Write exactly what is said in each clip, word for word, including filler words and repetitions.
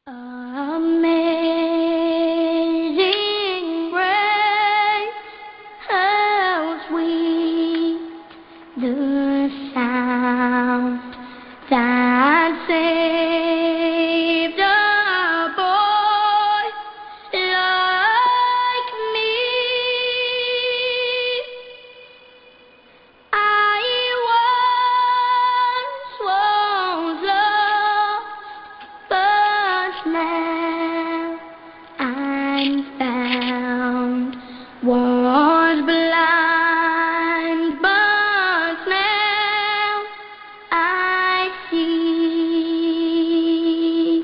Amazing grace, how sweet the sound that saved a boy like me. I once was lost, but now I'm found. Was blind, but now I see.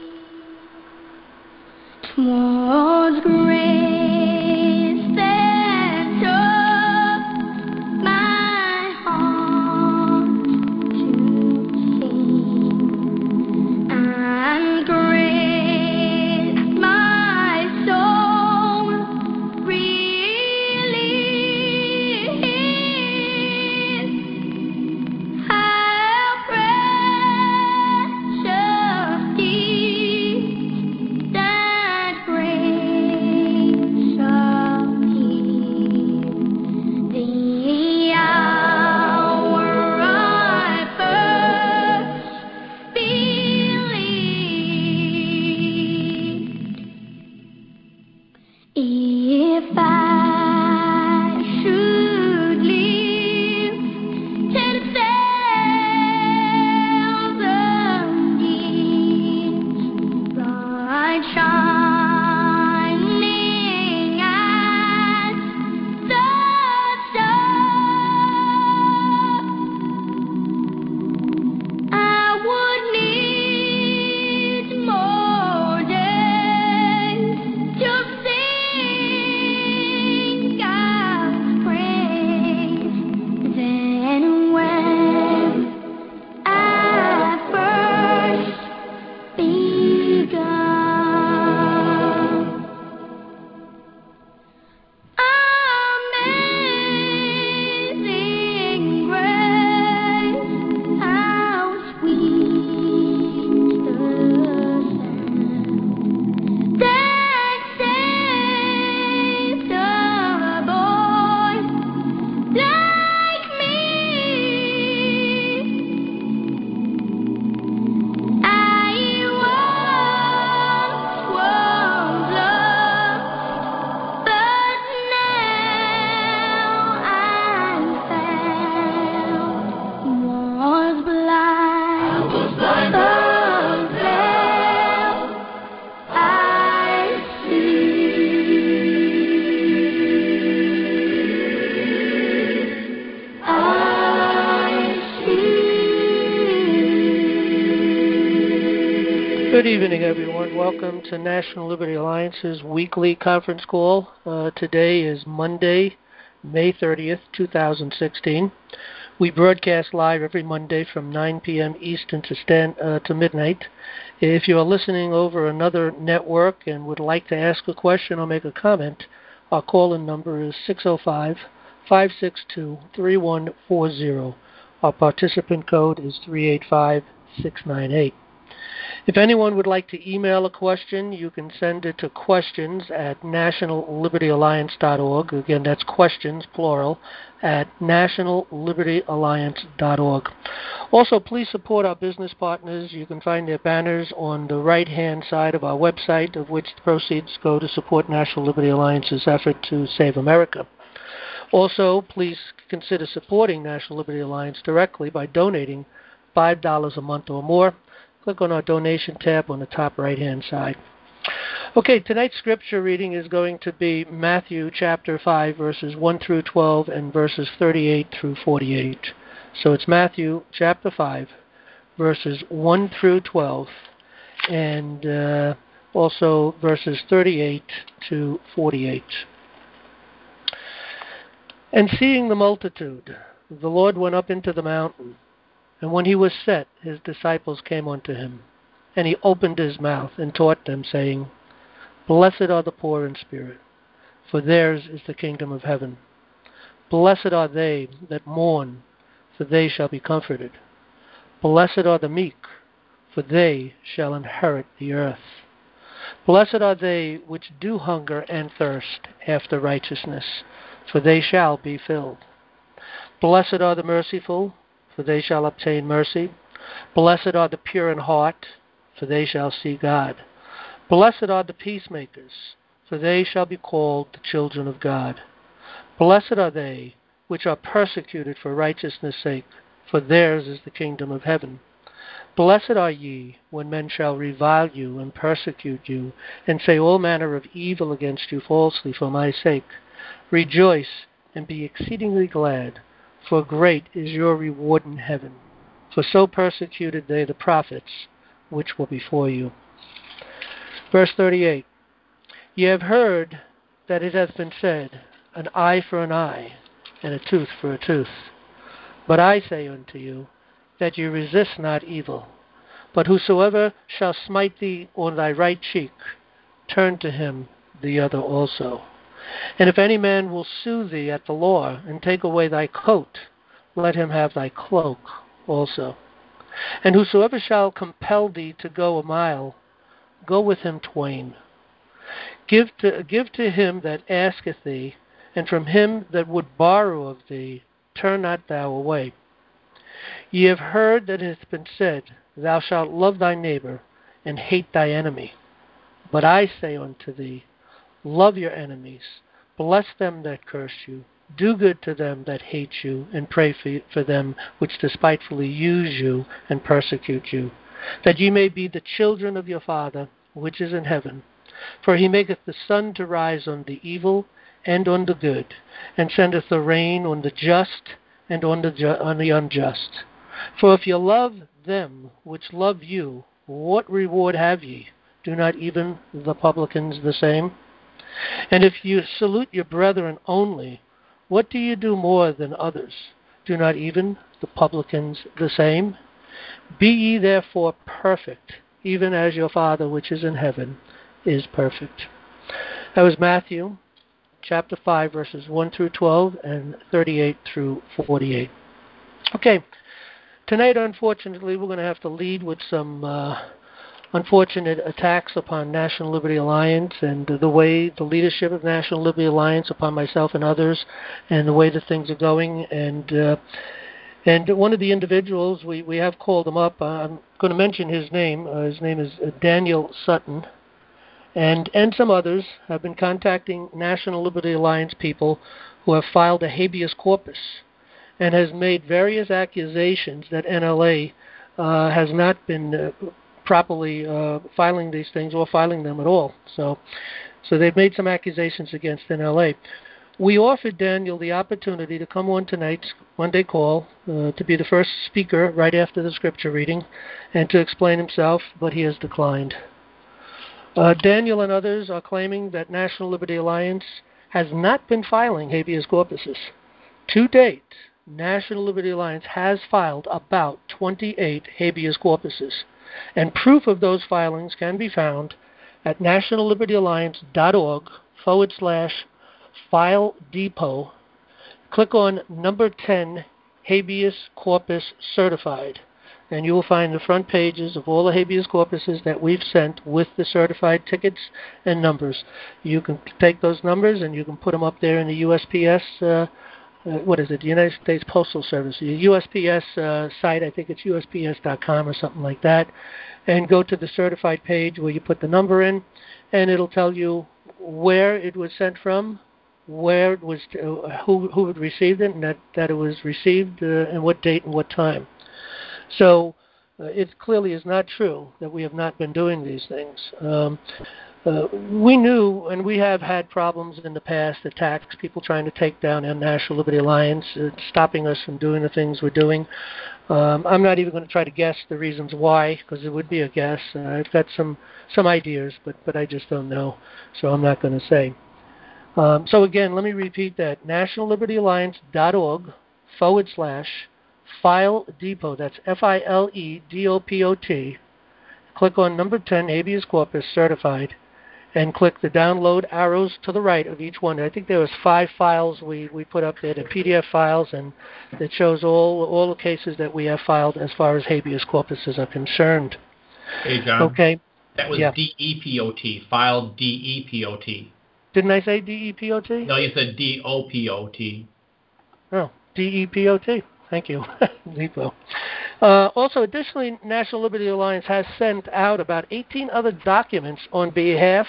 'Twas grace that taught my heart to sing, and grace my soul relieved. How precious deep that grace appeared. The hour I first believed. If I should live ten thousand years, bright shining as the star, I would need more days to sing God's praise than when I first begun. Amazing grace, how sweet the sound that saved a boy like me. I once was lost, but now I'm found. Was blind, but now I see. I see. Good evening, everyone. Welcome to National Liberty Alliance's weekly conference call. Uh, today is Monday, May thirtieth, two thousand sixteen. We broadcast live every Monday from nine p.m. Eastern to, stand, uh, to midnight. If you are listening over another network and would like to ask a question or make a comment, our call-in number is six oh five, five six two, three one four zero. Our participant code is three eight five, six nine eight. If anyone would like to email a question, you can send it to questions at national liberty alliance dot org. Again, that's questions, plural, at national liberty alliance dot org. Also, please support our business partners. You can find their banners on the right-hand side of our website, of which the proceeds go to support National Liberty Alliance's effort to save America. Also, please consider supporting National Liberty Alliance directly by donating five dollars a month or more. Click on our donation tab on the top right-hand side. Okay, tonight's scripture reading is going to be Matthew chapter five, verses one through twelve, and verses thirty-eight through forty-eight. So it's Matthew chapter five, verses one through twelve, and uh, also verses thirty-eight to forty-eight. And seeing the multitude, the Lord went up into the mountain. And when he was set, his disciples came unto him. And he opened his mouth and taught them, saying, Blessed are the poor in spirit, for theirs is the kingdom of heaven. Blessed are they that mourn, for they shall be comforted. Blessed are the meek, for they shall inherit the earth. Blessed are they which do hunger and thirst after righteousness, for they shall be filled. Blessed are the merciful, for they shall obtain mercy. Blessed are the pure in heart, for they shall see God. Blessed are the peacemakers, for they shall be called the children of God. Blessed are they which are persecuted for righteousness' sake, for theirs is the kingdom of heaven. Blessed are ye when men shall revile you and persecute you, and say all manner of evil against you falsely for my sake. Rejoice and be exceedingly glad, for great is your reward in heaven. For so persecuted they the prophets which were before you. Verse thirty-eight. Ye have heard that it hath been said, an eye for an eye, and a tooth for a tooth. But I say unto you, that ye resist not evil. But whosoever shall smite thee on thy right cheek, turn to him the other also. And if any man will sue thee at the law, and take away thy coat, let him have thy cloak also. And whosoever shall compel thee to go a mile, go with him twain. Give to, give to him that asketh thee, and from him that would borrow of thee, turn not thou away. Ye have heard that it hath been said, Thou shalt love thy neighbor, and hate thy enemy. But I say unto thee, love your enemies, bless them that curse you, do good to them that hate you, and pray for, for them which despitefully use you and persecute you, that ye may be the children of your Father which is in heaven. For he maketh the sun to rise on the evil and on the good, and sendeth the rain on the just and on the, ju- on the unjust. For if ye love them which love you, what reward have ye? Do not even the publicans the same? And if you salute your brethren only, what do you do more than others? Do not even the publicans the same? Be ye therefore perfect, even as your Father which is in heaven is perfect. That was Matthew chapter five, verses one through twelve and thirty-eight through forty-eight. Okay, tonight, unfortunately, we're going to have to lead with some uh, unfortunate attacks upon National Liberty Alliance and the way the leadership of National Liberty Alliance upon myself and others, and the way that things are going. And uh, and one of the individuals, we, we have called him up. Uh, I'm going to mention his name. Uh, his name is uh, Daniel Sutton. And, and some others have been contacting National Liberty Alliance people who have filed a habeas corpus and has made various accusations that N L A uh, has not been uh, properly uh, filing these things or filing them at all. So, so they've made some accusations against N L A. We offered Daniel the opportunity to come on tonight's Monday call uh, to be the first speaker right after the scripture reading and to explain himself, but he has declined. Uh, Daniel and others are claiming that National Liberty Alliance has not been filing habeas corpuses. To date, National Liberty Alliance has filed about twenty-eight habeas corpuses, and proof of those filings can be found at nationallibertyalliance.org forward slash file depot. Click on number ten, habeas corpus certified, and you will find the front pages of all the habeas corpuses that we've sent with the certified tickets and numbers. You can take those numbers and you can put them up there in the U S P S, uh, uh, what is it, the United States Postal Service, the U S P S uh, site, I think it's U S P S dot com or something like that, and go to the certified page where you put the number in, and it'll tell you where it was sent from, where it was, uh, who who had received it, and that, that it was received, uh, and what date and what time. So uh, it clearly is not true that we have not been doing these things. Um, uh, we knew, and we have had problems in the past, attacks, people trying to take down our National Liberty Alliance, uh, stopping us from doing the things we're doing. Um, I'm not even going to try to guess the reasons why, because it would be a guess. Uh, I've got some, some ideas, but, but I just don't know, so I'm not going to say. Um, so again, let me repeat that, nationallibertyalliance.org forward slash file depot. That's F I L E D O P O T. Click on number ten, habeas corpus certified, and click the download arrows to the right of each one. I think there was five files we, we put up there, the P D F files, and it shows all all the cases that we have filed as far as habeas corpuses are concerned. Hey, John. Okay. That was Yeah. D E P O T, filed D E P O T. Didn't I say D E P O T? No, you said D O P O T. Oh, D E P O T. Thank you. Depot. Uh, also, additionally, National Liberty Alliance has sent out about eighteen other documents on behalf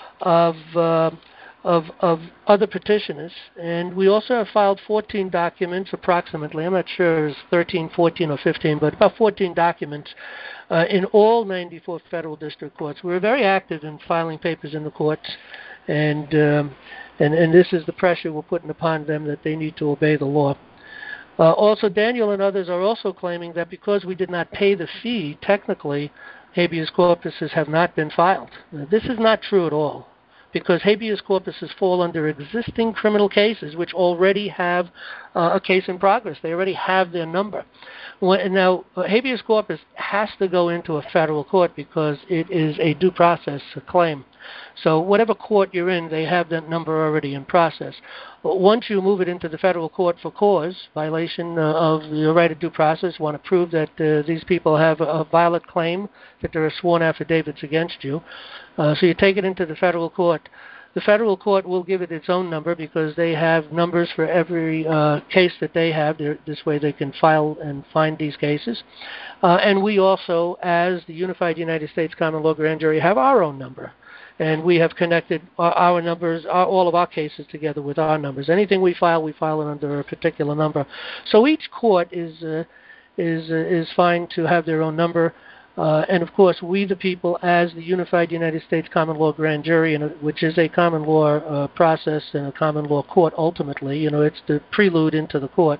of uh, of, of other petitioners, and we also have filed fourteen documents, approximately. I'm not sure it's thirteen, fourteen, or fifteen, but about fourteen documents uh, in all ninety-four federal district courts. We're very active in filing papers in the courts, and um, and and this is the pressure we're putting upon them that they need to obey the law. Uh, also, Daniel and others are also claiming that because we did not pay the fee, technically, habeas corpuses have not been filed. Now, this is not true at all, because habeas corpuses fall under existing criminal cases which already have uh, a case in progress. They already have their number. When, now, uh, habeas corpus has to go into a federal court because it is a due process claim. So whatever court you're in, they have that number already in process. But once you move it into the federal court for cause, violation uh, of your right of due process, want to prove that uh, these people have a, a valid claim, that there are sworn affidavits against you, uh, so you take it into the federal court. The federal court will give it its own number because they have numbers for every uh, case that they have. They're, this way they can file and find these cases. Uh, and we also, as the Unified United States Common Law Grand Jury, have our own number. And we have connected our, our numbers, our, all of our cases together with our numbers. Anything we file, we file it under a particular number. So each court is uh, is uh, is fine to have their own number. Uh, and of course, we the people, as the Unified United States Common Law Grand Jury, and, which is a common law uh, process and a common law court ultimately, you know, it's the prelude into the court.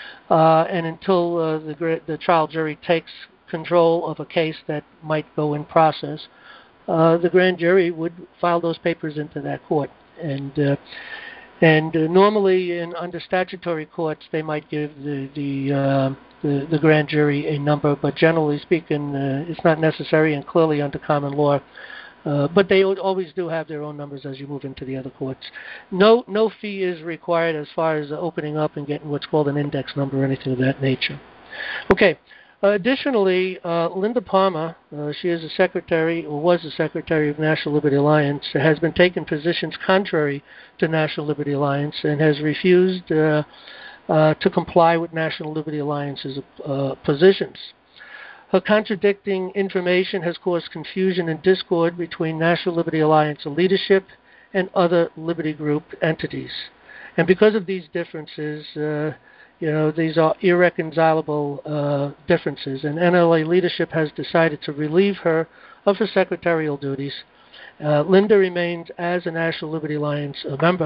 Uh, and until uh, the, the trial jury takes control of a case that might go in process, Uh, the grand jury would file those papers into that court, and uh, and uh, normally in under statutory courts they might give the the, uh, the the grand jury a number, but generally speaking, uh, it's not necessary, and clearly under common law. Uh, but they always do have their own numbers as you move into the other courts. No no fee is required as far as opening up and getting what's called an index number or anything of that nature. Okay. Uh, additionally, uh, Linda Palmer, uh, she is a secretary, or was a secretary of National Liberty Alliance, has been taking positions contrary to National Liberty Alliance and has refused uh, uh, to comply with National Liberty Alliance's uh, positions. Her contradicting information has caused confusion and discord between National Liberty Alliance leadership and other Liberty Group entities. And because of these differences, uh, You know, these are irreconcilable uh, differences, and N L A leadership has decided to relieve her of her secretarial duties. Uh, Linda remains as a National Liberty Alliance uh, member.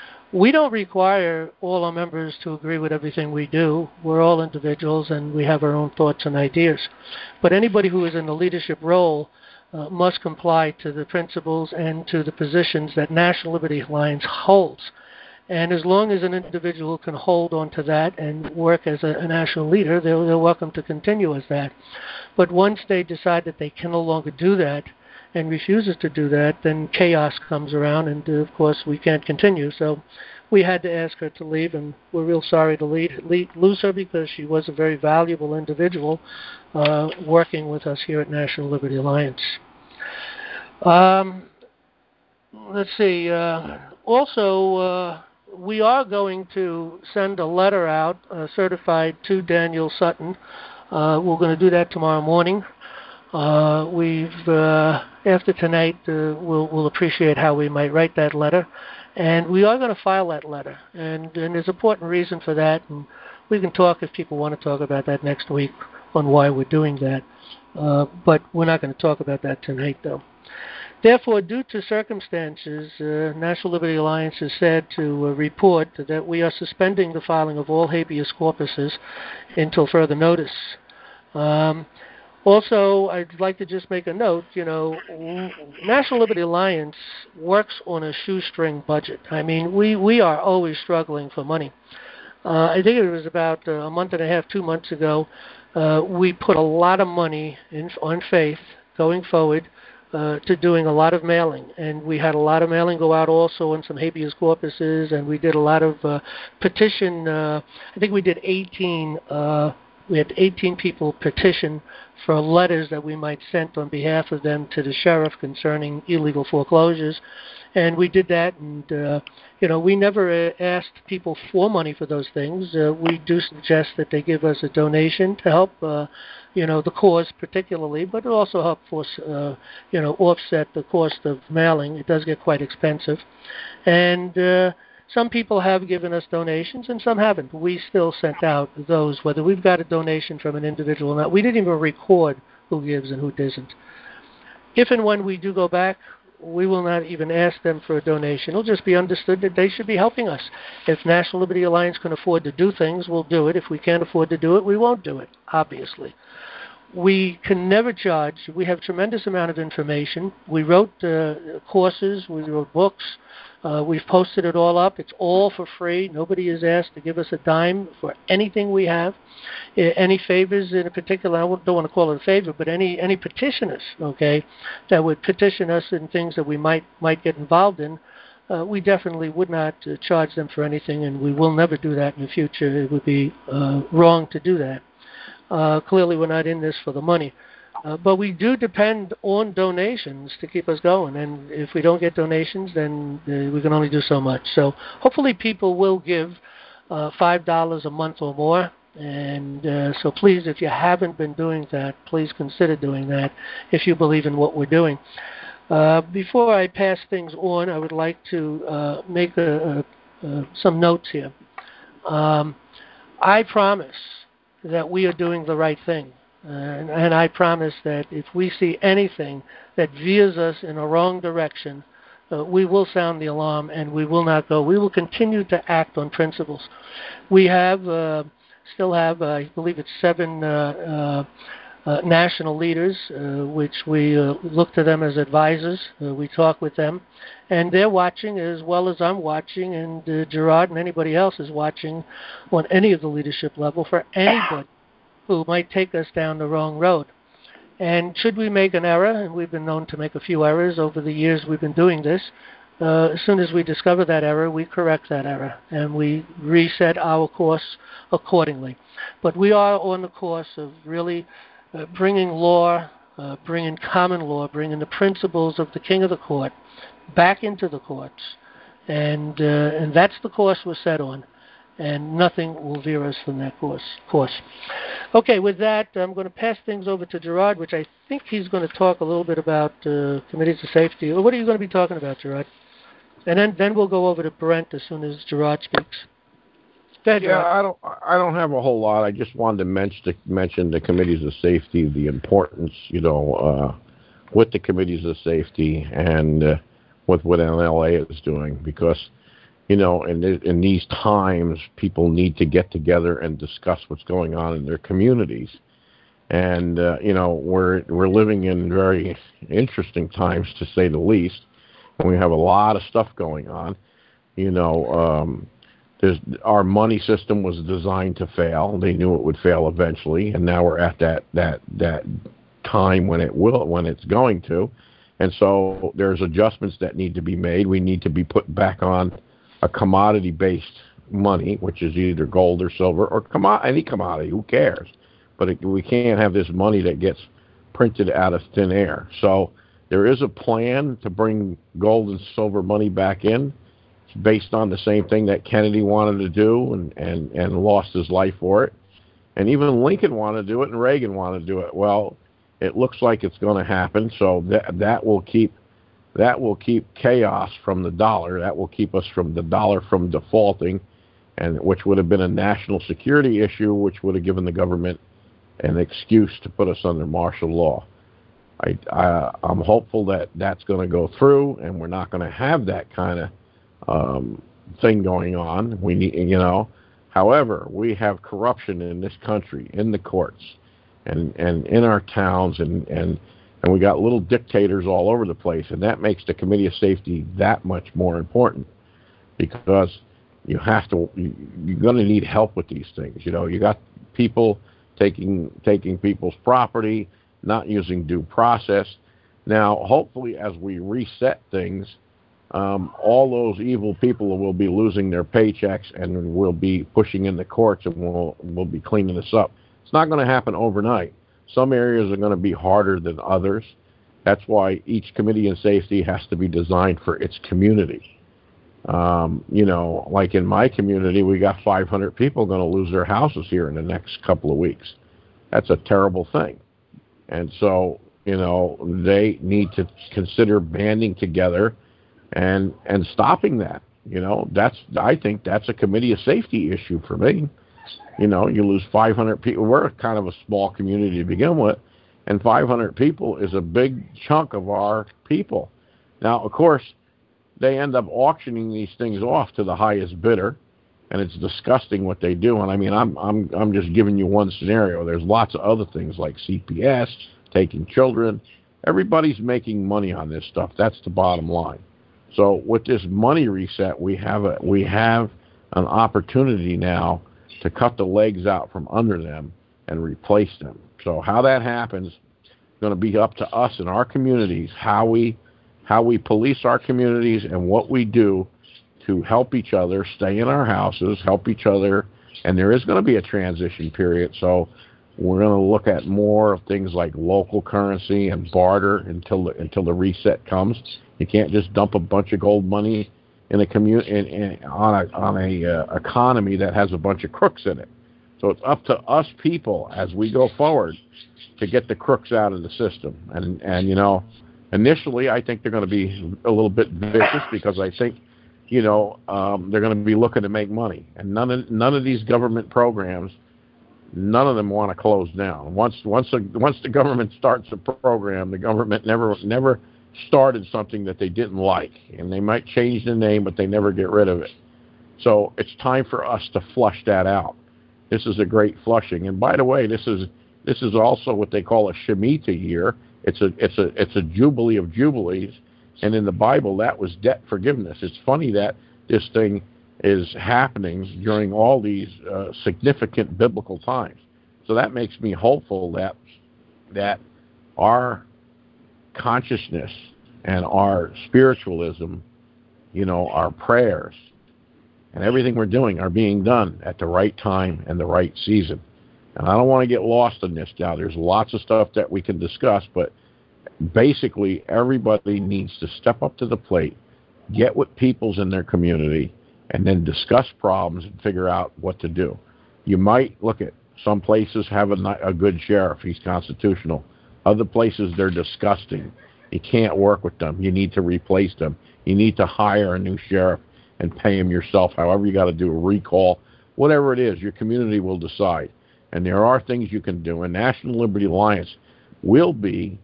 We don't require all our members to agree with everything we do. We're all individuals, and we have our own thoughts and ideas. But anybody who is in the leadership role uh, must comply to the principles and to the positions that National Liberty Alliance holds. And as long as an individual can hold on to that and work as a, a national leader, they're, they're welcome to continue as that. But once they decide that they can no longer do that and refuses to do that, then chaos comes around, and uh, of course we can't continue. So we had to ask her to leave, and we're real sorry to lead, lead, lose her because she was a very valuable individual uh, working with us here at National Liberty Alliance. Um, let's see. Uh, also, uh, we are going to send a letter out, uh, certified to Daniel Sutton. Uh, we're going to do that tomorrow morning. Uh, we've uh, after tonight, uh, we'll, we'll appreciate how we might write that letter, and we are going to file that letter. And, and there's an important reason for that, and we can talk if people want to talk about that next week on why we're doing that. Uh, but we're not going to talk about that tonight, though. Therefore, due to circumstances, uh, National Liberty Alliance is sad to uh, report that we are suspending the filing of all habeas corpuses until further notice. Um, also, I'd like to just make a note, you know, National Liberty Alliance works on a shoestring budget. I mean, we, we are always struggling for money. Uh, I think it was about uh, a month and a half, two months ago, uh, we put a lot of money in, on faith going forward Uh, to doing a lot of mailing, and we had a lot of mailing go out also on some habeas corpuses, and we did a lot of uh, petition. Uh, I think we did eighteen uh, we had eighteen people petition for letters that we might send on behalf of them to the sheriff concerning illegal foreclosures. And we did that, and, uh, you know, we never uh, asked people for money for those things. Uh, we do suggest that they give us a donation to help, uh, you know, the cause particularly, but it also help for, uh, you know, offset the cost of mailing. It does get quite expensive. And uh, some people have given us donations, and some haven't. We still sent out those, whether we've got a donation from an individual or not. We didn't even record who gives and who doesn't. If and when we do go back, we will not even ask them for a donation. It'll just be understood that they should be helping us. If National Liberty Alliance can afford to do things, we'll do it. If we can't afford to do it, we won't do it, obviously. We can never charge. We have a tremendous amount of information. We wrote uh, courses. We wrote books. Uh, we've posted it all up. It's all for free. Nobody is asked to give us a dime for anything we have. Uh, any favors in a particular, I don't want to call it a favor, but any any petitioners, okay, that would petition us in things that we might might get involved in, uh, we definitely would not uh, charge them for anything, and we will never do that in the future. It would be uh, wrong to do that. Uh, clearly, we're not in this for the money. Uh, but we do depend on donations to keep us going, and if we don't get donations, then uh, we can only do so much. So hopefully people will give uh, five dollars a month or more, and uh, so please, if you haven't been doing that, please consider doing that if you believe in what we're doing. Uh, before I pass things on, I would like to uh, make a, a, a, some notes here. Um, I promise that we are doing the right thing. Uh, and, and I promise that if we see anything that veers us in a wrong direction, uh, we will sound the alarm and we will not go. We will continue to act on principles. We have, uh, still have, uh, I believe it's seven uh, uh, uh, national leaders, uh, which we uh, look to them as advisors. Uh, we talk with them, and they're watching as well as I'm watching, and uh, Gerard and anybody else is watching on any of the leadership level for anybody who might take us down the wrong road. And should we make an error, and we've been known to make a few errors over the years we've been doing this, uh, as soon as we discover that error, we correct that error, and we reset our course accordingly. But we are on the course of really uh, bringing law, uh, bringing common law, bringing the principles of the King of the Court back into the courts, and, uh, and that's the course we're set on. And nothing will veer us from that course. course. Okay, with that, I'm going to pass things over to Gerard, which I think he's going to talk a little bit about uh, committees of safety. What are you going to be talking about, Gerard? And then, then we'll go over to Brent as soon as Gerard speaks. Go ahead, yeah, Gerard. I don't. I don't have a whole lot. I just wanted to mention the, mention the committees of safety, the importance, you know, uh, with the committees of safety and uh, with what N L A is doing, because, you know, in, in these times, people need to get together and discuss what's going on in their communities. And, uh, you know, we're we're living in very interesting times, to say the least. And we have a lot of stuff going on. You know, um, there's, our money system was designed to fail. They knew it would fail eventually. And now we're at that, that, that time when it will, when it's going to. And so there's adjustments that need to be made. We need to be put back on a commodity-based money, which is either gold or silver or commo- any commodity. Who cares? But it, we can't have this money that gets printed out of thin air. So there is a plan to bring gold and silver money back in. It's based on the same thing that Kennedy wanted to do and, and, and lost his life for it. And even Lincoln wanted to do it and Reagan wanted to do it. Well, it looks like it's going to happen. So that that will keep That will keep chaos from the dollar. That will keep us from the dollar from defaulting, and which would have been a national security issue, which would have given the government an excuse to put us under martial law. I, I, I'm hopeful that that's going to go through, and we're not going to have that kind of um, thing going on. We need, you know. However, we have corruption in this country, in the courts, and, and in our towns, and and. And we got little dictators all over the place, and that makes the Committee of Safety that much more important, because you have to, you, you're going to need help with these things. You know, you got people taking taking people's property, not using due process. Now, hopefully, as we reset things, um, all those evil people will be losing their paychecks, and we'll be pushing in the courts, and we'll we'll be cleaning this up. It's not going to happen overnight. Some areas are going to be harder than others. That's why each committee in safety has to be designed for its community. Um, you know, like in my community, we got five hundred people going to lose their houses here in the next couple of weeks. That's a terrible thing. And so, you know, they need to consider banding together and and stopping that. You know, that's I think that's a committee of safety issue for me. You know, you lose five hundred people. We're kind of a small community to begin with, and five hundred people is a big chunk of our people. Now, of course, they end up auctioning these things off to the highest bidder, and it's disgusting what they do. And I mean, I'm I'm I'm just giving you one scenario. There's lots of other things like C P S, taking children. Everybody's making money on this stuff. That's the bottom line. So with this money reset, we have a we have an opportunity now to cut the legs out from under them and replace them. So how that happens is going to be up to us in our communities, how we how we police our communities and what we do to help each other stay in our houses, help each other, and there is going to be a transition period. So we're going to look at more of things like local currency and barter until the, until the reset comes. You can't just dump a bunch of gold money in a commu- in, in, on a on a uh, economy that has a bunch of crooks in it. So it's up to us people as we go forward to get the crooks out of the system. And and you know, initially I think they're going to be a little bit vicious because I think, you know, um, they're going to be looking to make money. And none of none of these government programs, none of them want to close down. Once once a, once the government starts a program, the government never never started something that they didn't like, and they might change the name, but they never get rid of it. So it's time for us to flush that out. This is a great flushing. And by the way, this is this is also what they call a Shemitah year. It's a it's a it's a jubilee of jubilees, and in the Bible that was debt forgiveness. It's funny that this thing is happening during all these uh, significant biblical times. So that makes me hopeful that that our consciousness and our spiritualism, you know, our prayers and everything we're doing are being done at the right time and the right season. And I don't want to get lost in this now. There's lots of stuff that we can discuss, but basically everybody needs to step up to the plate, get with peoples in their community, and then discuss problems and figure out what to do. You might look at some places have a, a good sheriff. He's constitutional. Other places, they're disgusting. You can't work with them. You need to replace them. You need to hire a new sheriff and pay him yourself. However you got to do a recall, whatever it is, your community will decide. And there are things you can do. And National Liberty Alliance will be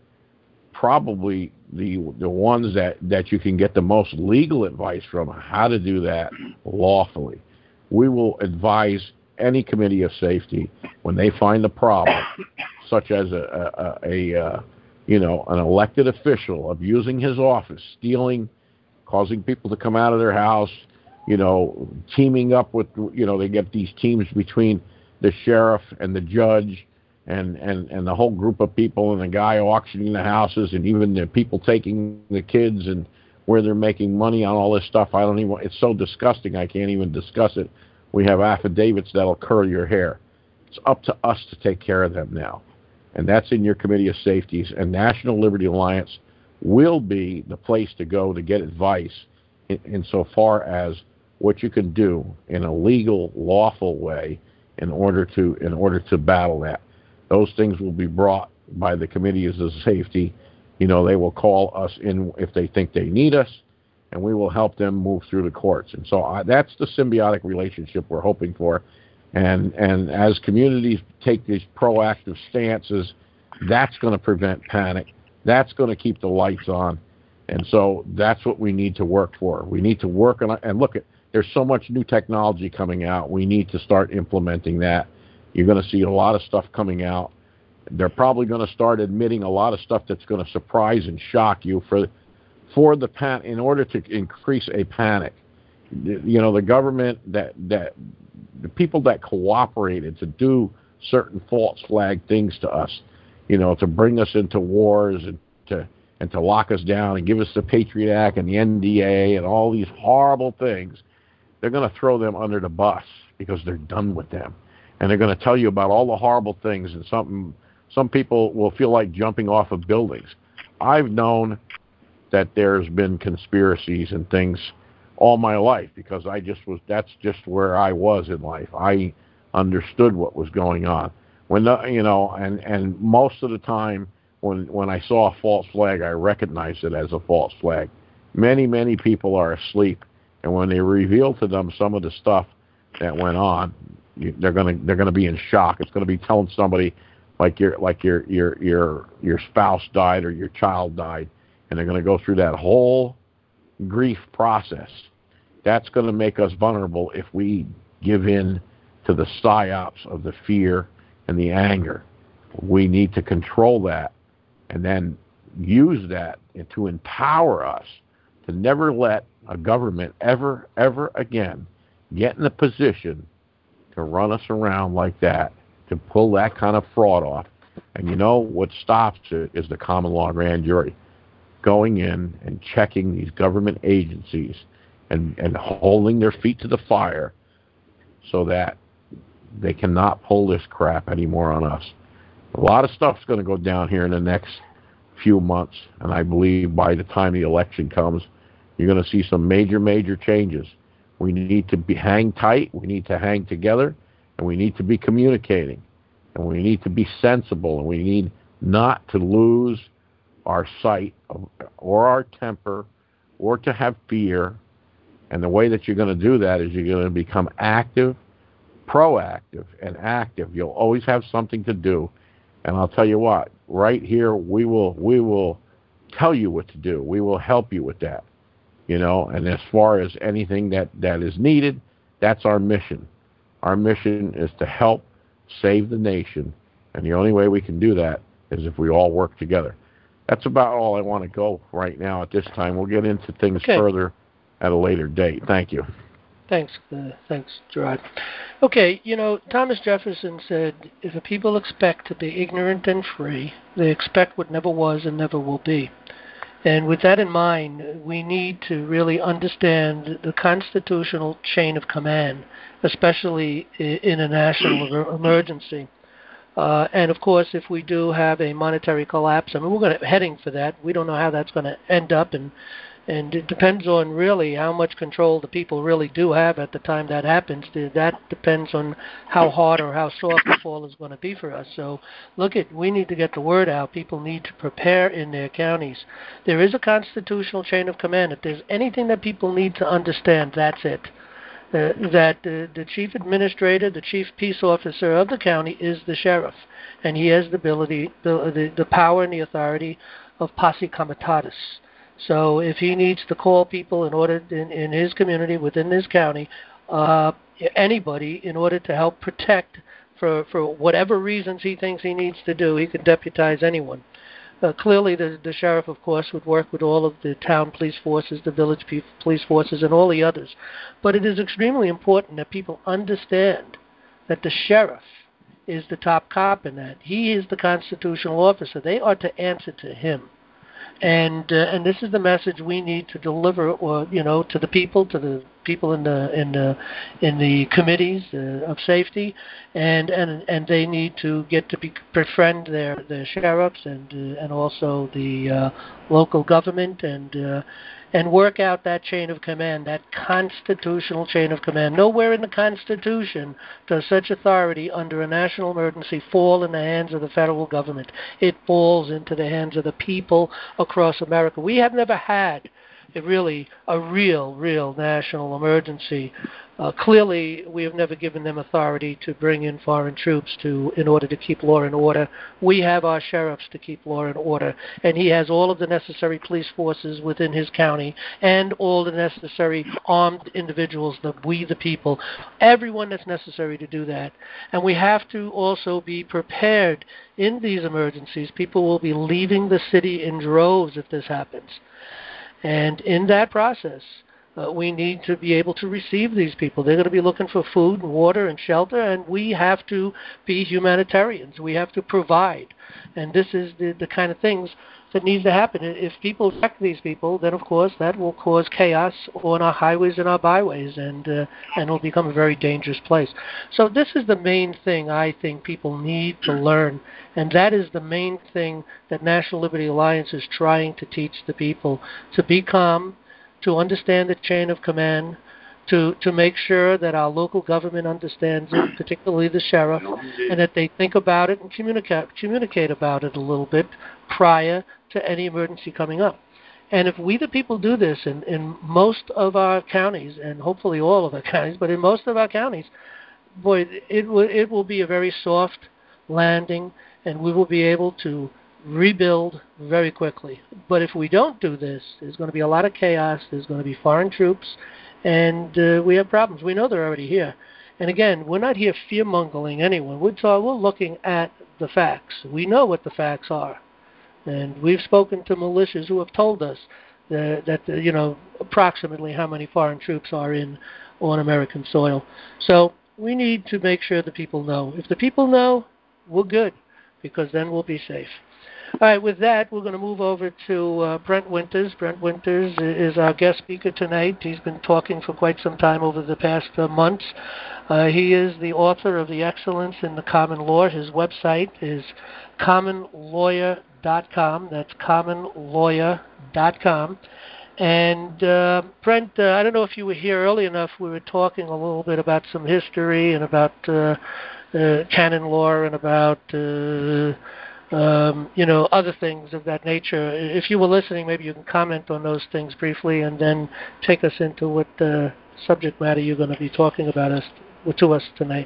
probably the the ones that, that you can get the most legal advice from how to do that lawfully. We will advise any committee of safety when they find a problem, such as a, a, a, a you know, an elected official abusing his office, stealing, causing people to come out of their house, you know, teaming up with, you know, they get these teams between the sheriff and the judge and, and, and the whole group of people and the guy auctioning the houses and even the people taking the kids and where they're making money on all this stuff. I don't even, it's so disgusting I can't even discuss it. We have affidavits that'll curl your hair. It's up to us to take care of them now. And that's in your Committee of Safeties. And National Liberty Alliance will be the place to go to get advice in, insofar as what you can do in a legal, lawful way in order to in order to battle that. Those things will be brought by the Committees of Safety. You know, they will call us in if they think they need us, and we will help them move through the courts. And so uh, that's the symbiotic relationship we're hoping for. And and as communities take these proactive stances, that's going to prevent panic. That's going to keep the lights on. And so that's what we need to work for. We need to work on it. And look, at there's so much new technology coming out. We need to start implementing that. You're going to see a lot of stuff coming out. They're probably going to start admitting a lot of stuff that's going to surprise and shock you for for the pan in order to increase a panic. You know, the government that that the people that cooperated to do certain false flag things to us, you know, to bring us into wars and to and to lock us down and give us the Patriot Act and the N D A and all these horrible things, they're going to throw them under the bus because they're done with them. and they're going to tell you about all the horrible things, and some some people will feel like jumping off of buildings. I've known that there's been conspiracies and things all my life because I just was. That's just where I was in life. I understood what was going on. When the, you know, and and most of the time when when I saw a false flag, I recognized it as a false flag. Many many people are asleep, and when they reveal to them some of the stuff that went on, you, they're gonna they're gonna be in shock. It's gonna be telling somebody like your like your your your your spouse died or your child died, and they're gonna go through that whole grief process. That's going to make us vulnerable if we give in to the psyops of the fear and the anger. We need to control that and then use that to empower us to never let a government ever, ever again get in a position to run us around like that, to pull that kind of fraud off. And you know what stops it is the common law grand jury going in and checking these government agencies and, and holding their feet to the fire so that they cannot pull this crap anymore on us. A lot of stuff's going to go down here in the next few months, and I believe by the time the election comes, you're going to see some major, major changes. We need to be hang tight, we need to hang together, and we need to be communicating, and we need to be sensible, and we need not to lose our sight of, or our temper, or to have fear. And the way that you're going to do that is you're going to become active, proactive, and active. You'll always have something to do. And I'll tell you what, right here, we will we will tell you what to do. We will help you with that. You know, and as far as anything that, that is needed, that's our mission. Our mission is to help save the nation. And the only way we can do that is if we all work together. That's about all I want to go right now at this time. We'll get into things okay. further at a later date. Thank you. Thanks. Uh, thanks, Gerard. Okay, you know, Thomas Jefferson said, if a people expect to be ignorant and free, they expect what never was and never will be. And with that in mind, we need to really understand the constitutional chain of command, especially in a national emergency. Uh, and of course, if we do have a monetary collapse, I mean, we're going to, heading for that. We don't know how that's going to end up, and and it depends on really how much control the people really do have at the time that happens. That depends on how hard or how soft the fall is going to be for us. So, look at, we need to get the word out. People need to prepare in their counties. There is a constitutional chain of command. If there's anything that people need to understand, that's it. Uh, that uh, the chief administrator, the chief peace officer of the county is the sheriff, and he has the ability, the, the, the power and the authority of posse comitatus. So if he needs to call people in order, in, in his community, within his county, uh, anybody, in order to help protect for, for whatever reasons he thinks he needs to do, he could deputize anyone. Uh, clearly, the, the sheriff, of course, would work with all of the town police forces, the village police forces, and all the others. But it is extremely important that people understand that the sheriff is the top cop in that. He is the constitutional officer. They are to answer to him. And uh, and this is the message we need to deliver, or you know, to the people, to the people in the in the in the committees uh, of safety, and and and they need to get to be, befriend their their sheriffs and uh, and also the uh, local government and uh, and work out that chain of command, that constitutional chain of command. Nowhere in the Constitution does such authority under a national emergency fall in the hands of the federal government. It falls into the hands of the people across America. We have never had a really a real, real national emergency. Uh, clearly, we have never given them authority to bring in foreign troops to in order to keep law and order. We have our sheriffs to keep law and order, and he has all of the necessary police forces within his county and all the necessary armed individuals, the we the people, everyone that's necessary to do that. And we have to also be prepared in these emergencies. People will be leaving the city in droves if this happens. And in that process, Uh, we need to be able to receive these people. They're going to be looking for food and water and shelter, and we have to be humanitarians. We have to provide. And this is the, the kind of things that needs to happen. If people attack these people, then of course that will cause chaos on our highways and our byways, and uh, and it'll become a very dangerous place. So this is the main thing I think people need to learn, and that is the main thing that National Liberty Alliance is trying to teach the people: to be calm, to understand the chain of command, to to make sure that our local government understands it, particularly the sheriff, and that they think about it and communicate communicate about it a little bit prior to any emergency coming up. And if we the people do this in, in most of our counties, and hopefully all of our counties, but in most of our counties, boy, it will it will be a very soft landing, and we will be able to rebuild very quickly. But if we don't do this, there's going to be a lot of chaos. There's going to be foreign troops, and uh, we have problems. We know they're already here. And again, we're not here fear-mongering anyone. We're, talk, we're looking at the facts. We know what the facts are. And we've spoken to militias who have told us uh, that, uh, you know, approximately how many foreign troops are in on American soil. So we need to make sure the people know. If the people know, we're good, because then we'll be safe. All right, with that, we're going to move over to uh, Brent Winters. Brent Winters is our guest speaker tonight. He's been talking for quite some time over the past uh, months. Uh, he is the author of The Excellence in the Common Law. His website is common lawyer dot com. That's common lawyer dot com. And uh, Brent, uh, I don't know if you were here early enough. We were talking a little bit about some history and about uh, uh, canon law and about... Uh, Um, you know, other things of that nature. If you were listening, maybe you can comment on those things briefly and then take us into what uh, subject matter you're going to be talking about us to us tonight.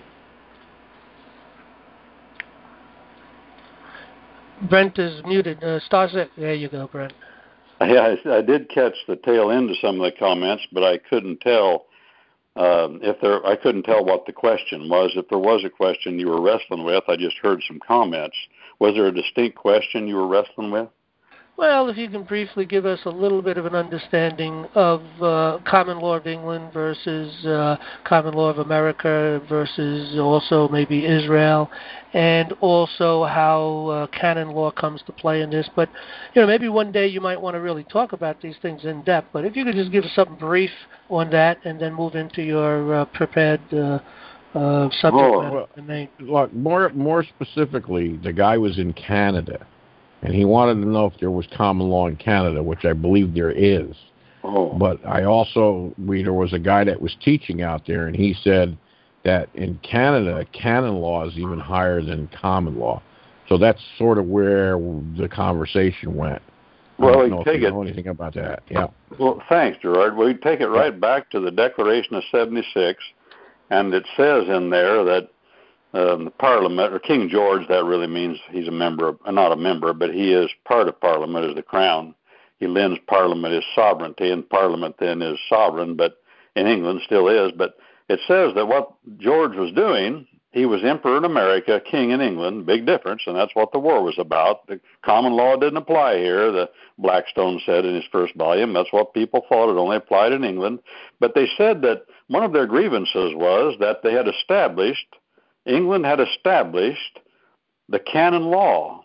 Brent is muted. Uh, star six. There you go, Brent. Yeah, I, I did catch the tail end of some of the comments, but I couldn't tell um, if there. I couldn't tell what the question was. If there was a question you were wrestling with, I just heard some comments. Was there a distinct question you were wrestling with? Well, if you can briefly give us a little bit of an understanding of uh, common law of England versus uh, common law of America versus also maybe Israel, and also how uh, canon law comes to play in this. But, you know, maybe one day you might want to really talk about these things in depth. But if you could just give us something brief on that and then move into your uh, prepared uh, uh, subject oh, matter. Well, look, more, more specifically, the guy was in Canada. And he wanted to know if there was common law in Canada, which I believe there is. Oh. But I also, we, there was a guy that was teaching out there, and he said that in Canada, canon law is even higher than common law. So that's sort of where the conversation went. Well, I don't we know if take you it. know anything about that. Yeah. Well, thanks, Gerard. We take it right back to the Declaration of seventy-six, and it says in there that Um, the Parliament, or King George, that really means he's a member, of, not a member, but he is part of Parliament as the Crown. He lends Parliament his sovereignty, and Parliament then is sovereign, but in England still is. But it says that what George was doing, he was emperor in America, king in England, big difference, and that's what the war was about. The common law didn't apply here, the Blackstone said in his first volume. That's what people thought. It only applied in England. But they said that one of their grievances was that they had established England had established the canon law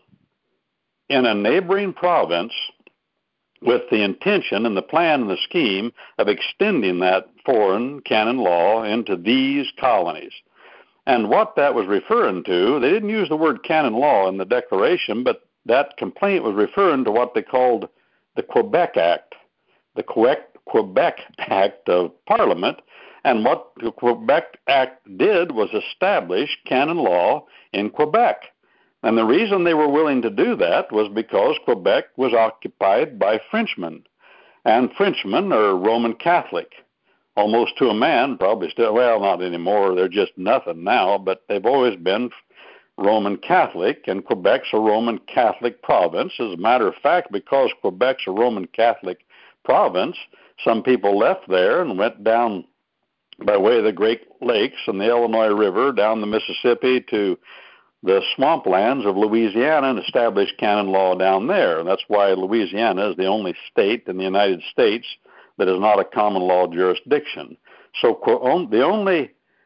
in a neighboring province with the intention and the plan and the scheme of extending that foreign canon law into these colonies. And what that was referring to, they didn't use the word canon law in the Declaration, but that complaint was referring to what they called the Quebec Act, the Quebec Act of Parliament. And what the Quebec Act did was establish canon law in Quebec. And the reason they were willing to do that was because Quebec was occupied by Frenchmen. And Frenchmen are Roman Catholic, almost to a man, probably still, well, not anymore. They're just nothing now, but they've always been Roman Catholic, and Quebec's a Roman Catholic province. As a matter of fact, because Quebec's a Roman Catholic province, some people left there and went down by way of the Great Lakes and the Illinois River down the Mississippi to the swamplands of Louisiana and established canon law down there. And that's why Louisiana is the only state in the United States that is not a common law jurisdiction. So the only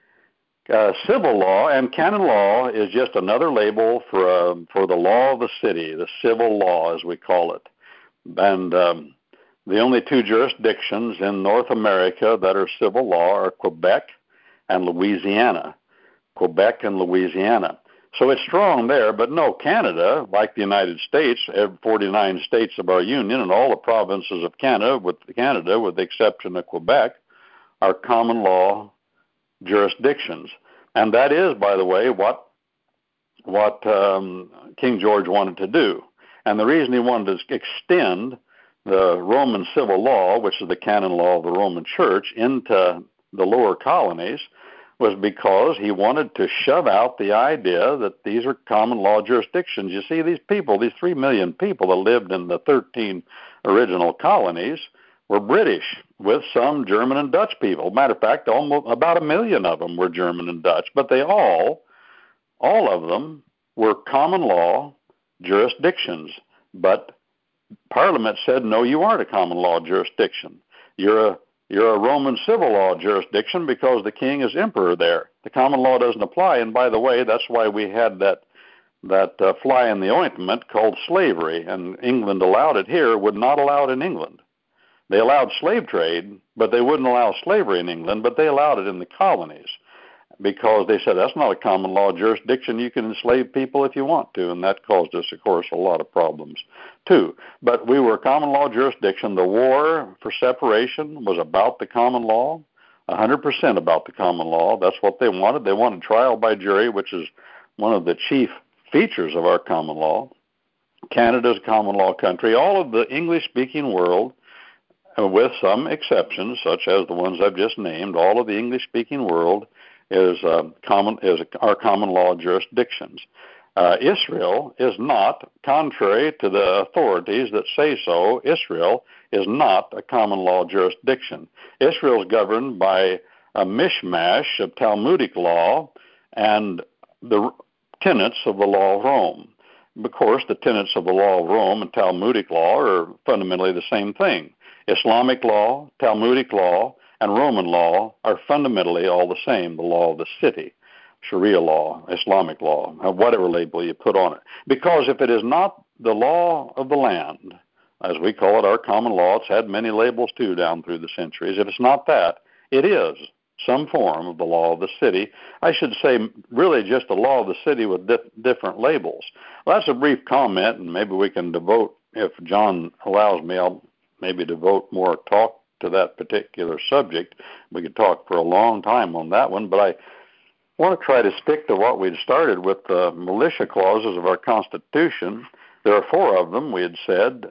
uh, civil law and canon law is just another label for uh, for the law of the city, the civil law as we call it. And um, the only two jurisdictions in North America that are civil law are Quebec and Louisiana. Quebec and Louisiana. So it's strong there, but no, Canada, like the United States, forty-nine states of our union and all the provinces of Canada, with Canada, with the exception of Quebec, are common law jurisdictions. And that is, by the way, what what um, King George wanted to do. And the reason he wanted to extend the Roman civil law, which is the canon law of the Roman Church, into the lower colonies was because he wanted to shove out the idea that these are common law jurisdictions. You see, these people, these three million people that lived in the thirteen original colonies were British, with some German and Dutch people. Matter of fact, almost about a million of them were German and Dutch, but they all, all of them were common law jurisdictions. But Parliament said, no, you aren't a common law jurisdiction. You're a You're a Roman civil law jurisdiction because the king is emperor there. The common law doesn't apply, and by the way, that's why we had that that uh, fly in the ointment called slavery, and England allowed it here, would not allow it in England. They allowed slave trade, but they wouldn't allow slavery in England, but they allowed it in the colonies because they said that's not a common law jurisdiction. You can enslave people if you want to, and that caused us, of course, a lot of problems too. But we were a common law jurisdiction. The war for separation was about the common law, one hundred percent about the common law. That's what they wanted. They wanted trial by jury, which is one of the chief features of our common law. Canada's a common law country. All of the English-speaking world, with some exceptions, such as the ones I've just named, all of the English-speaking world is uh, common is our common law jurisdictions. Uh, Israel is not, contrary to the authorities that say so, Israel is not a common law jurisdiction. Israel is governed by a mishmash of Talmudic law and the tenets of the law of Rome. Of course, the tenets of the law of Rome and Talmudic law are fundamentally the same thing. Islamic law, Talmudic law, and Roman law are fundamentally all the same, the law of the city, Sharia law, Islamic law, whatever label you put on it. Because if it is not the law of the land, as we call it, our common law, it's had many labels too down through the centuries. If it's not that, it is some form of the law of the city. I should say really just the law of the city with di- different labels. Well, that's a brief comment, and maybe we can devote, if John allows me, I'll maybe devote more talk to that particular subject. We could talk for a long time on that one, but I want to try to stick to what we'd started with, the militia clauses of our Constitution. There are four of them, we had said,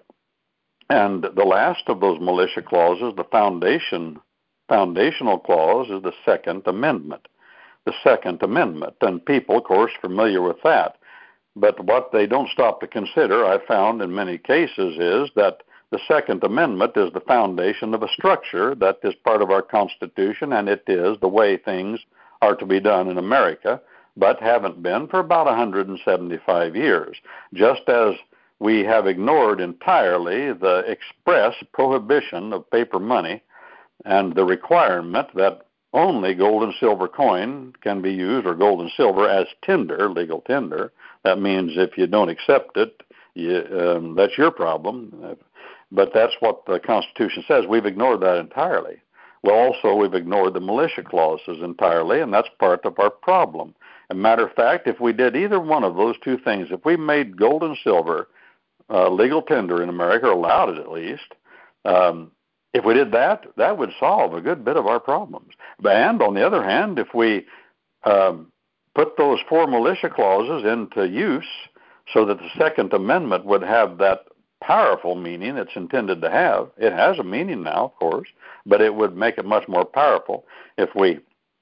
and the last of those militia clauses, the foundation foundational clause, is the Second Amendment. The Second Amendment, and people, of course, familiar with that. But what they don't stop to consider, I found in many cases, is that the Second Amendment is the foundation of a structure that is part of our Constitution, and it is the way things are to be done in America, but haven't been for about one hundred seventy-five years. Just as we have ignored entirely the express prohibition of paper money and the requirement that only gold and silver coin can be used, or gold and silver as tender, legal tender. That means if you don't accept it, you, um, that's your problem. But that's what the Constitution says. We've ignored that entirely. Well, also, we've ignored the militia clauses entirely, and that's part of our problem. As a matter of fact, if we did either one of those two things, if we made gold and silver uh, legal tender in America, or allowed it at least, um, if we did that, that would solve a good bit of our problems. And on the other hand, if we um, put those four militia clauses into use so that the Second Amendment would have that powerful meaning it's intended to have. It has a meaning now, of course, but it would make it much more powerful if we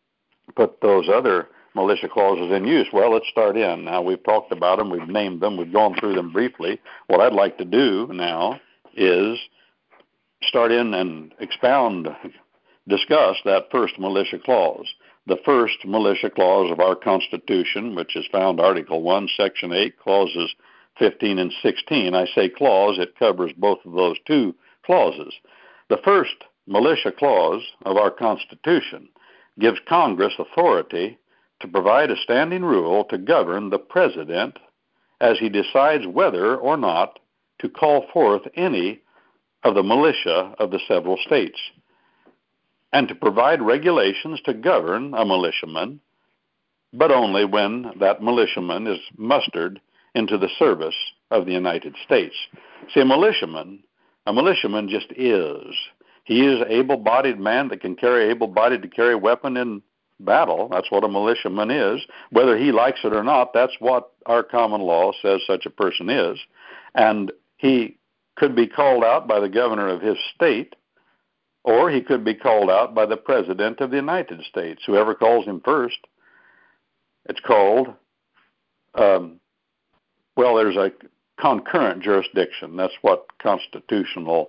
put those other militia clauses in use. Well, let's start in. Now, we've talked about them, we've named them, we've gone through them briefly. What I'd like to do now is start in and expound, discuss that first militia clause. The first militia clause of our Constitution, which is found Article one, Section eight, Clauses fifteen and sixteen. I say clause, it covers both of those two clauses. The first militia clause of our Constitution gives Congress authority to provide a standing rule to govern the President as he decides whether or not to call forth any of the militia of the several states, and to provide regulations to govern a militiaman, but only when that militiaman is mustered into the service of the United States. See, a militiaman, a militiaman just is. He is an able-bodied man that can carry, able-bodied to carry a weapon in battle. That's what a militiaman is. Whether he likes it or not, that's what our common law says such a person is. And he could be called out by the governor of his state, or he could be called out by the President of the United States, whoever calls him first. It's called, um, well, there's a concurrent jurisdiction. That's what constitutional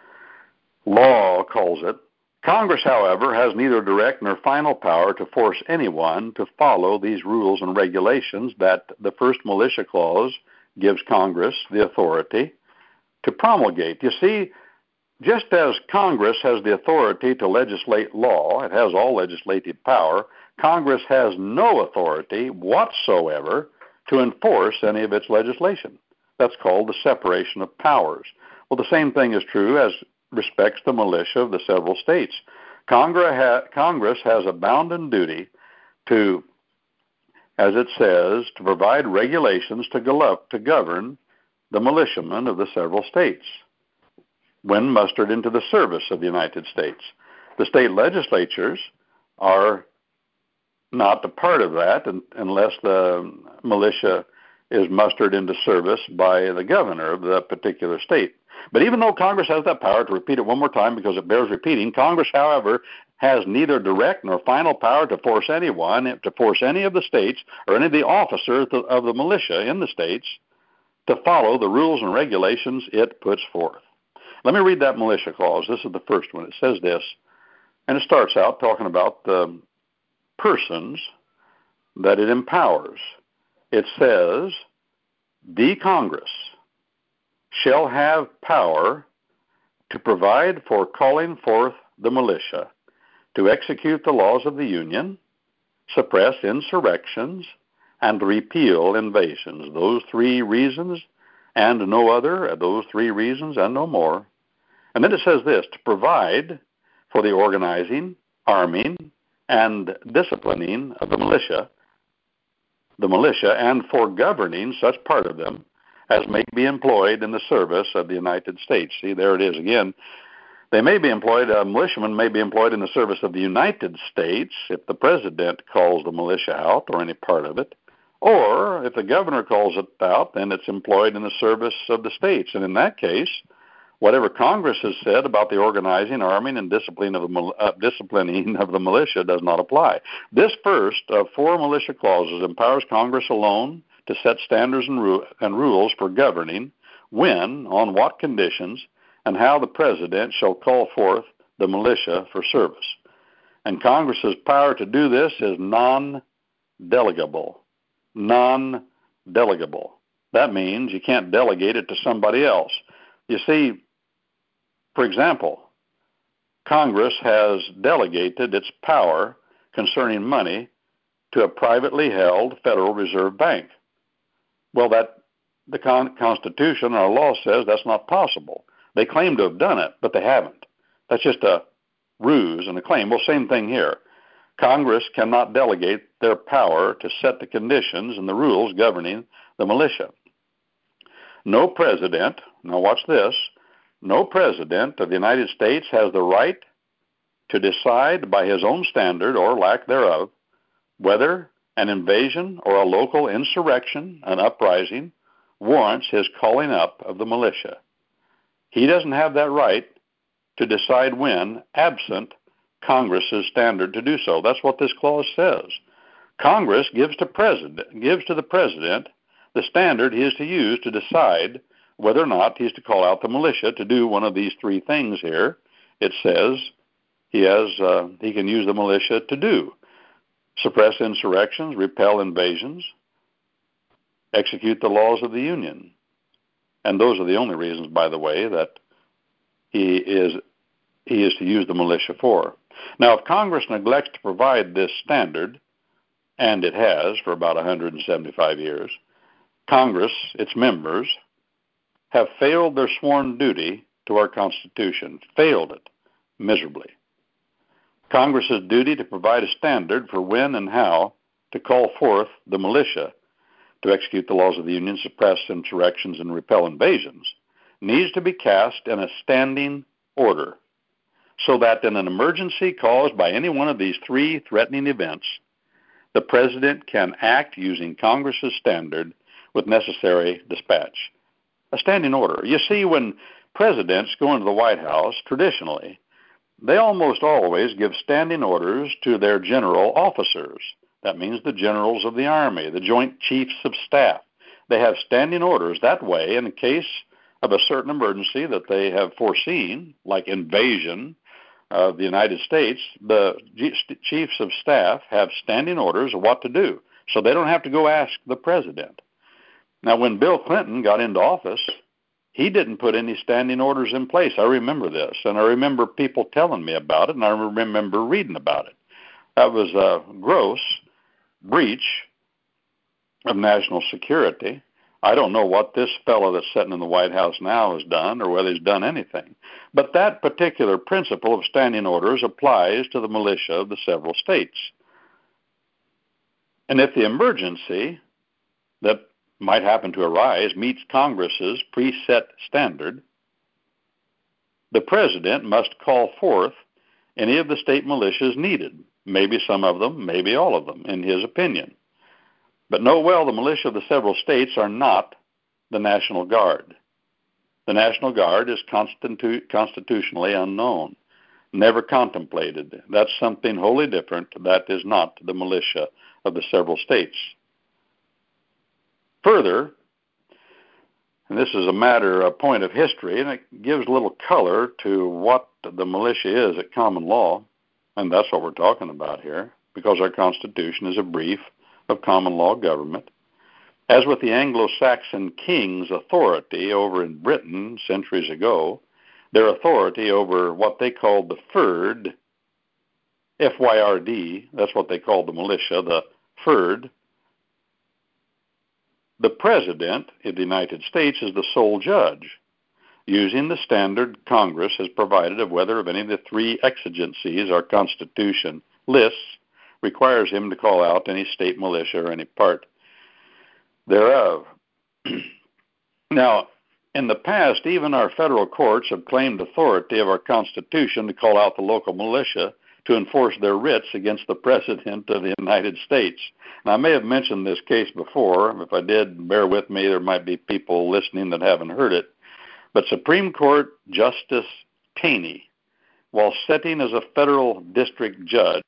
law calls it. Congress, however, has neither direct nor final power to force anyone to follow these rules and regulations that the first militia clause gives Congress the authority to promulgate. You see, just as Congress has the authority to legislate law, it has all legislative power, Congress has no authority whatsoever to enforce any of its legislation. That's called the separation of powers. Well, the same thing is true as respects the militia of the several states. Congress, ha- Congress has a bounden duty to, as it says, to provide regulations to, go- to govern the militiamen of the several states when mustered into the service of the United States. The state legislatures are not a part of that unless the militia is mustered into service by the governor of the particular state. But even though Congress has that power, to repeat it one more time because it bears repeating, Congress, however, has neither direct nor final power to force anyone, to force any of the states or any of the officers of the militia in the states to follow the rules and regulations it puts forth. Let me read that militia clause. This is the first one. It says this, and it starts out talking about the persons that it empowers. It says, the Congress shall have power to provide for calling forth the militia, to execute the laws of the Union, suppress insurrections, and repeal invasions. Those three reasons and no other, those three reasons and no more. And then it says this, to provide for the organizing, arming, and disciplining of the militia, the militia, and for governing such part of them as may be employed in the service of the United States. See, there it is again. They may be employed, a militiaman may be employed in the service of the United States if the president calls the militia out or any part of it, or if the governor calls it out, then it's employed in the service of the states. And in that case, whatever Congress has said about the organizing, arming, and discipline of the, uh, disciplining of the militia does not apply. This first of four militia clauses empowers Congress alone to set standards and, ru- and rules for governing when, on what conditions, and how the president shall call forth the militia for service. And Congress's power to do this is non-delegable. Non-delegable. That means you can't delegate it to somebody else. You see, for example, Congress has delegated its power concerning money to a privately held Federal Reserve Bank. Well, that the con- Constitution, our law says that's not possible. They claim to have done it, but they haven't. That's just a ruse and a claim. Well, same thing here. Congress cannot delegate their power to set the conditions and the rules governing the militia. No president, now watch this, no president of the United States has the right to decide by his own standard or lack thereof whether an invasion or a local insurrection, an uprising, warrants his calling up of the militia. He doesn't have that right to decide when, absent Congress's standard to do so. That's what this clause says. Congress gives to president gives to the president the standard he is to use to decide whether or not he is to call out the militia to do one of these three things here. It says he has uh, he can use the militia to do: suppress insurrections, repel invasions, execute the laws of the Union. And those are the only reasons, by the way, that he is he is to use the militia for. Now, if Congress neglects to provide this standard, and it has for about one hundred seventy-five years, Congress, its members, have failed their sworn duty to our Constitution, failed it miserably. Congress's duty to provide a standard for when and how to call forth the militia to execute the laws of the Union, suppress insurrections, and repel invasions needs to be cast in a standing order, so that in an emergency caused by any one of these three threatening events, the President can act using Congress's standard with necessary dispatch. A standing order. You see, when presidents go into the White House, traditionally, they almost always give standing orders to their general officers. That means the generals of the Army, the Joint Chiefs of Staff. They have standing orders that way in case of a certain emergency that they have foreseen, like invasion of the United States. The Chiefs of Staff have standing orders of what to do, so they don't have to go ask the President. Now, when Bill Clinton got into office, he didn't put any standing orders in place. I remember this, and I remember people telling me about it, and I remember reading about it. That was a gross breach of national security. I don't know what this fellow that's sitting in the White House now has done or whether he's done anything. But that particular principle of standing orders applies to the militia of the several states. And if the emergency that might happen to arise meets Congress's preset standard, the President must call forth any of the state militias needed, maybe some of them, maybe all of them, in his opinion. But know well, the militia of the several states are not the National Guard. The National Guard is constitu- constitutionally unknown, never contemplated. That's something wholly different. That is not the militia of the several states. Further, and this is a matter, a point of history, and it gives a little color to what the militia is at common law, and that's what we're talking about here, because our Constitution is a brief of common law government. As with the Anglo-Saxon king's authority over in Britain centuries ago, their authority over what they called the fyrd, F Y R D, that's what they called the militia, the fyrd. The President of the United States is the sole judge, using the standard Congress has provided of whether of any of the three exigencies our Constitution lists requires him to call out any state militia or any part thereof. Now, in the past, even our federal courts have claimed authority of our Constitution to call out the local militia to enforce their writs against the President of the United States. Now, I may have mentioned this case before. If I did, bear with me. There might be people listening that haven't heard it. But Supreme Court Justice Taney, while sitting as a federal district judge,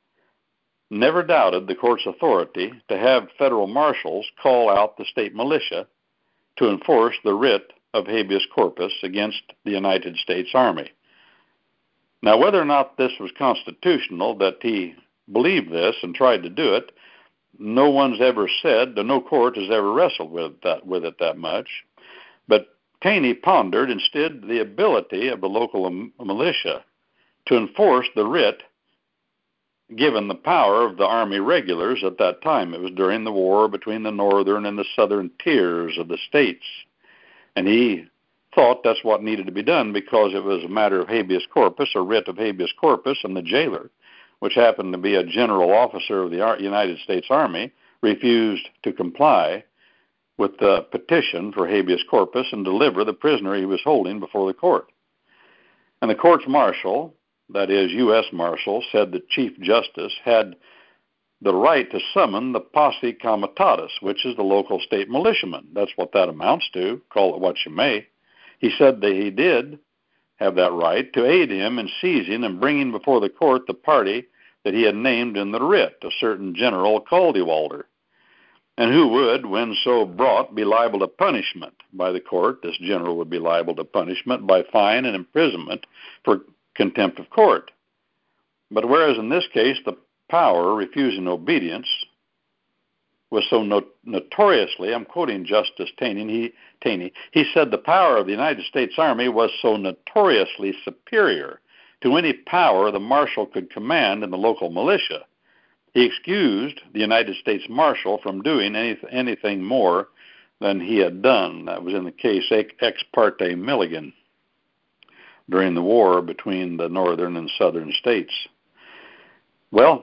never doubted the court's authority to have federal marshals call out the state militia to enforce the writ of habeas corpus against the United States Army. Now, whether or not this was constitutional, that he believed this and tried to do it, no one's ever said, no court has ever wrestled with that, with it that much. But Taney pondered instead the ability of the local militia to enforce the writ given the power of the Army regulars at that time. It was during the war between the northern and the southern tiers of the states. And he thought that's what needed to be done because it was a matter of habeas corpus, a writ of habeas corpus, and the jailer, which happened to be a general officer of the United States Army, refused to comply with the petition for habeas corpus and deliver the prisoner he was holding before the court. And the court's marshal, that is, U S Marshal, said the Chief Justice had the right to summon the posse comitatus, which is the local state militiamen. That's what that amounts to, call it what you may. He said that he did have that right to aid him in seizing and bringing before the court the party that he had named in the writ, a certain General Caldwell, and who would, when so brought, be liable to punishment by the court. This general would be liable to punishment by fine and imprisonment for contempt of court. But whereas in this case the power refusing obedience was so no- notoriously, I'm quoting Justice Taney, he, Taney, he said the power of the United States Army was so notoriously superior to any power the marshal could command in the local militia. He excused the United States Marshal from doing any, anything more than he had done. That was in the case ex parte Milligan during the war between the northern and southern states. Well,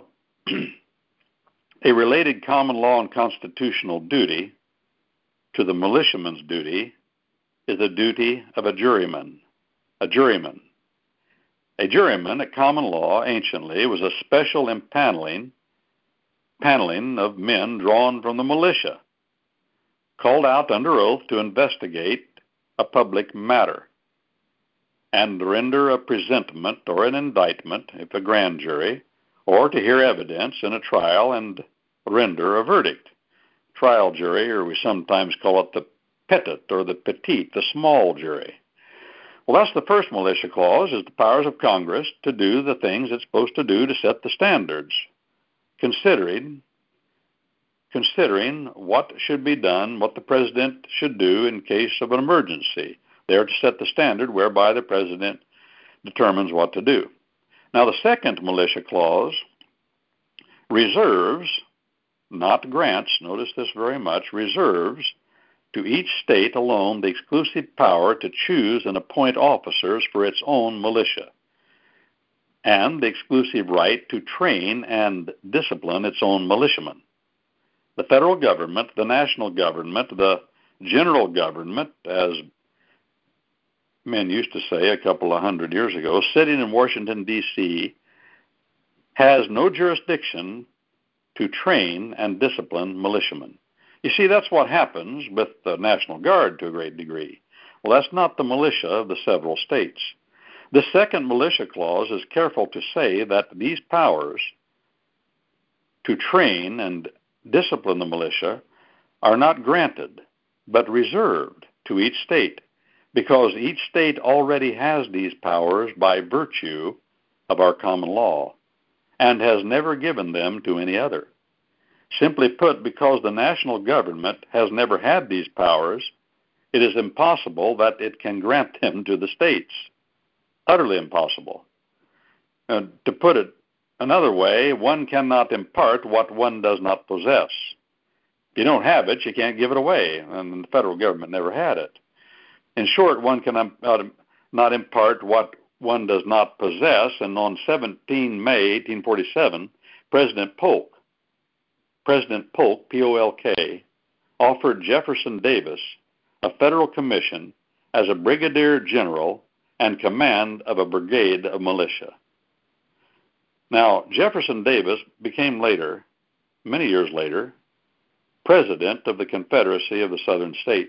a related common law and constitutional duty to the militiaman's duty is the duty of a juryman. A juryman. A juryman, at common law, anciently, was a special impaneling paneling of men drawn from the militia, called out under oath to investigate a public matter and render a presentment or an indictment, if a grand jury, or to hear evidence in a trial and render a verdict. Trial jury, or we sometimes call it the petit or the petite, the small jury. Well, that's the first militia clause, is the powers of Congress to do the things it's supposed to do to set the standards, considering considering what should be done, what the president should do in case of an emergency. They are to set the standard whereby the president determines what to do. Now, the second militia clause reserves, not grants, notice this very much, reserves to each state alone the exclusive power to choose and appoint officers for its own militia, and the exclusive right to train and discipline its own militiamen. The federal government, the national government, the general government, as men used to say a couple of hundred years ago, sitting in Washington, D C, has no jurisdiction to train and discipline militiamen. You see, that's what happens with the National Guard to a great degree. Well, that's not the militia of the several states. The second militia clause is careful to say that these powers to train and discipline the militia are not granted, but reserved to each state, because each state already has these powers by virtue of our common law and has never given them to any other. Simply put, because the national government has never had these powers, it is impossible that it can grant them to the states. Utterly impossible. And to put it another way, one cannot impart what one does not possess. If you don't have it, you can't give it away, and the federal government never had it. In short, one cannot not impart what one does not possess, and on the seventeenth of May, eighteen forty-seven, President Polk, President Polk, P O L K, offered Jefferson Davis a federal commission as a brigadier general and command of a brigade of militia. Now, Jefferson Davis became later, many years later, president of the Confederacy of the Southern States.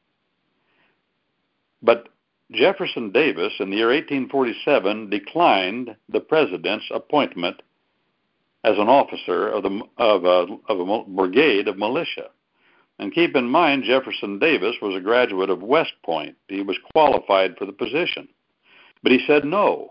But Jefferson Davis, in the year eighteen forty-seven, declined the president's appointment as an officer of, the, of, a, of a brigade of militia. And keep in mind, Jefferson Davis was a graduate of West Point. He was qualified for the position. But he said no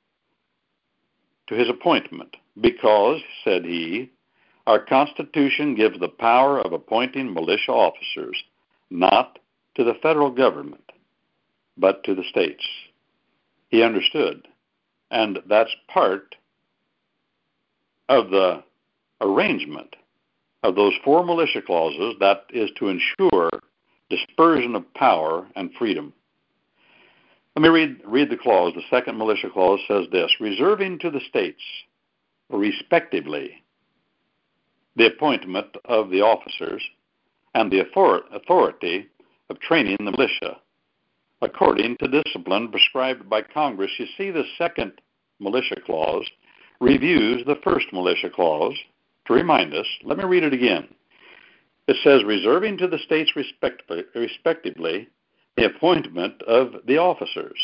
to his appointment because, said he, our Constitution gives the power of appointing militia officers not to the federal government, but to the states. He understood. And that's part of the arrangement of those four militia clauses that is to ensure dispersion of power and freedom. Let me read, read the clause. The second militia clause says this: reserving to the states, respectively, the appointment of the officers and the author- authority of training the militia, according to discipline prescribed by Congress. You see, the second militia clause reviews the first militia clause to remind us. Let me read it again. It says, reserving to the states respect- respectively the appointment of the officers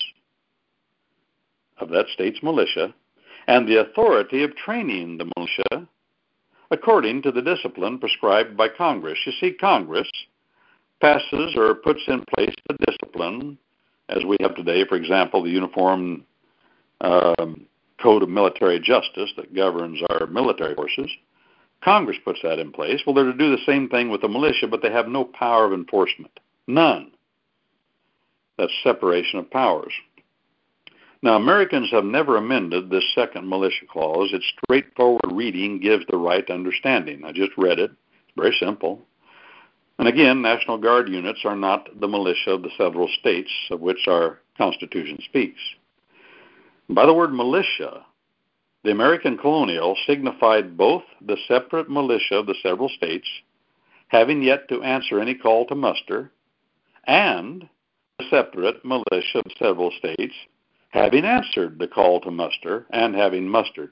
of that state's militia and the authority of training the militia according to the discipline prescribed by Congress. You see, Congress passes or puts in place the discipline, as we have today, for example, the Uniform um, Code of Military Justice that governs our military forces. Congress puts that in place. Well, they're to do the same thing with the militia, but they have no power of enforcement. None. That's separation of powers. Now, Americans have never amended this second militia clause. Its straightforward reading gives the right understanding. I just read it. It's very simple. And again, National Guard units are not the militia of the several states of which our Constitution speaks. By the word militia, the American colonial signified both the separate militia of the several states, having yet to answer any call to muster, and the separate militia of several states, having answered the call to muster and having mustered.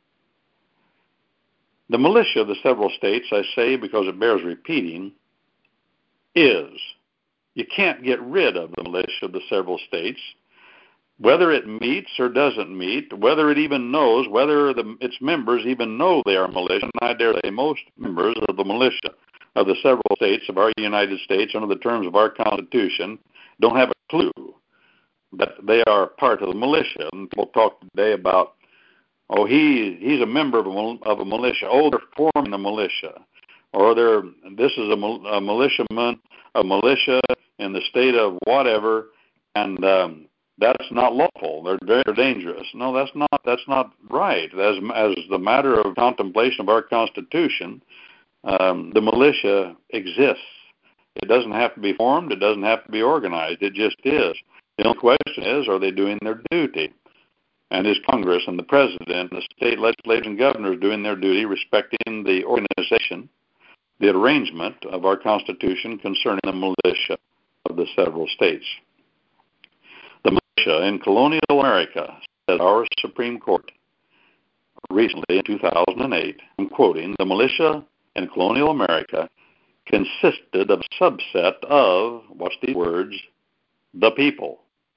The militia of the several states, I say because it bears repeating, is. You can't get rid of the militia of the several states, whether it meets or doesn't meet, whether it even knows, whether the, its members even know they are militia. And I dare say most members of the militia of the several states of our United States, under the terms of our Constitution, don't have a clue that they are part of the militia. And we'll talk today about, oh, he he's a member of a, of a militia. Oh, they're forming a militia. Or they're, this is a, a militiaman, a militia in the state of whatever, and um, that's not lawful. They're very dangerous. No, that's not. That's not right. As as the matter of contemplation of our Constitution, um, the militia exists. It doesn't have to be formed. It doesn't have to be organized. It just is. The only question is, are they doing their duty? And is Congress and the President and the state legislators and governors doing their duty respecting the organization, the arrangement of our Constitution concerning the militia of the several states? The militia in colonial America, said our Supreme Court recently in two thousand eight, I'm quoting, the militia in colonial America consisted of a subset of, watch these words, the people.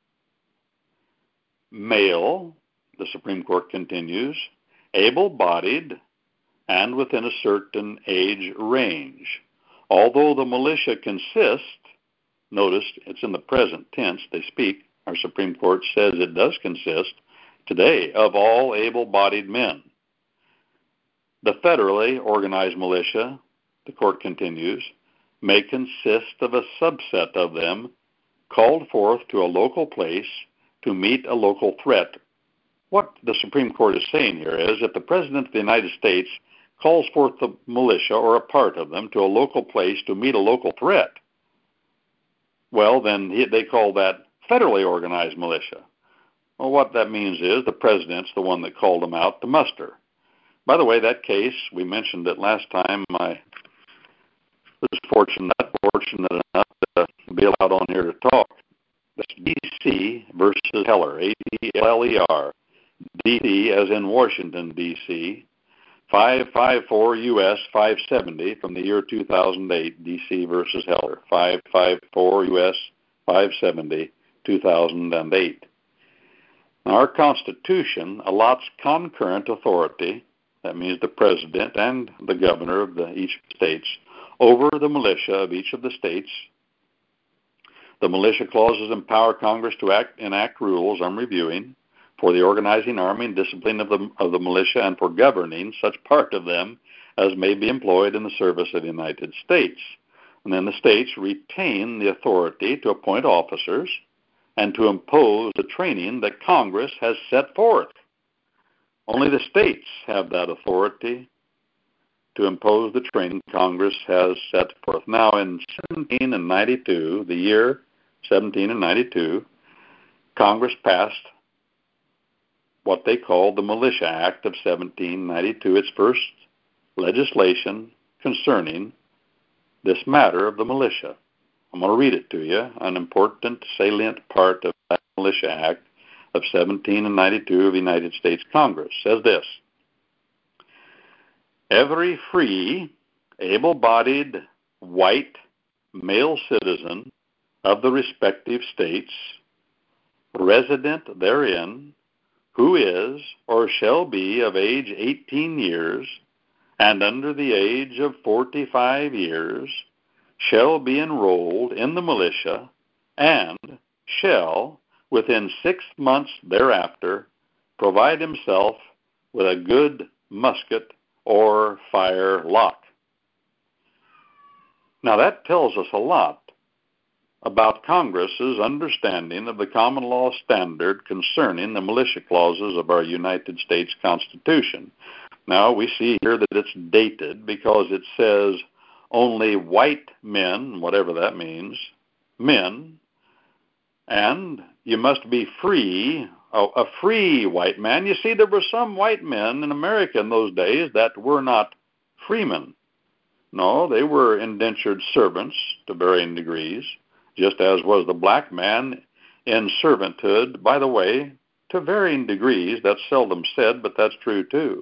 Male, the Supreme Court continues, able-bodied, and within a certain age range. Although the militia consist, notice it's in the present tense they speak, our Supreme Court says it does consist today of all able-bodied men. The federally organized militia, the court continues, may consist of a subset of them called forth to a local place to meet a local threat. What the Supreme Court is saying here is that the President of the United States calls forth the militia or a part of them to a local place to meet a local threat. Well, then he, they call that federally organized militia. Well, what that means is the President's the one that called them out to muster. By the way, that case, we mentioned it last time. I was fortunate, fortunate enough to be allowed on here to talk. That's D C versus Heller, A D L L E R. D C as in Washington, D C, five fifty-four U S five seventy from the year two thousand eight, D C versus Heller, five fifty-four U S five seventy, two thousand eight. Now, our Constitution allots concurrent authority, that means the President and the Governor of the, each states, over the militia of each of the states. The militia clauses empower Congress to act, enact rules I'm reviewing for the organizing, arming, discipline of the, of the militia, and for governing such part of them as may be employed in the service of the United States. And then the states retain the authority to appoint officers and to impose the training that Congress has set forth. Only the states have that authority to impose the training Congress has set forth. Now, in seventeen ninety-two, the year seventeen ninety-two, Congress passed what they called the Militia Act of seventeen ninety-two, its first legislation concerning this matter of the militia. I'm going to read it to you, an important, salient part of that Militia Act of seventeen ninety-two of the United States Congress. It says this: every free, able-bodied, white, male citizen of the respective states, resident therein, who is or shall be of age eighteen years and under the age of forty-five years, shall be enrolled in the militia and shall, within six months thereafter, provide himself with a good musket or firelock. Now that tells us a lot about Congress's understanding of the common law standard concerning the militia clauses of our United States Constitution. Now, we see here that it's dated because it says only white men, whatever that means, men, and you must be free, a, a free white man. You see, there were some white men in America in those days that were not freemen. No, they were indentured servants to varying degrees, just as was the black man in servanthood, by the way, to varying degrees. That's seldom said, but that's true too.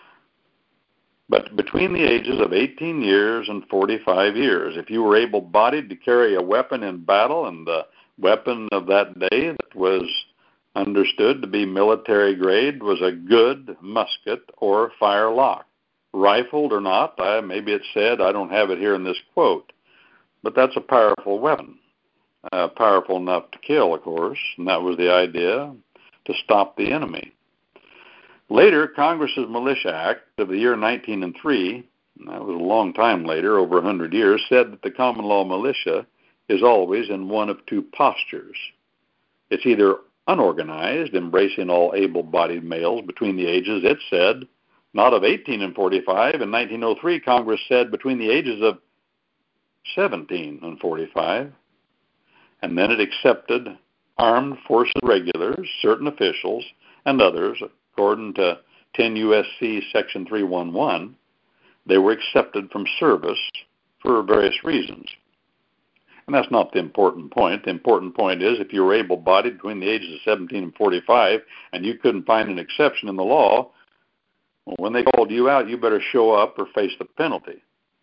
But between the ages of eighteen years and forty-five years, if you were able-bodied to carry a weapon in battle, and the weapon of that day that was understood to be military grade was a good musket or firelock, rifled or not, I, maybe it said, I don't have it here in this quote, but that's a powerful weapon, uh, powerful enough to kill, of course, and that was the idea, to stop the enemy. Later, Congress's Militia Act of the year nineteen oh three, that was a long time later, over one hundred years, said that the common law militia is always in one of two postures. It's either unorganized, embracing all able-bodied males between the ages, it said, not of eighteen and forty-five. In nineteen oh three, Congress said between the ages of seventeen and forty-five. And then it accepted armed forces regulars, certain officials, and others. According to ten U S C Section three eleven, they were accepted from service for various reasons. And that's not the important point. The important point is if you were able-bodied between the ages of seventeen and forty-five and you couldn't find an exception in the law, well, when they called you out, you better show up or face the penalty.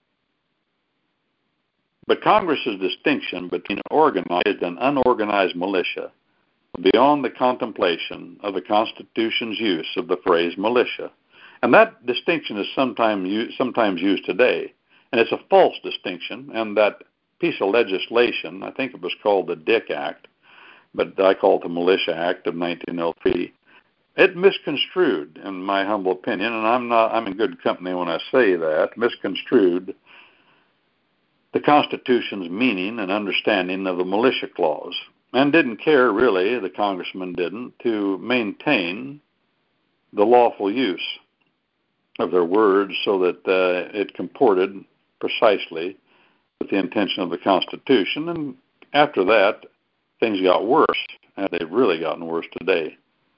But Congress's distinction between organized and unorganized militia beyond the contemplation of the Constitution's use of the phrase militia. And that distinction is sometimes used, sometimes used today, and it's a false distinction, and that piece of legislation, I think it was called the Dick Act, but I call it the Militia Act of nineteen oh three, it misconstrued, in my humble opinion, and I'm not I'm in good company when I say that, misconstrued the Constitution's meaning and understanding of the militia clause, and didn't care, really, the congressman didn't, to maintain the lawful use of their words so that uh, it comported precisely with the intention of the Constitution. And after that, things got worse, and they've really gotten worse today.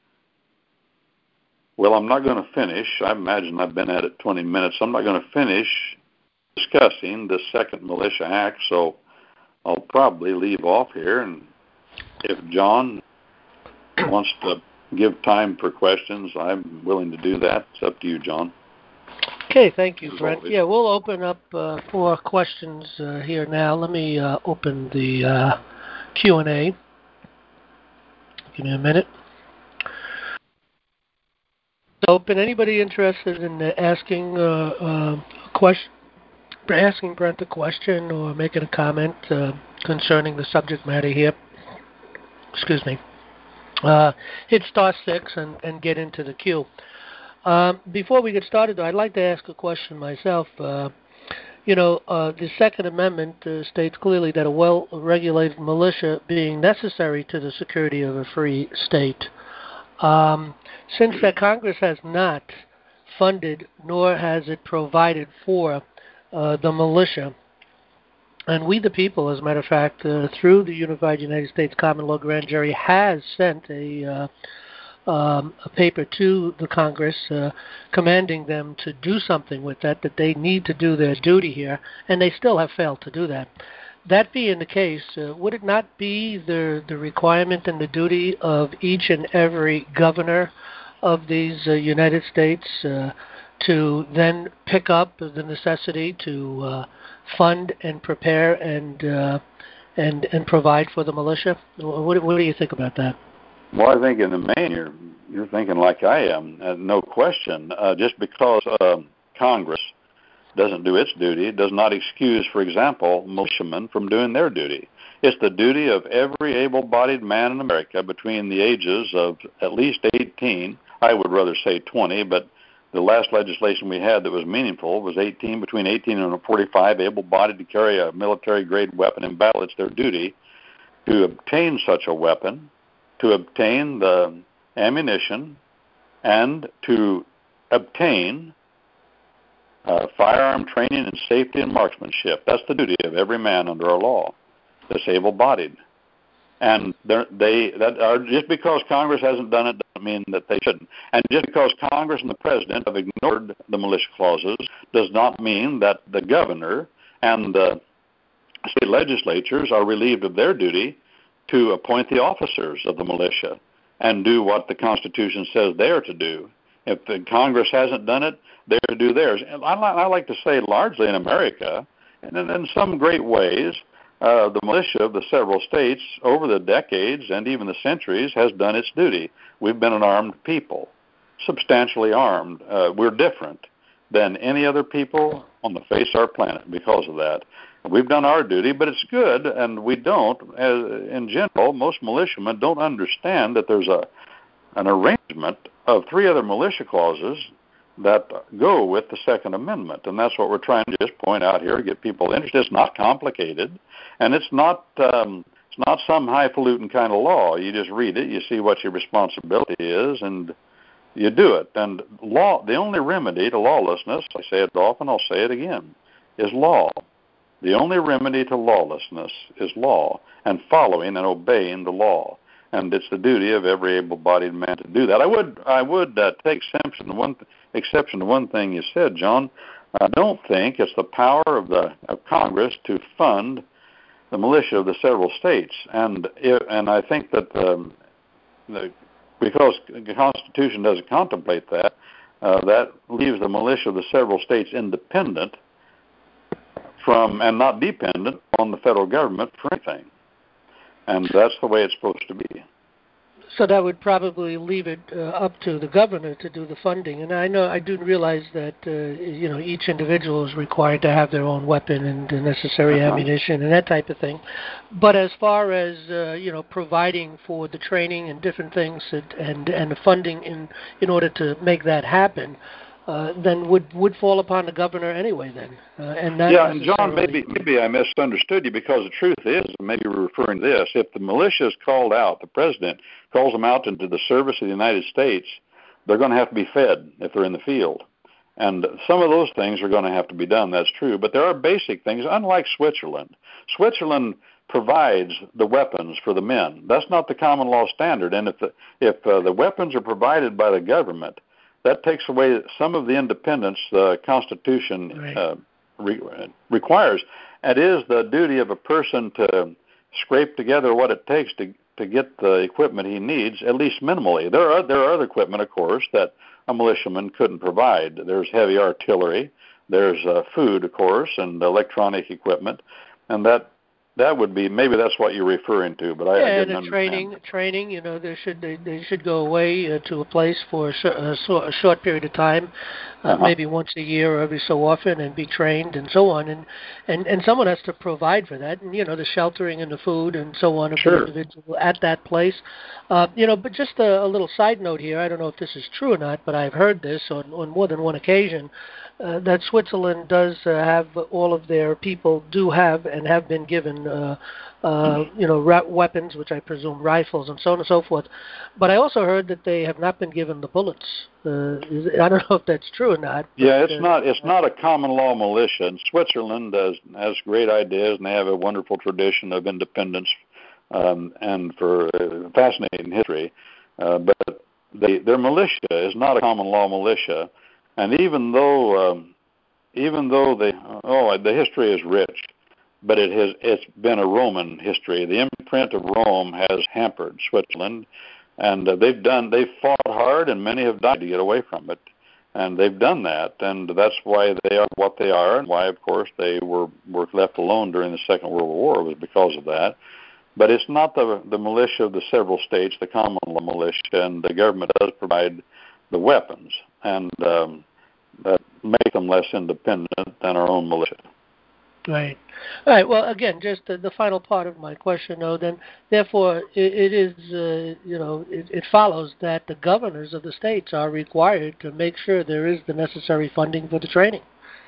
Well, I'm not going to finish. I imagine I've been at it twenty minutes. I'm not going to finish discussing the second Militia Act, so I'll probably leave off here, and if John wants to give time for questions, I'm willing to do that. It's up to you, John. Okay, thank you, Brent. Yeah, we'll open up uh, for questions uh, here now. Let me uh, open the uh, Q and A. Give me a minute. Open. Anybody interested in uh, asking uh, uh, a question, asking Brent a question or making a comment uh, concerning the subject matter here? Excuse me. Uh, hit star six and, and get into the queue. Um, before we get started, though, I'd like to ask a question myself. Uh, you know, uh, the Second Amendment uh, states clearly that a well-regulated militia being necessary to the security of a free state. Um, since that Congress has not funded nor has it provided for uh, the militia, and we, the people, as a matter of fact, uh, through the Unified United States Common Law Grand Jury, has sent a, uh, um, a paper to the Congress uh, commanding them to do something with that, that they need to do their duty here, and they still have failed to do that. That being the case, uh, would it not be the, the requirement and the duty of each and every governor of these uh, United States uh, to then pick up the necessity to uh, fund and prepare and uh, and and provide for the militia? What, what do you think about that? Well, I think in the main you're you're thinking like I am, uh, no question. Uh, just because uh, Congress doesn't do its duty does not excuse, for example, militiamen from doing their duty. It's the duty of every able-bodied man in America between the ages of at least eighteen. I would rather say twenty, but the last legislation we had that was meaningful was eighteen, between eighteen and forty-five, able-bodied to carry a military-grade weapon in battle. It's their duty to obtain such a weapon, to obtain the ammunition, and to obtain uh, firearm training and safety and marksmanship. That's the duty of every man under our law, disable-bodied. And they that are, just because Congress hasn't done it doesn't mean that they shouldn't. And just because Congress and the President have ignored the militia clauses does not mean that the governor and the state legislatures are relieved of their duty to appoint the officers of the militia and do what the Constitution says they are to do. If the Congress hasn't done it, they're to do theirs. And I, I like to say largely in America, and in, in some great ways, Uh, the militia of the several states over the decades and even the centuries has done its duty. We've been an armed people, substantially armed. Uh, we're different than any other people on the face of our planet because of that. We've done our duty, but it's good, and we don't, as, in general, most militiamen don't understand that there's a an arrangement of three other militia clauses that go with the Second Amendment, and that's what we're trying to just point out here to get people interested. It's not complicated, and it's not um, it's not some highfalutin kind of law. You just read it, you see what your responsibility is, and you do it. And law, the only remedy to lawlessness, I say it often, I'll say it again, is law. The only remedy to lawlessness is law, and following and obeying the law. And it's the duty of every able-bodied man to do that. I would I would uh, take exception to one th- exception to one thing you said, John. I don't think it's the power of the of Congress to fund the militia of the several states, and it, and I think that um, the, because the Constitution doesn't contemplate that, uh, that leaves the militia of the several states independent from and not dependent on the federal government for anything. And that's the way it's supposed to be. So that would probably leave it uh, up to the governor to do the funding. And I know I do realize that uh, you know each individual is required to have their own weapon and the necessary uh-huh. ammunition and that type of thing. But as far as uh, you know, providing for the training and different things that, and and the funding in in order to make that happen, uh, then would would fall upon the governor anyway. Then uh, and not yeah, and John, maybe maybe I misunderstood you, because the truth is, maybe we're referring to this: if the militia is called out, the president calls them out into the service of the United States, they're going to have to be fed if they're in the field. And some of those things are going to have to be done, that's true. But there are basic things, unlike Switzerland. Switzerland provides the weapons for the men. That's not the common law standard. And if the, if uh, the weapons are provided by the government, that takes away some of the independence the Constitution right. uh, re- requires. It is the duty of a person to scrape together what it takes to to get the equipment he needs, at least minimally. There are there are other equipment, of course, that a militiaman couldn't provide. There's heavy artillery, there's uh, food, of course, and electronic equipment, and that that would be, maybe that's what you're referring to, but I, yeah, I didn't and understand. training, training, you know, they should they, they should go away uh, to a place for a, sh- a, so, a short period of time, uh, uh-huh. maybe once a year or every so often, and be trained and so on, and, and and someone has to provide for that, and you know, the sheltering and the food and so on of sure. the individual at that place, uh, you know. But just a, a little side note here, I don't know if this is true or not, but I've heard this on on more than one occasion. Uh, that Switzerland does uh, have all of their people do have and have been given, uh, uh, you know, ra- weapons, which I presume rifles and so on and so forth. But I also heard that they have not been given the bullets. Uh, I don't know if that's true or not. But, yeah, it's uh, not. It's not a common law militia. And Switzerland has has great ideas, and they have a wonderful tradition of independence, um, and for uh, fascinating history. Uh, but they, their militia is not a common law militia. And even though, um, even though they, oh, the history is rich, but it has it's been a Roman history. The imprint of Rome has hampered Switzerland, and uh, they've done they've fought hard, and many have died to get away from it, and they've done that, and that's why they are what they are, and why, of course, they were were left alone during the Second World War was because of that. But it's not the the militia of the several states, the common law militia, and the government does provide the weapons, and um, that make them less independent than our own militia. Right. All right. Well, again, just the, the final part of my question, though, then, therefore, it, it is, uh, you know, it, it follows that the governors of the states are required to make sure there is the necessary funding for the training.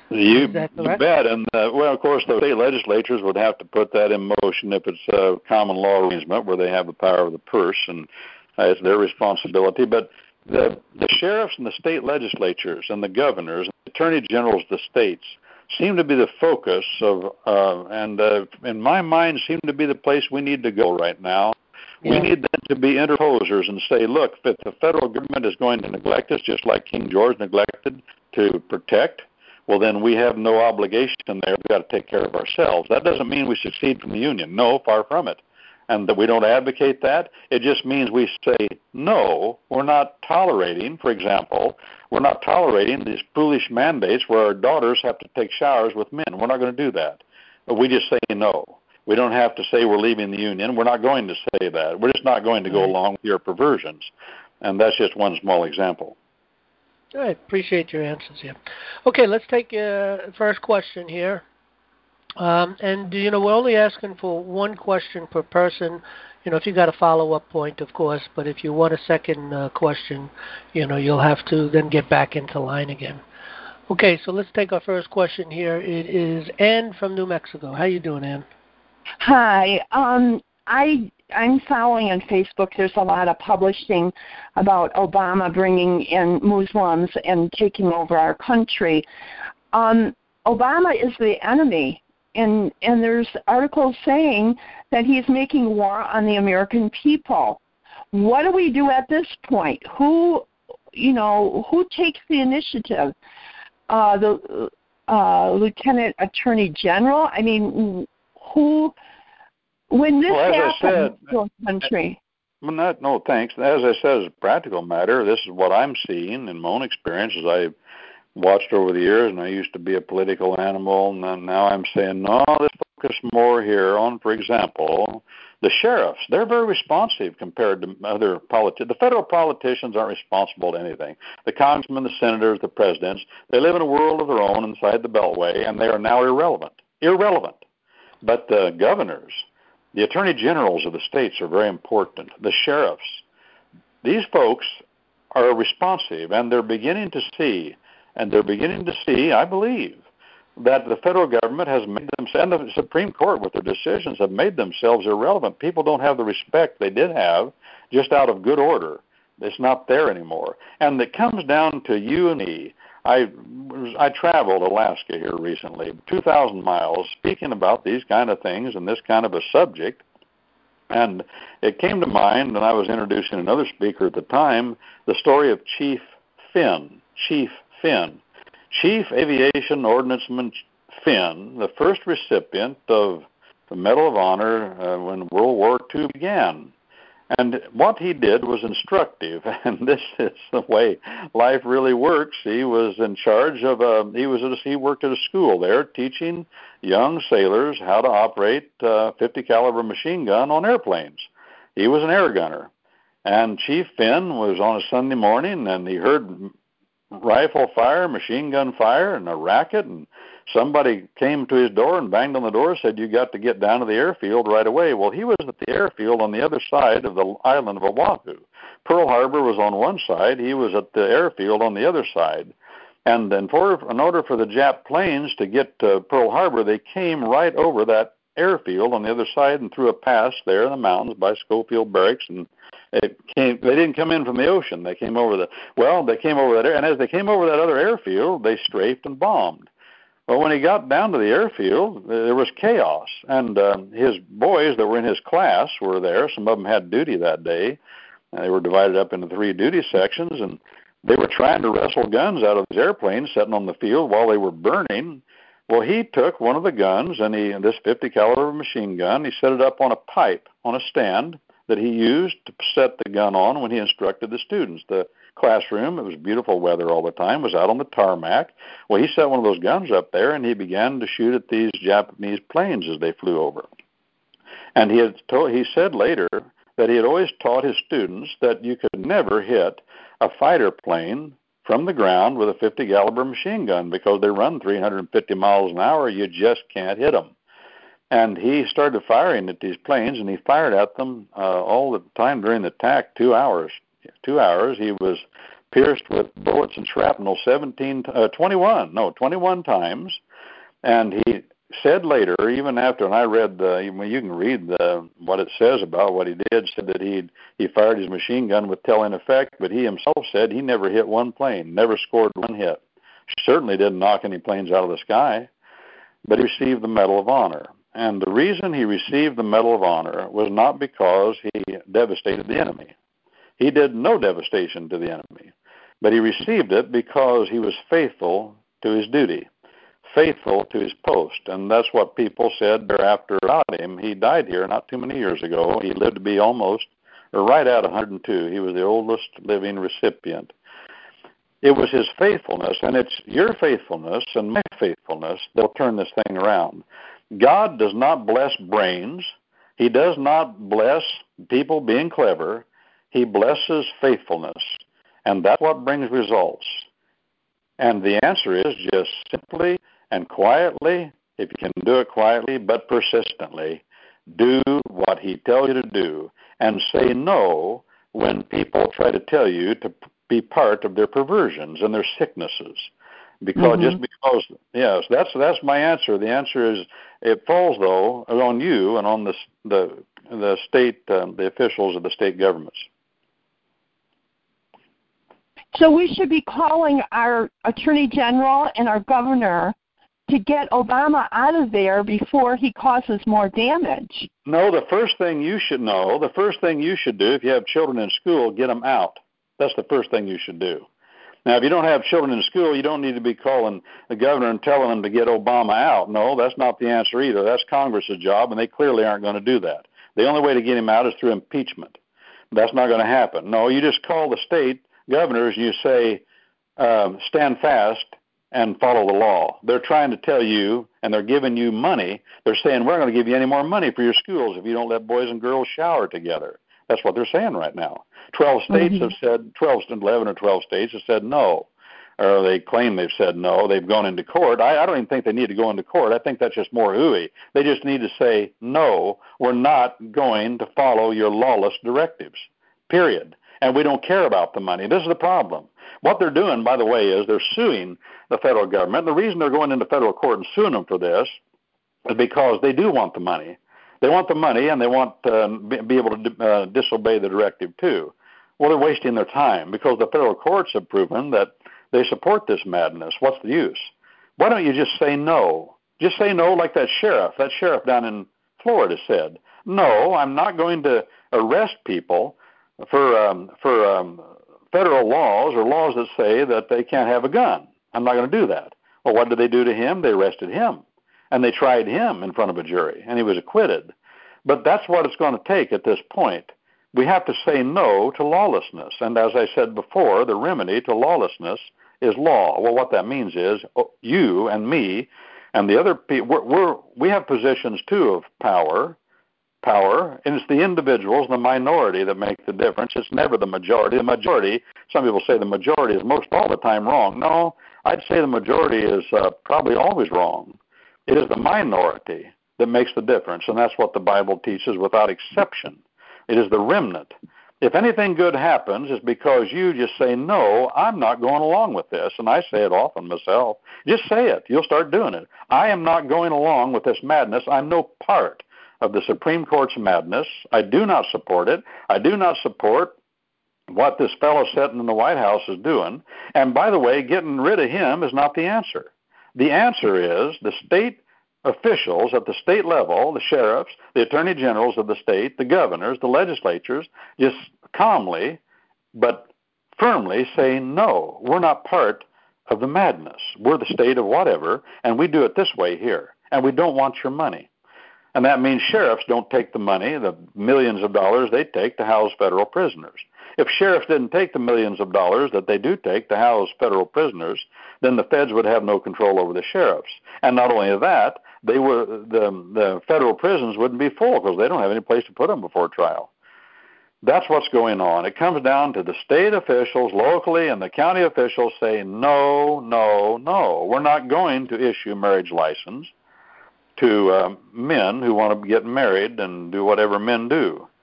You, Is that you correct? bet. And, uh, well, of course, the state legislatures would have to put that in motion if it's a common law arrangement where they have the power of the purse, and uh, it's their responsibility. But the, the sheriffs and the state legislatures and the governors and the attorney generals of the states seem to be the focus of, uh, and uh, in my mind, seem to be the place we need to go right now. Yeah. We need them to be interposers and say, look, if the federal government is going to neglect us just like King George neglected to protect, well, then we have no obligation there. We've got to take care of ourselves. That doesn't mean we secede from the Union. No, far from it. And that we don't advocate that. It just means we say, no, we're not tolerating, for example, we're not tolerating these foolish mandates where our daughters have to take showers with men. We're not going to do that. But we just say no. We don't have to say we're leaving the Union. We're not going to say that. We're just not going to go along with your perversions. And that's just one small example. All right. Appreciate your answers here. Okay, let's take uh, first question here. Um, and, you know, we're only asking for one question per person. You know, if you got a follow-up point, of course, but if you want a second uh, question, you know, you'll have to then get back into line again. Okay, so let's take our first question here. It is Ann from New Mexico. How you doing, Ann? Hi. Um, I, I'm following on Facebook. There's a lot of publishing about Obama bringing in Muslims and taking over our country. Um, Obama is the enemy, and, and there's articles saying that he's making war on the American people. What do we do at this point? Who, you know, who takes the initiative? Uh, the uh, Lieutenant Attorney General? I mean, who, when this well, happens said, to a country? Well, not, no, thanks. As I said, as a practical matter, this is what I'm seeing in my own experience as I've watched over the years, and I used to be a political animal, and then now I'm saying, no, let's focus more here on, for example, the sheriffs. They're very responsive compared to other politicians. The federal politicians aren't responsible to anything. The congressmen, the senators, the presidents, they live in a world of their own inside the Beltway, and they are now irrelevant. Irrelevant. But the governors, the attorney generals of the states are very important. The sheriffs, these folks are responsive, and they're beginning to see, and they're beginning to see, I believe, that the federal government has made them, and the Supreme Court with their decisions have made themselves irrelevant. People don't have the respect they did have just out of good order. It's not there anymore. And it comes down to you and me. I, I traveled Alaska here recently, two thousand miles, speaking about these kind of things and this kind of a subject. And it came to mind, and I was introducing another speaker at the time, the story of Chief Finn. Chief Finn. Chief Aviation Ordnanceman Finn, the first recipient of the Medal of Honor uh, when World War Two began. And what he did was instructive, and this is the way life really works. He was in charge of a, he was at a, he worked at a school there teaching young sailors how to operate a fifty caliber machine gun on airplanes. He was an air gunner. And Chief Finn was on a Sunday morning, and he heard rifle fire, machine gun fire, and a racket, and somebody came to his door and banged on the door and said, you got to get down to the airfield right away. Well, he was at the airfield on the other side of the island of Oahu. Pearl Harbor was on one side. He was at the airfield on the other side. And in order, in order for the Jap planes to get to Pearl Harbor, they came right over that airfield on the other side and through a pass there in the mountains by Schofield Barracks, and it came, they didn't come in from the ocean. They came over the, well, they came over that air, and as they came over that other airfield, they strafed and bombed. Well, when he got down to the airfield, there was chaos, and uh, his boys that were in his class were there. Some of them had duty that day. And they were divided up into three duty sections, and they were trying to wrestle guns out of these airplanes sitting on the field while they were burning. Well, he took one of the guns, and he, this fifty caliber machine gun, he set it up on a pipe on a stand that he used to set the gun on when he instructed the students. The classroom, it was beautiful weather all the time, was out on the tarmac. Well, he set one of those guns up there, and he began to shoot at these Japanese planes as they flew over. And he had told, he said later that he had always taught his students that you could never hit a fighter plane from the ground with a fifty caliber machine gun because they run three hundred fifty miles an hour. You just can't hit them. And he started firing at these planes, and he fired at them uh, all the time during the attack, two hours. Two hours. He was pierced with bullets and shrapnel seventeen, uh, twenty-one, no, twenty-one times. And he said later, even after, and I read the, you can read the, what it says about what he did, said that he he fired his machine gun with telling effect, but he himself said he never hit one plane, never scored one hit. Certainly didn't knock any planes out of the sky, but he received the Medal of Honor. And the reason he received the Medal of Honor was not because he devastated the enemy. He did no devastation to the enemy, but he received it because he was faithful to his duty, faithful to his post. And that's what people said thereafter about him. He died here not too many years ago. He lived to be almost, or right at one hundred two. He was the oldest living recipient. It was his faithfulness, and it's your faithfulness and my faithfulness that will turn this thing around. God does not bless brains. He does not bless people being clever. He blesses faithfulness, and that's what brings results. And the answer is just simply and quietly, if you can do it quietly but persistently, do what he tells you to do, and say no when people try to tell you to be part of their perversions and their sicknesses. Because mm-hmm. just because, yes, that's that's my answer. The answer is, it falls though on you and on the the the state, um, the officials of the state governments. So we should be calling our Attorney General and our governor to get Obama out of there before he causes more damage. No, the first thing you should know, the first thing you should do if you have children in school, get them out. That's the first thing you should do. Now, if you don't have children in school, you don't need to be calling the governor and telling them to get Obama out. No, that's not the answer either. That's Congress's job, and they clearly aren't going to do that. The only way to get him out is through impeachment. That's not going to happen. No, you just call the state governors and you say, um, stand fast and follow the law. They're trying to tell you, and they're giving you money. They're saying, we're going to give you any more money for your schools if you don't let boys and girls shower together. That's what they're saying right now. Twelve states mm-hmm. have said, twelve, eleven or twelve states have said no, or they claim they've said no. They've gone into court. I, I don't even think they need to go into court. I think that's just more hooey. They just need to say, no, we're not going to follow your lawless directives, period. And we don't care about the money. This is the problem. What they're doing, by the way, is they're suing the federal government. And the reason they're going into federal court and suing them for this is because they do want the money. They want the money, and they want to uh, be, be able to uh, disobey the directive, too. Well, they're wasting their time because the federal courts have proven that they support this madness. What's the use? Why don't you just say no? Just say no like that sheriff. That sheriff down in Florida said, no, I'm not going to arrest people for um, for um, federal laws or laws that say that they can't have a gun. I'm not going to do that. Well, what did they do to him? They arrested him. And they tried him in front of a jury, and he was acquitted. But that's what it's going to take at this point. We have to say no to lawlessness. And as I said before, the remedy to lawlessness is law. Well, what that means is you and me and the other people, we're, we're, we have positions, too, of power, power, and it's the individuals, the minority, that make the difference. It's never the majority. The majority, some people say the majority is most all the time wrong. No, I'd say the majority is uh, probably always wrong. It is the minority that makes the difference, and that's what the Bible teaches without exception. It is the remnant. If anything good happens, it's because you just say, no, I'm not going along with this, and I say it often myself. Just say it. You'll start doing it. I am not going along with this madness. I'm no part of the Supreme Court's madness. I do not support it. I do not support what this fellow sitting in the White House is doing. And by the way, getting rid of him is not the answer. The answer is the state officials at the state level, the sheriffs, the attorney generals of the state, the governors, the legislatures, just calmly but firmly say, no, we're not part of the madness. We're the state of whatever, and we do it this way here, and we don't want your money. And that means sheriffs don't take the money, the millions of dollars they take to house federal prisoners. If sheriffs didn't take the millions of dollars that they do take to house federal prisoners, then the feds would have no control over the sheriffs. And not only that, they were the the federal prisons wouldn't be full because they don't have any place to put them before trial. That's what's going on. It comes down to the state officials locally and the county officials say, no, no, no. We're not going to issue marriage license to uh, men who want to get married and do whatever men do.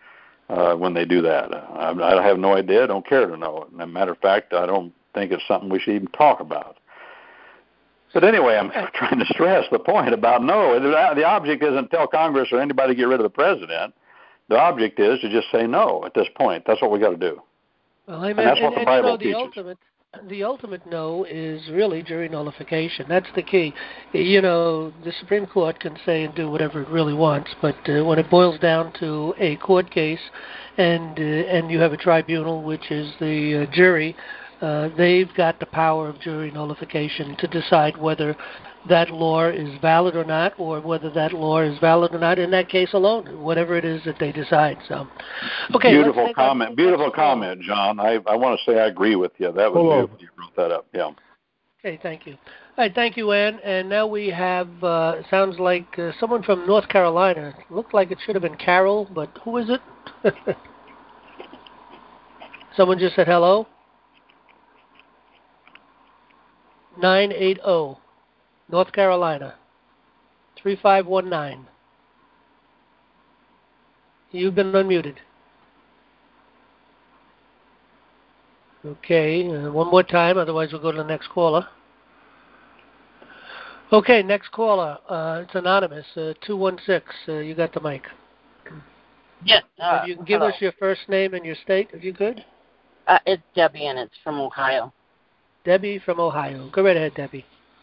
uh, when they do that. I, I have no idea. I don't care to know. As a matter of fact, I don't think it's something we should even talk about. But anyway, I'm trying to stress the point about no. The, the object isn't tell Congress or anybody to get rid of the president. The object is to just say no at this point. That's what we got to do. Well, I mean, and that's what and, the and, Bible you know, the teaches. ultimate, the ultimate no is really jury nullification. That's the key. You know, the Supreme Court can say and do whatever it really wants, but uh, when it boils down to a court case, and uh, and you have a tribunal, which is the uh, jury, uh, they've got the power of jury nullification to decide whether that law is valid or not, or whether that law is valid or not in that case alone, whatever it is that they decide. So, okay, beautiful let's take comment. our Beautiful next call. comment, John. I I want to say I agree with you. That was Hello. beautiful. You brought that up. Yeah. Okay, thank you. All right, thank you, Ann. And now we have, uh, sounds like uh, someone from North Carolina. Looked like it should have been Carol, but who is it? Someone just said hello. nine eight zero, North Carolina, three five one nine. You've been unmuted. Okay, uh, one more time, otherwise we'll go to the next caller. Okay, next caller. Uh, it's anonymous, uh, two one six. Uh, you got the mic. Yes. Uh, if you can give hello. us your first name and your state, if you could. Uh, it's Debbie, and it's from Ohio. Debbie from Ohio. Go right ahead, Debbie.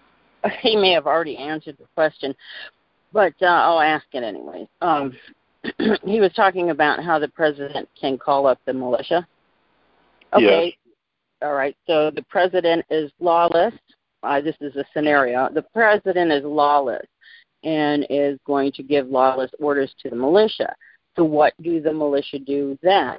He may have already answered the question, but uh, I'll ask it anyway. Um, he was talking about how the president can call up the militia. Okay. Yes. All right. So the president is lawless. Uh, this is a scenario. The president is lawless and is going to give lawless orders to the militia. So what do the militia do then?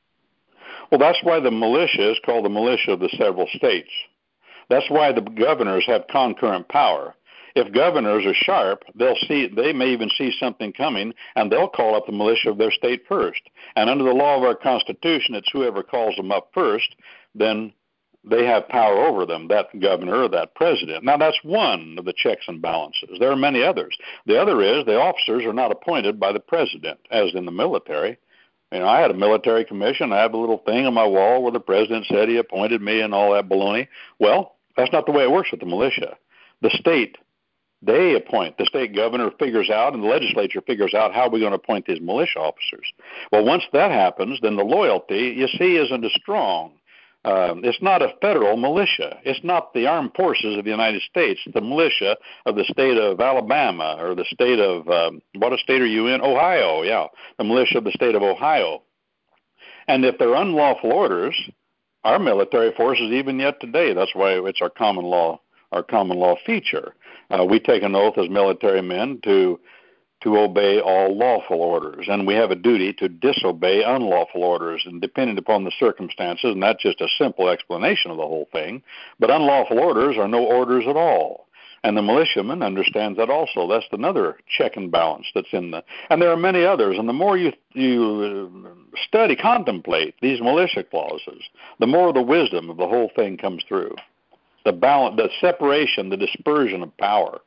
Well, that's why the militia is called the militia of the several states. That's why the governors have concurrent power. If governors are sharp, they'll see. They may even see something coming, and they'll call up the militia of their state first. And under the law of our Constitution, it's whoever calls them up first, then they have power over them, that governor or that president. Now, that's one of the checks and balances. There are many others. The other is the officers are not appointed by the president, as in the military. You know, I had a military commission. I have a little thing on my wall where the president said he appointed me and all that baloney. Well, that's not the way it works with the militia. The state, they appoint. The state governor figures out, and the legislature figures out how we're going to appoint these militia officers. Well, once that happens, then the loyalty, you see, isn't as strong. Um, it's not a federal militia. It's not the armed forces of the United States. It's the militia of the state of Alabama or the state of, um, what state are you in? Ohio, yeah. The militia of the state of Ohio. And if they're unlawful orders, our military forces, even yet today, that's why it's our common law, our common law feature. Uh, we take an oath as military men to to obey all lawful orders, and we have a duty to disobey unlawful orders, and depending upon the circumstances, and that's just a simple explanation of the whole thing, but unlawful orders are no orders at all. And the militiaman understands that also. That's another check and balance that's in the, and there are many others, and the more you you study, contemplate these militia clauses, the more the wisdom of the whole thing comes through. The balance, the separation, the dispersion of power.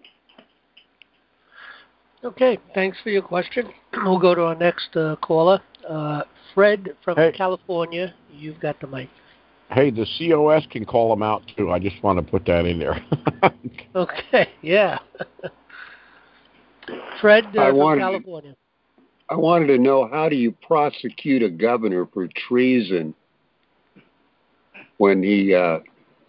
Okay, thanks for your question. We'll go to our next uh, caller. Uh, Fred from Hey. California, you've got the mic. Hey, the C O S can call them out, too. I just want to put that in there. Okay, yeah. Fred uh, I from wanted- California. I wanted to know, how do you prosecute a governor for treason when he uh,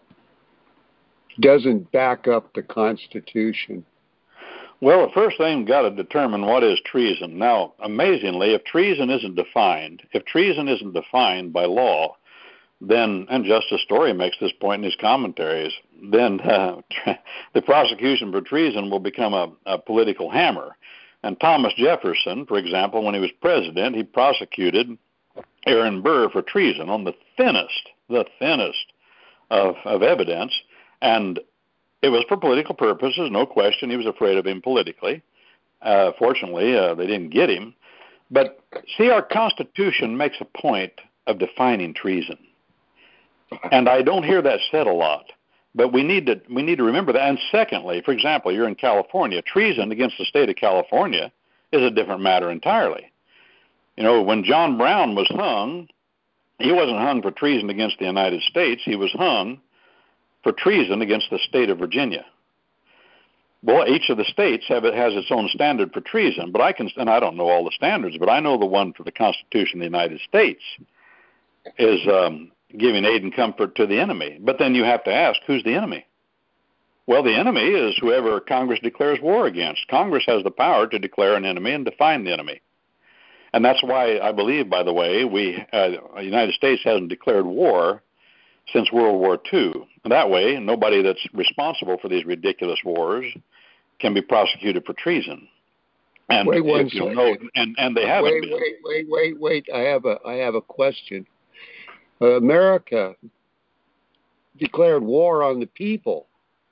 doesn't back up the Constitution? Well, the first thing, got to determine what is treason. Now, amazingly, if treason isn't defined, if treason isn't defined by law, then, and Justice Story makes this point in his commentaries, then uh, the prosecution for treason will become a, a political hammer. And Thomas Jefferson, for example, when he was president, he prosecuted Aaron Burr for treason on the thinnest, the thinnest of, of evidence, and it was for political purposes, no question. He was afraid of him politically. Uh, fortunately, uh, they didn't get him. But see, our Constitution makes a point of defining treason. And I don't hear that said a lot. But we need to we need to remember that. And secondly, for example, you're in California. Treason against the state of California is a different matter entirely. You know, when John Brown was hung, he wasn't hung for treason against the United States. He was hung for treason against the state of Virginia. Well, each of the states have it has its own standard for treason, but I can, and I don't know all the standards, but I know the one for the Constitution of the United States is um, giving aid and comfort to the enemy. But then you have to ask, who's the enemy? Well, the enemy is whoever Congress declares war against. Congress has the power to declare an enemy and define the enemy. And that's why I believe, by the way, we uh, the United States hasn't declared war since World War Two. And that way, nobody that's responsible for these ridiculous wars can be prosecuted for treason. And wait one if you second. know, and, and they haven't wait, been. Wait, wait, wait, wait. I have a, I have a question. Uh, America declared war on the people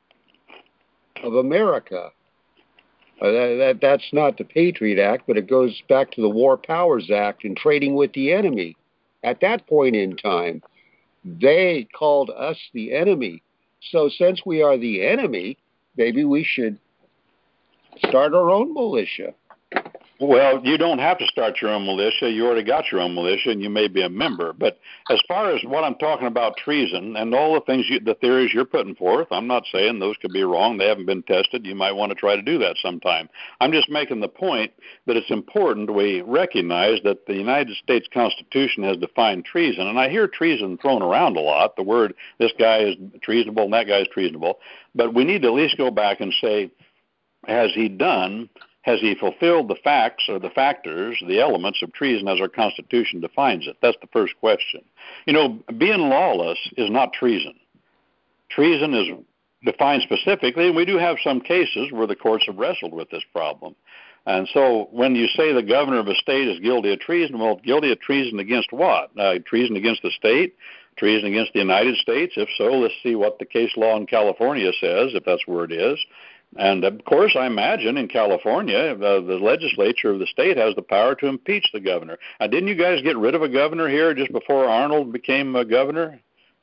of America. Uh, that, that that's not the Patriot Act, but it goes back to the War Powers Act and trading with the enemy. At that point in time, they called us the enemy. So since we are the enemy, maybe we should start our own militia. Well, you don't have to start your own militia. You already got your own militia, and you may be a member. But as far as what I'm talking about, treason and all the things, you, the theories you're putting forth, I'm not saying those could be wrong. They haven't been tested. You might want to try to do that sometime. I'm just making the point that it's important we recognize that the United States Constitution has defined treason. And I hear treason thrown around a lot, the word this guy is treasonable and that guy is treasonable. But we need to at least go back and say, has he done... Has he fulfilled the facts or the factors, the elements of treason as our Constitution defines it? That's the first question. You know, being lawless is not treason. Treason is defined specifically, and we do have some cases where the courts have wrestled with this problem. And so when you say the governor of a state is guilty of treason, well, guilty of treason against what? Uh, treason against the state? Treason against the United States? If so, let's see what the case law in California says, if that's where it is. And, of course, I imagine in California, uh, the legislature of the state has the power to impeach the governor. Uh, didn't you guys get rid of a governor here just before Arnold became a governor?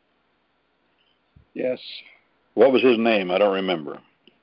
Yes. What was his name? I don't remember.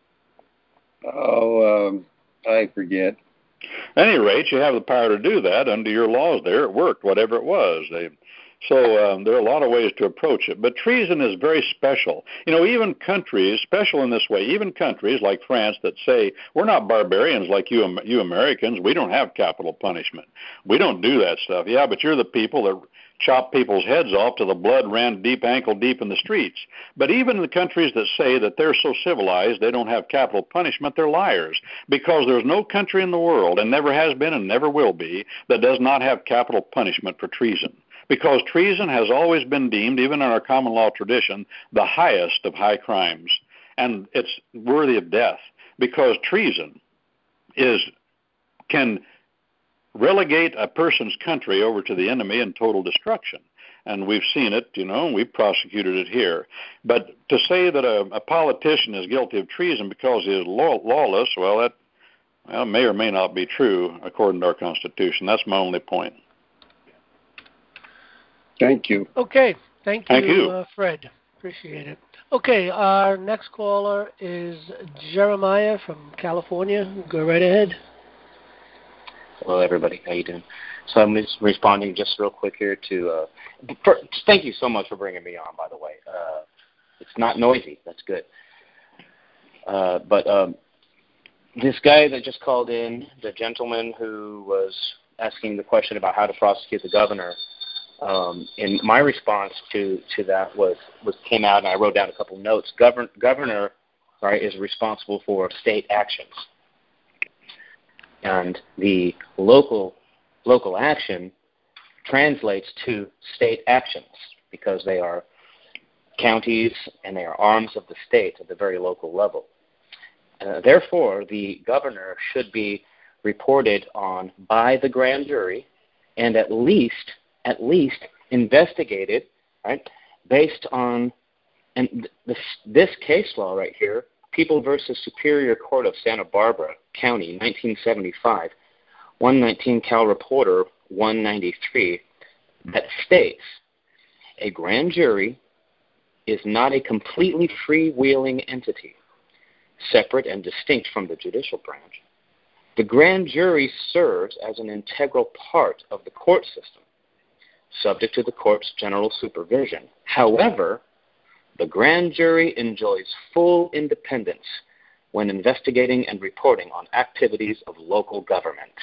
Oh, um, I forget. At any rate, you have the power to do that under your laws there. It worked, whatever it was. They So um, there are a lot of ways to approach it. But treason is very special. You know, even countries, special in this way, even countries like France that say, we're not barbarians like you you Americans. We don't have capital punishment. We don't do that stuff. Yeah, but you're the people that chop people's heads off till the blood ran deep, ankle deep in the streets. But even the countries that say that they're so civilized they don't have capital punishment, they're liars. Because there's no country in the world, and never has been and never will be, that does not have capital punishment for treason. Because treason has always been deemed, even in our common law tradition, the highest of high crimes. And it's worthy of death. Because treason is can relegate a person's country over to the enemy in total destruction. And we've seen it, you know, and we've prosecuted it here. But to say that a, a politician is guilty of treason because he is law, lawless, well, that well, may or may not be true according to our Constitution. That's my only point. Thank you. Okay. Thank you, Thank you. Uh, Fred. Appreciate it. Okay, our next caller is Jeremiah from California. Go right ahead. Hello, everybody. How you doing? So I'm just responding just real quick here to. Uh, for, thank you so much for bringing me on. By the way, uh, it's not noisy. That's good. Uh, but um, this guy that just called in, the gentleman who was asking the question about how to prosecute the governor. Um, and my response to, to that was, was came out, and I wrote down a couple of notes. Govern, governor, right, is responsible for state actions, and the local local action translates to state actions because they are counties and they are arms of the state at the very local level. Uh, therefore, the governor should be reported on by the grand jury and at least at least investigated, right, based on and this, this case law right here, People versus Superior Court of Santa Barbara County, nineteen seventy-five, one nineteen Cal Reporter one ninety-three, that states a grand jury is not a completely freewheeling entity, separate and distinct from the judicial branch. The grand jury serves as an integral part of the court system, subject to the court's general supervision. However, the grand jury enjoys full independence when investigating and reporting on activities of local government.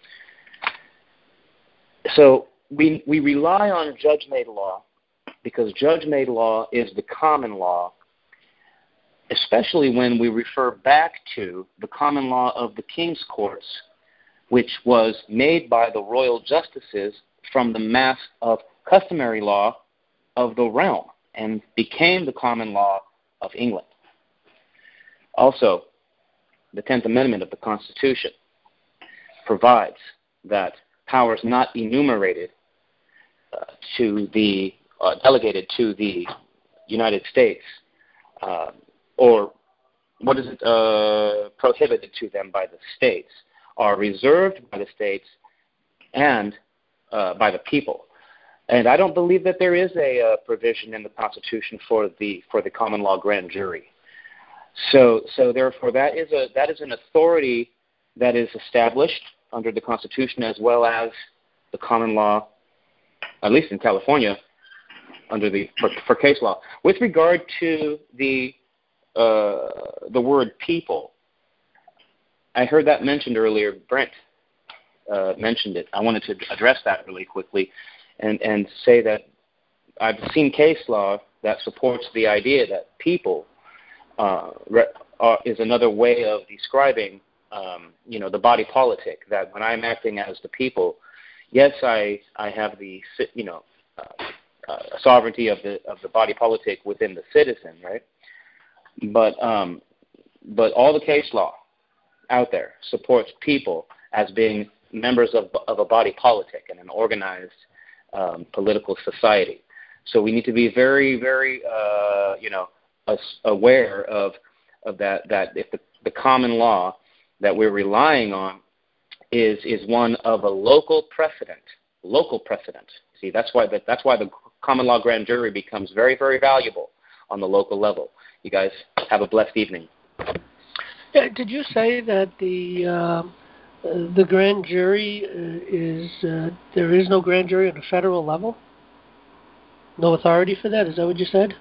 So we, we rely on judge-made law because judge-made law is the common law, especially when we refer back to the common law of the king's courts, which was made by the royal justices from the mass of customary law of the realm and became the common law of England. Also, the tenth Amendment of the Constitution provides that powers not enumerated uh, to the, uh, delegated to the United States, uh, or what is it, uh, prohibited to them by the states, are reserved by the states and uh, by the people. And I don't believe that there is a uh, provision in the Constitution for the for the common law grand jury. So, so therefore, that is a that is an authority that is established under the Constitution as well as the common law, at least in California, under the for, for case law. With regard to the uh, the word people, I heard that mentioned earlier. Brent uh, mentioned it. I wanted to address that really quickly. And, and say that I've seen case law that supports the idea that people uh, re, are, is another way of describing, um, you know, the body politic. That when I'm acting as the people, yes, I I have the you know uh, uh, sovereignty of the of the body politic within the citizen, right? But um, but all the case law out there supports people as being members of of a body politic and an organized Um, political society. So we need to be very, very, uh, you know, aware of of that. That if the, the common law that we're relying on is is one of a local precedent, local precedent. See, that's why that, that's why the common law grand jury becomes very, very valuable on the local level. You guys have a blessed evening. Yeah, did you say that the uh, the grand jury is uh, there is no grand jury on a federal level? No authority for that? Is that what you said?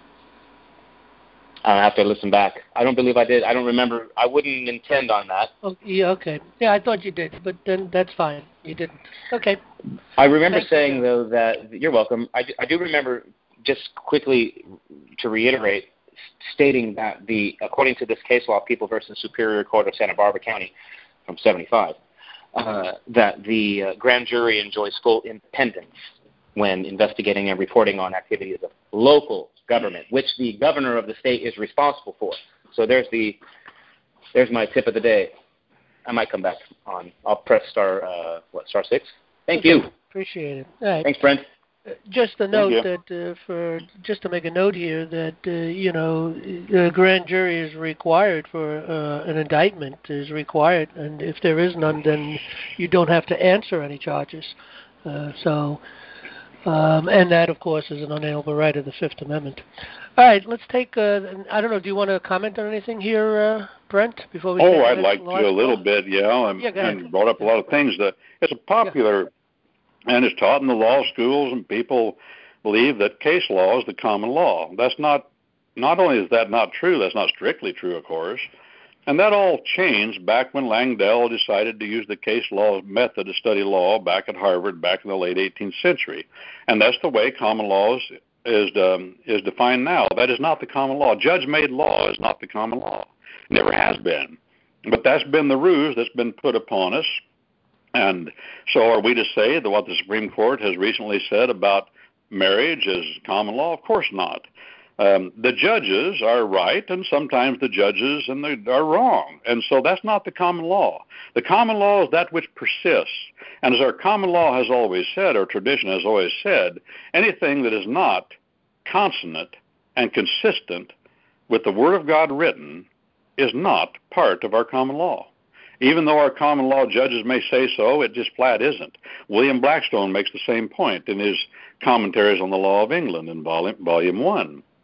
I'll have to listen back. I don't believe I did. I don't remember. I wouldn't intend on that. Oh, yeah, okay. Yeah, I thought you did, but then that's fine. You didn't. Okay. I remember Thank saying, you. though, that you're welcome. I do, I do remember, just quickly to reiterate, stating that the according to this case law, People versus Superior Court of Santa Barbara County from seventy-five, uh, that the uh, grand jury enjoys full independence when investigating and reporting on activities of local government, which the governor of the state is responsible for. So there's the there's my tip of the day. I might come back on. I'll press star uh, what star six. Thank okay. you. Appreciate it. All right. Thanks, Brent. Just a note that uh, for just to make a note here that uh, you know a grand jury is required for uh, an indictment is required, and if there is none, then you don't have to answer any charges. Uh, so. Um, and that, of course, is an unalienable right of the Fifth Amendment. All right, let's take, uh, I don't know, do you want to comment on anything here, uh, Brent, before we Oh, take I'd like to a little call? bit, yeah, and, yeah, and brought up a lot of things. That it's a popular, yeah. and it's taught in the law schools, and people believe that case law is the common law. That's not, not only is that not true, that's not strictly true, of course. And that all changed back when Langdell decided to use the case law method to study law back at Harvard back in the late eighteenth century. And that's the way common law is, is, um, is defined now. That is not the common law. Judge-made law is not the common law. Never has been. But that's been the ruse that's been put upon us. And so are we to say that what the Supreme Court has recently said about marriage is common law? Of course not. Um, the judges are right, and sometimes the judges and they are wrong. And so that's not the common law. The common law is that which persists. And as our common law has always said, or tradition has always said, anything that is not consonant and consistent with the Word of God written is not part of our common law. Even though our common law judges may say so, it just flat isn't. William Blackstone makes the same point in his commentaries on the law of England in volume, volume one.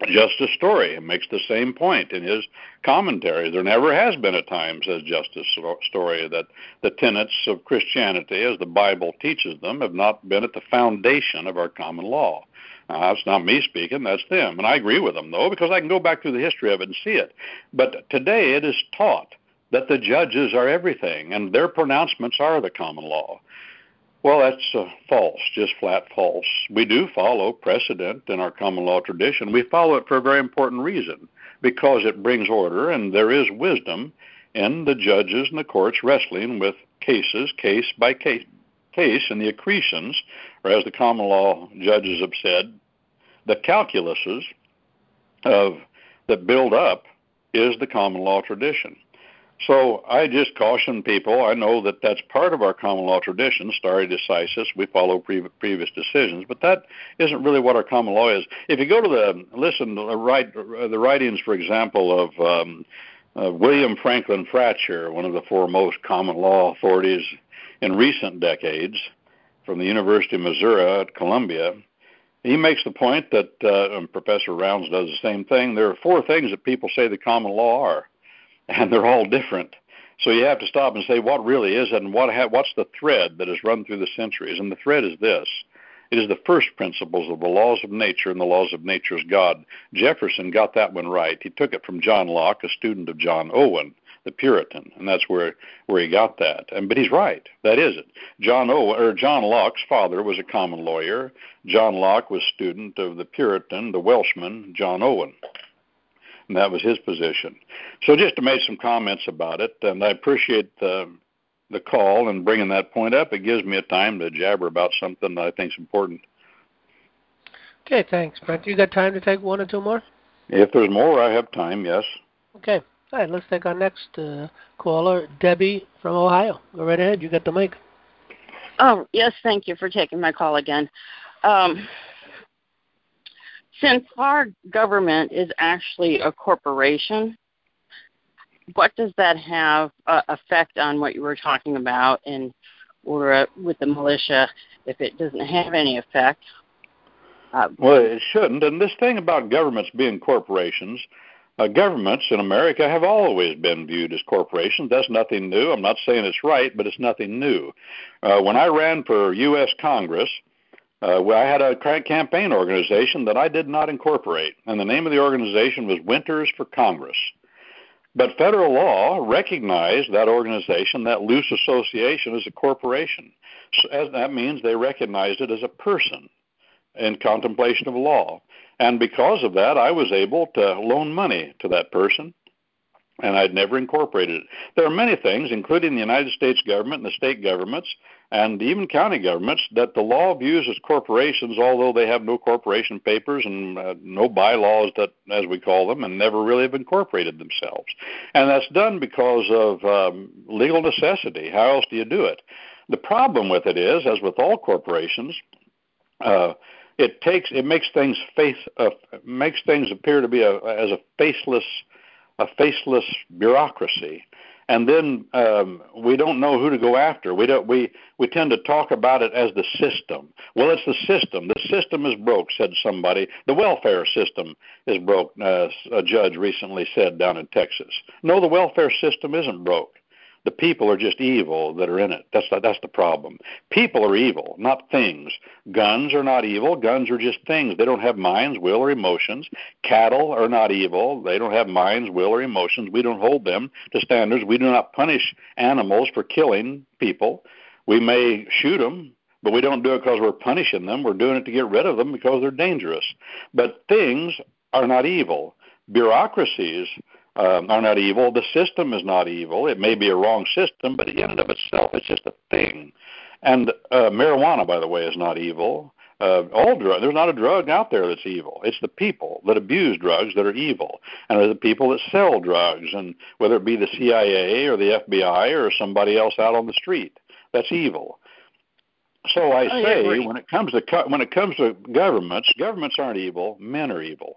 Justice Story makes the same point in his commentary. There never has been a time, says Justice Story, that the tenets of Christianity, as the Bible teaches them, have not been at the foundation of our common law. Uh, that's not me speaking, that's them. And I agree with them, though, because I can go back through the history of it and see it. But today it is taught that the judges are everything, and their pronouncements are the common law. Well, that's uh, false, just flat false. We do follow precedent in our common law tradition. We follow it for a very important reason, because it brings order, and there is wisdom in the judges and the courts wrestling with cases, case by case, case and the accretions, or as the common law judges have said, the calculuses of that build up is the common law tradition. So I just caution people. I know that that's part of our common law tradition, stare decisis. We follow pre- previous decisions, but that isn't really what our common law is. If you go to the listen to the, write, the writings, for example, of um, uh, William Franklin Fratcher, one of the foremost common law authorities in recent decades, from the University of Missouri at Columbia, he makes the point that, uh, and Professor Rounds does the same thing. There are four things that people say the common law are, and they're all different. So you have to stop and say what really is it, and what ha- what's the thread that has run through the centuries. And the thread is this. It is the first principles of the laws of nature, and the laws of nature's God. Jefferson got that one right. He took it from John Locke, a student of John Owen, the Puritan, and that's where, where he got that. And but he's right. That is it. John Owen, or John Locke's father was a common lawyer. John Locke was student of the Puritan, the Welshman, John Owen. And that was his position. So just to make some comments about it, and I appreciate the, the call and bringing that point up. It gives me a time to jabber about something that I think is important. Okay, thanks, Brent. You got time to take one or two more? If there's more, I have time, yes. Okay. All right, let's take our next uh, caller, Debbie from Ohio. Go right ahead. You got the mic. Oh, yes, thank you for taking my call again. Um, since our government is actually a corporation, what does that have uh, effect on what you were talking about in or uh, with the militia if it doesn't have any effect? Uh, well, it shouldn't. And this thing about governments being corporations, uh, governments in America have always been viewed as corporations. That's nothing new. I'm not saying it's right, but it's nothing new. Uh, when I ran for U S Congress, Uh, I had a campaign organization that I did not incorporate, and the name of the organization was Winters for Congress. But federal law recognized that organization, that loose association, as a corporation. So as that means they recognized it as a person in contemplation of law. And because of that, I was able to loan money to that person, and I'd never incorporated it. There are many things, including the United States government and the state governments, and even county governments, that the law views as corporations, although they have no corporation papers and uh, no bylaws, that, as we call them, and never really have incorporated themselves. And that's done because of um, legal necessity. How else do you do it? The problem with it is, as with all corporations, uh, it takes it makes things face uh, makes things appear to be a, as a faceless a faceless bureaucracy. And then um, we don't know who to go after. We don't. We we tend to talk about it as the system. Well, it's the system. The system is broke, said somebody. The welfare system is broke. Uh, a judge recently said down in Texas. No, the welfare system isn't broke. The people are just evil that are in it. That's the, that's the problem. People are evil, not things. Guns are not evil. Guns are just things. They don't have minds, will, or emotions. Cattle are not evil. They don't have minds, will, or emotions. We don't hold them to standards. We do not punish animals for killing people. We may shoot them, but we don't do it because we're punishing them. We're doing it to get rid of them because they're dangerous. But things are not evil. Bureaucracies Um, are not evil. The system is not evil. It may be a wrong system, but in and of itself, it's just a thing. And uh, marijuana, by the way, is not evil. Uh, all drug, there's not a drug out there that's evil. It's the people that abuse drugs that are evil, and they're the people that sell drugs, and whether it be the C I A or the F B I or somebody else out on the street, that's evil. So I say, I when it comes to when it comes to governments, governments aren't evil. Men are evil.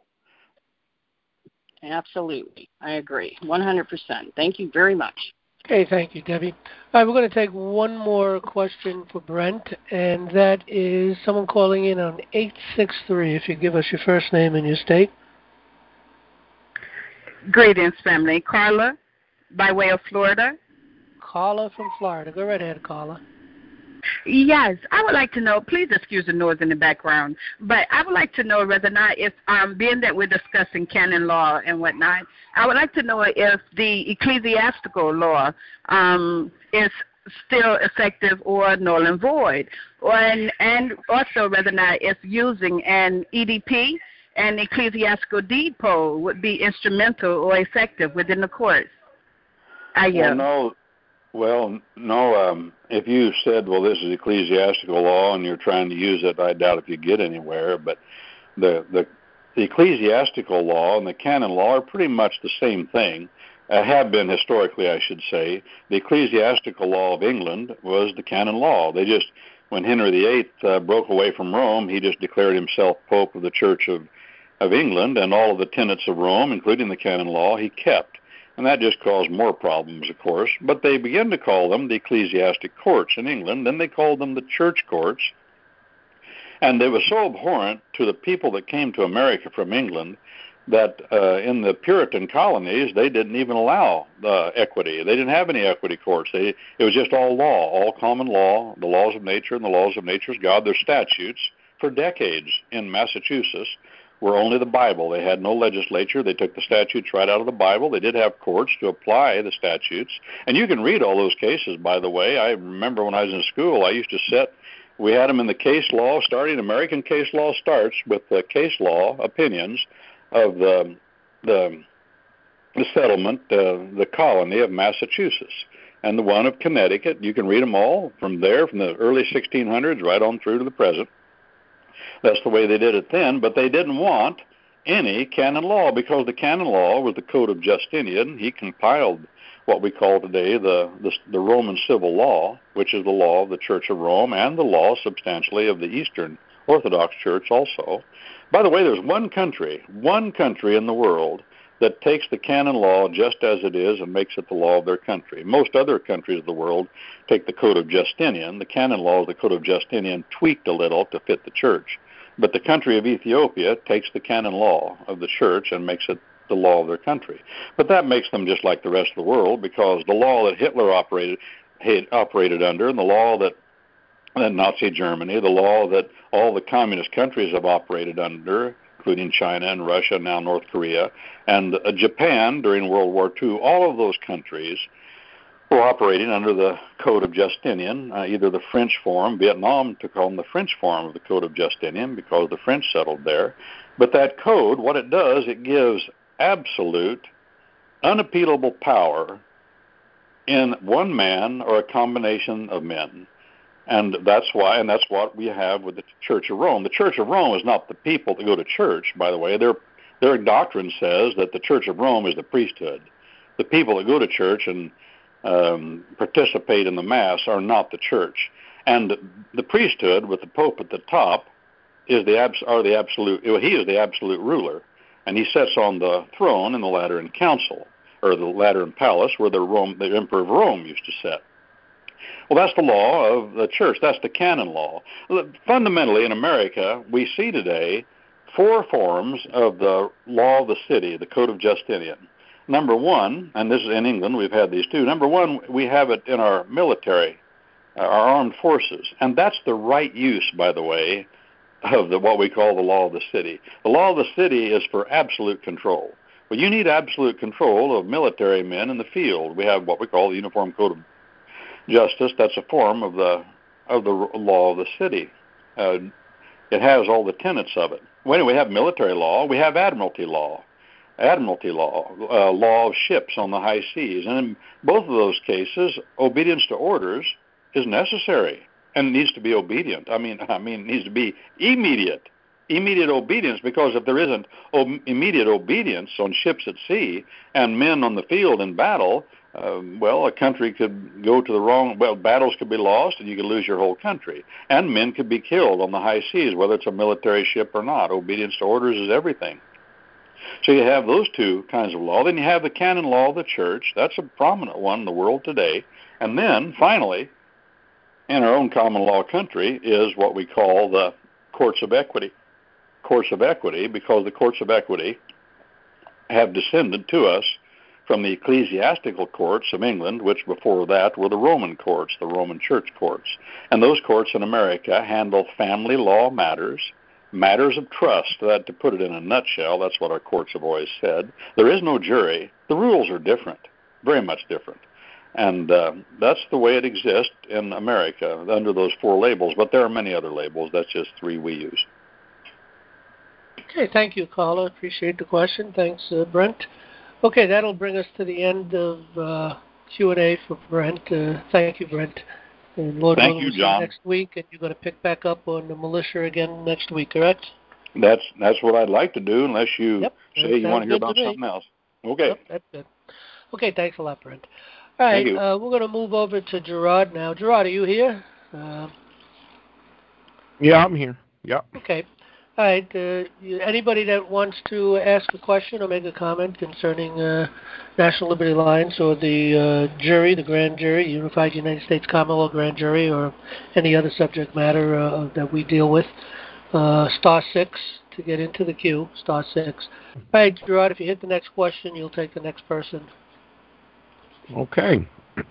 Absolutely. I agree. one hundred percent. Thank you very much. Okay, thank you, Debbie. All right, we're going to take one more question for Brent, and that is someone calling in on eight six three. If you give us your first name and your state. Greetings, family. Carla, by way of Florida. Carla from Florida. Go right ahead, Carla. Yes, I would like to know, please excuse the noise in the background, but I would like to know whether or not if, um, being that we're discussing canon law and whatnot, I would like to know if the ecclesiastical law um, is still effective or null and void, or, and, and also whether or not if using an E D P and ecclesiastical deed poll would be instrumental or effective within the courts. I, uh, well, no. Well, no, um, if you said, well, this is ecclesiastical law and you're trying to use it, I doubt if you get anywhere. But the, the, the ecclesiastical law and the canon law are pretty much the same thing, uh, have been historically, I should say. The ecclesiastical law of England was the canon law. They just, when Henry the Eighth uh, broke away from Rome, he just declared himself Pope of the Church of, of England, and all of the tenets of Rome, including the canon law, he kept. And that just caused more problems, of course. But they began to call them the ecclesiastic courts in England. Then they called them the church courts. And it was so abhorrent to the people that came to America from England that uh, in the Puritan colonies, they didn't even allow uh, equity. They didn't have any equity courts. They, it was just all law, all common law, the laws of nature and the laws of nature's God. Their statutes for decades in Massachusetts were only the Bible. They had no legislature. They took the statutes right out of the Bible. They did have courts to apply the statutes. And you can read all those cases, by the way. I remember when I was in school, I used to sit, we had them in the case law, starting American case law starts with the case law opinions of the the, the settlement, uh, the colony of Massachusetts, and the one of Connecticut. You can read them all from there, from the early sixteen hundreds right on through to the present. That's the way they did it then, but they didn't want any canon law because the canon law was the Code of Justinian. He compiled what we call today the, the, the Roman civil law, which is the law of the Church of Rome and the law substantially of the Eastern Orthodox Church also. By the way, there's one country, one country in the world that takes the canon law just as it is and makes it the law of their country. Most other countries of the world take the Code of Justinian. The canon law of the Code of Justinian tweaked a little to fit the church. But the country of Ethiopia takes the canon law of the church and makes it the law of their country. But that makes them just like the rest of the world, because the law that Hitler operated had operated under, and the law that, that Nazi Germany, the law that all the communist countries have operated under, including China and Russia, now North Korea, and uh, Japan during World War Two, all of those countries were operating under the Code of Justinian, uh, either the French form. Vietnam took on the French form of the Code of Justinian because the French settled there. But that code, what it does, it gives absolute, unappealable power in one man or a combination of men. And that's why, and that's what we have with the Church of Rome. The Church of Rome is not the people that go to church, by the way. Their, their doctrine says that the Church of Rome is the priesthood. The people that go to church and Um, participate in the Mass are not the church. And the priesthood, with the Pope at the top, is the abs- are the absolute. He is the absolute ruler, and he sits on the throne in the Lateran Council, or the Lateran Palace, where the Rome, the Emperor of Rome used to sit. Well, that's the law of the church. That's the canon law. Fundamentally, in America, we see today four forms of the law of the city, the Code of Justinian. Number one, and this is in England, we've had these two. Number one, we have it in our military, uh, our armed forces. And that's the right use, by the way, of the, what we call the law of the city. The law of the city is for absolute control. Well, you need absolute control of military men in the field. We have what we call the Uniform Code of Justice. That's a form of the of the law of the city. Uh, it has all the tenets of it. Well, anyway, we have military law. We have admiralty law. Admiralty law, uh, law of ships on the high seas. And in both of those cases, obedience to orders is necessary and needs to be obedient. I mean, I mean, it needs to be immediate, immediate obedience, because if there isn't o- immediate obedience on ships at sea and men on the field in battle, um, well, a country could go to the wrong, well, battles could be lost and you could lose your whole country. And men could be killed on the high seas, whether it's a military ship or not. Obedience to orders is everything. So you have those two kinds of law. Then you have the canon law of the church. That's a prominent one in the world today. And then, finally, in our own common law country is what we call the courts of equity. Courts of equity, because the courts of equity have descended to us from the ecclesiastical courts of England, which before that were the Roman courts, the Roman church courts. And those courts in America handle family law matters, matters of trust. That, to put it in a nutshell, that's what our courts have always said. There is no jury. The rules are different, very much different. And uh, that's the way it exists in America under those four labels. But there are many other labels. That's just three we use. Okay, thank you, caller. Appreciate the question. Thanks, uh, Brent. Okay, that'll bring us to the end of uh, Q and A for Brent. Uh, thank you, Brent. And Lord Thank willing, you, we'll see John. next week, and you're going to pick back up on the militia again next week, correct? That's that's what I'd like to do, unless you Yep, say you want to hear to about me. something else. Okay. Yep, that's good. Okay, thanks a lot, Brent. All right, uh, we're going to move over to Gerard now. Gerard, are you here? Uh, yeah, I'm here. Yep. Okay. All right. Uh, you, anybody that wants to ask a question or make a comment concerning uh, National Liberty Alliance or the uh, jury, the grand jury, Unified United States Common Law Grand Jury, or any other subject matter uh, that we deal with, uh, star six to get into the queue, star six. All right, Gerard, if you hit the next question, you'll take the next person. Okay.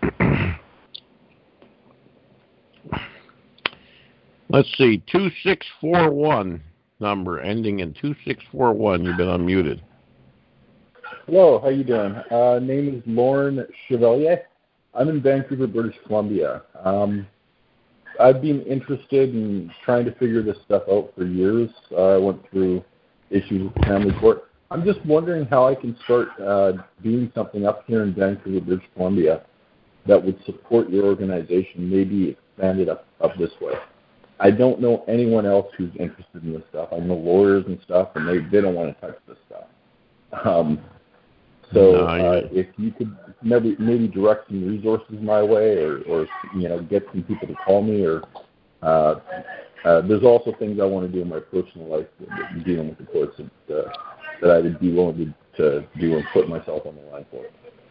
Let's see, two six four one number ending in two six four one. You've been unmuted. Hello, how you doing? Uh, name is Lauren Chevalier. I'm in Vancouver, British Columbia. Um, I've been interested in trying to figure this stuff out for years. Uh, I went through issues with the family court. I'm just wondering how I can start uh, doing something up here in Vancouver, British Columbia that would support your organization, maybe expand it up, up this way. I don't know anyone else who's interested in this stuff. I know lawyers and stuff, and they, they don't want to touch this stuff. Um, so no, uh, if you could maybe, maybe direct some resources my way, or, or you know, get some people to call me, or uh, uh, there's also things I want to do in my personal life dealing with the courts that, uh, that I would be willing to, to do and put myself on the line for.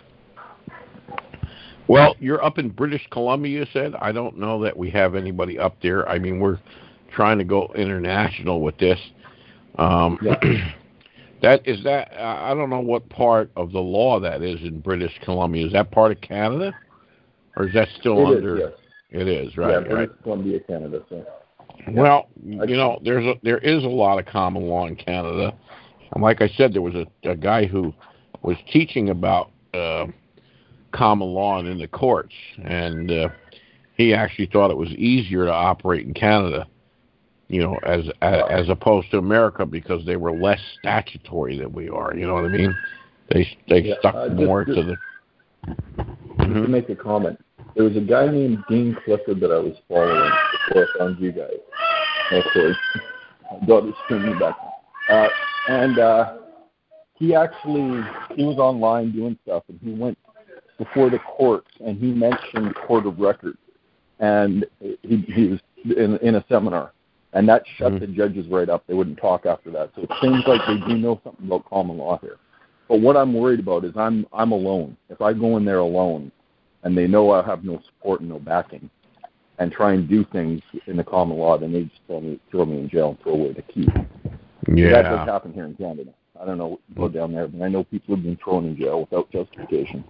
Well, you're up in British Columbia, you said. I don't know that we have anybody up there. I mean, we're trying to go international with this. Um, yeah. that is that. I don't know what part of the law that is in British Columbia. Is that part of Canada, or is that still it under? Is, yes. It is, right? Yeah, British right. Columbia, Canada. So. Yeah. Well, you know, there's a, there is a lot of common law in Canada, and like I said, there was a, a guy who was teaching about uh, common law and in the courts, and uh, he actually thought it was easier to operate in Canada, you know, as, as as opposed to America, because they were less statutory than we are. You know what I mean? They they yeah, stuck uh, more just, to the. Just mm-hmm. to make a comment, there was a guy named Dean Clifford that I was following before I found you guys. Okay, my daughter's screaming back, uh, and uh, he actually he was online doing stuff, and he went before the courts, and he mentioned court of record, and he, he was in, in a seminar, and that shut mm-hmm. the judges right up. They wouldn't talk after that. So it seems like they do know something about common law here. But what I'm worried about is I'm I'm alone. If I go in there alone, and they know I have no support and no backing, and try and do things in the common law, then they just throw me, throw me in jail and throw away the key. Yeah. So that does happen here in Canada. I don't know what down there, but I know people have been thrown in jail without justification.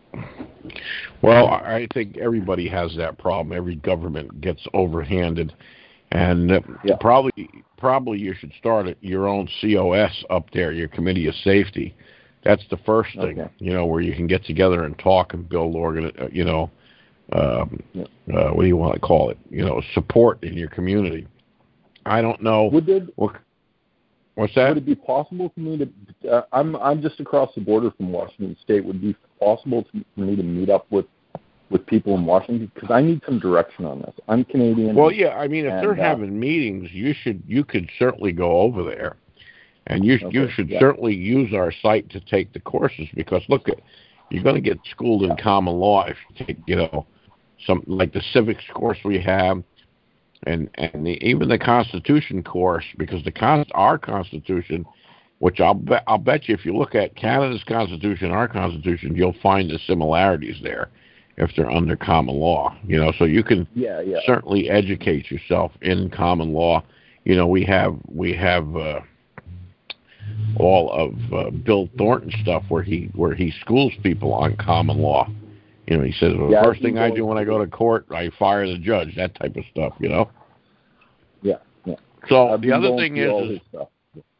Well, I think everybody has that problem. Every government gets overhanded, and uh, yeah. probably probably you should start at your own C O S up there, your Committee of Safety. That's the first thing, okay. you know, where you can get together and talk and build organ, uh, you know, um, yeah. uh, what do you want to call it? You know, support in your community. I don't know. Would there, what, what's that? Would it be possible for me to? Uh, I'm I'm just across the border from Washington State. Would it be possible to, for me to meet up with, with people in Washington, because I need some direction on this. I'm Canadian. Well, yeah, I mean, if and, they're uh, having meetings, you should you could certainly go over there, and you okay, you should yeah. certainly use our site to take the courses, because look, at you're going to get schooled in common law if you take, you know, some like the civics course we have, and and the, even the Constitution course, because the con our Constitution, which I'll bet I'll bet you if you look at Canada's Constitution, our Constitution, you'll find the similarities there if they're under common law. You know, so you can yeah, yeah. certainly educate yourself in common law. You know, we have we have uh, all of uh, Bill Thornton stuff where he where he schools people on common law. You know, he says, well, Yeah, the first I've thing been I going do when I go to court, I fire the judge, that type of stuff, you know? Yeah, yeah. So I've the been other going thing through all is, is his stuff.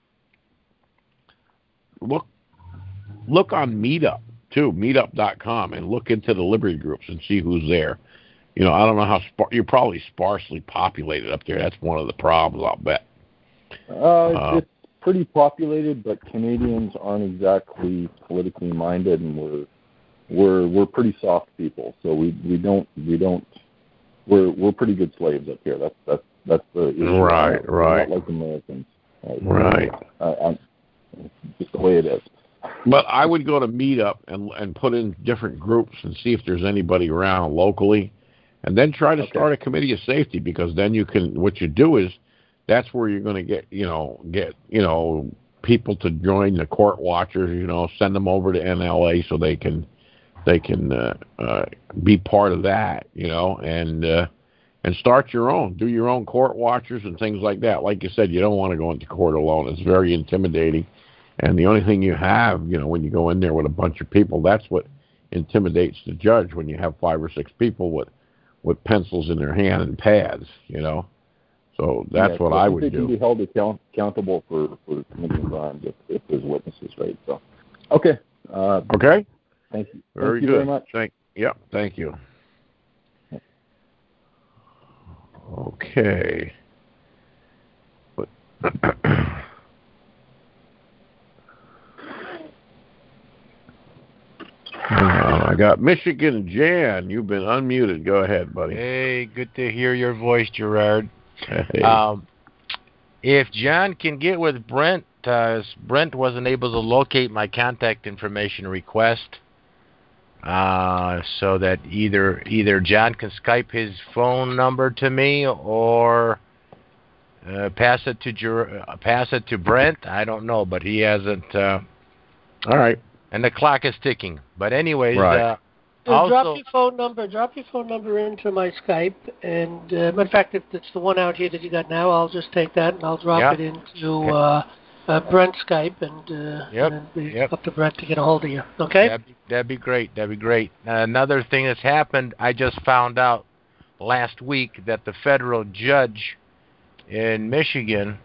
look look on Meetup, too, meetup dot com, and look into the Liberty groups and see who's there. You know, I don't know how, spar- you're probably sparsely populated up there. That's one of the problems, I'll bet. Uh, Uh, it's pretty populated, but Canadians aren't exactly politically minded, and we're we're we're pretty soft people. So we we don't we don't we're we're pretty good slaves up here. That's that's that's the issue. Right, we're right. not like Americans. Right. Right. Uh, I'm, it's just the way it is. But I would go to Meetup and and put in different groups and see if there's anybody around locally, and then try to Okay. start a committee of safety, because then you can, what you do is, that's where you're going to get, you know, get, you know, people to join the court watchers, you know, send them over to N L A so they can, they can uh, uh, be part of that, you know, and uh, and start your own, do your own court watchers and things like that. Like you said, you don't want to go into court alone. It's very intimidating. And the only thing you have, you know, when you go in there with a bunch of people, that's what intimidates the judge, when you have five or six people with, with pencils in their hand and pads, you know. So that's Yeah, what so I think would they do. can be held account- accountable for, for committing crimes if, if there's witnesses, right? So, okay. Uh, Okay. Thank you. Very thank you good. very much. Thank, yeah, thank you. Okay. But I got Michigan Jan. You've been unmuted. Go ahead, buddy. Hey, good to hear your voice, Gerard. Hey. Um, if John can get with Brent, uh, Brent wasn't able to locate my contact information request, uh, so that either either John can Skype his phone number to me or uh, pass it to Ger- uh, pass it to Brent. I don't know, but he hasn't. Uh, All right. And the clock is ticking. But anyways, Right. uh, So also, drop your phone number. Drop your phone number into my Skype, and uh, in fact, if it's the one out here that you got now, I'll just take that and I'll drop Yeah. it into uh, uh, Brent's Skype, and, uh, Yep. and it'll be Yep. up to Brent to get a hold of you. Okay? That'd be, that'd be great. That'd be great. Uh, another thing that's happened, I just found out last week that the federal judge in Michigan,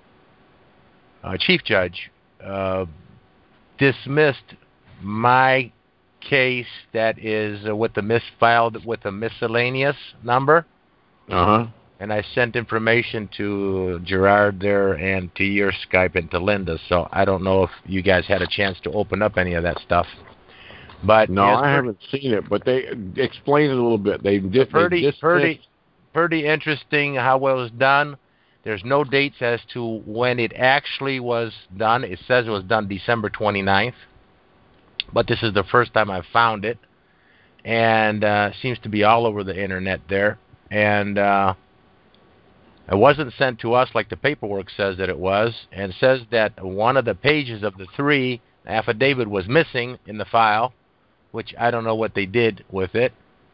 uh, chief judge, uh, dismissed my case that is uh, with the misfiled with a miscellaneous number. Uh-huh. And I sent information to Gerard there and to your Skype and to Linda. So I don't know if you guys had a chance to open up any of that stuff. But No, I haven't seen it, but they explain it a little bit. They did pretty, they pretty, pretty interesting how it was done. There's no dates as to when it actually was done. It says it was done December twenty-ninth, but this is the first time I've found it, and uh, seems to be all over the internet there. And uh, it wasn't sent to us like the paperwork says that it was, and says that one of the pages of the three affidavit was missing in the file, which I don't know what they did with it.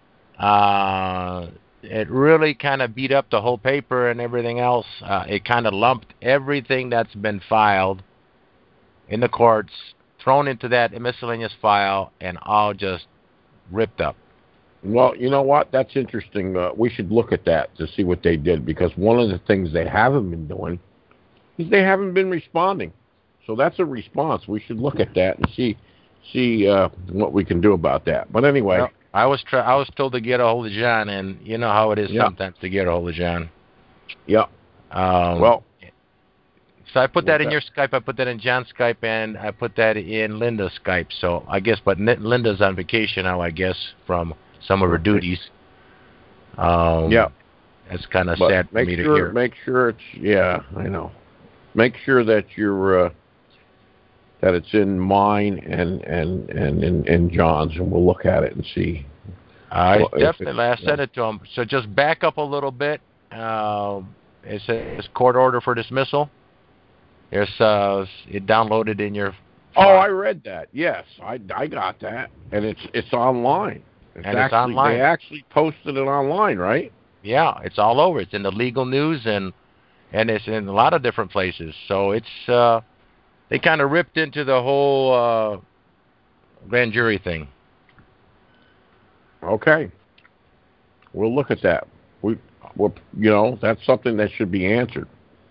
Uh, it really kind of beat up the whole paper and everything else. Uh, it kind of lumped everything that's been filed in the courts, thrown into that miscellaneous file, and all just ripped up. Well, you know what? That's interesting. Uh, we should look at that to see what they did, because one of the things they haven't been doing is they haven't been responding. So that's a response. We should look at that and see see uh, what we can do about that. But anyway, Well, I was try- I was told to get a hold of John, and you know how it is yeah. sometimes to get a hold of John. Yeah. Um, well, so I put that in that? your Skype, I put that in John's Skype, and I put that in Linda's Skype. So I guess, but Linda's on vacation now, I guess, from some of her duties. Um, yeah. It's kind of But sad for make me to sure, hear. Make sure it's, yeah, I know. Make sure that you're, uh, that it's in mine and, and, and in, in John's, and we'll look at it and see. I well, definitely, I sent it to him. So just back up a little bit. Um, it says court order for dismissal. There's, uh, it downloaded in your file. Oh, I read that. Yes, I, I got that. And it's it's online. It's and actually, it's online. They actually posted it online, right? Yeah, it's all over. It's in the legal news, and and it's in a lot of different places. So it's uh, they kind of ripped into the whole uh, grand jury thing. Okay. We'll look at that. We, we, you know, that's something that should be answered.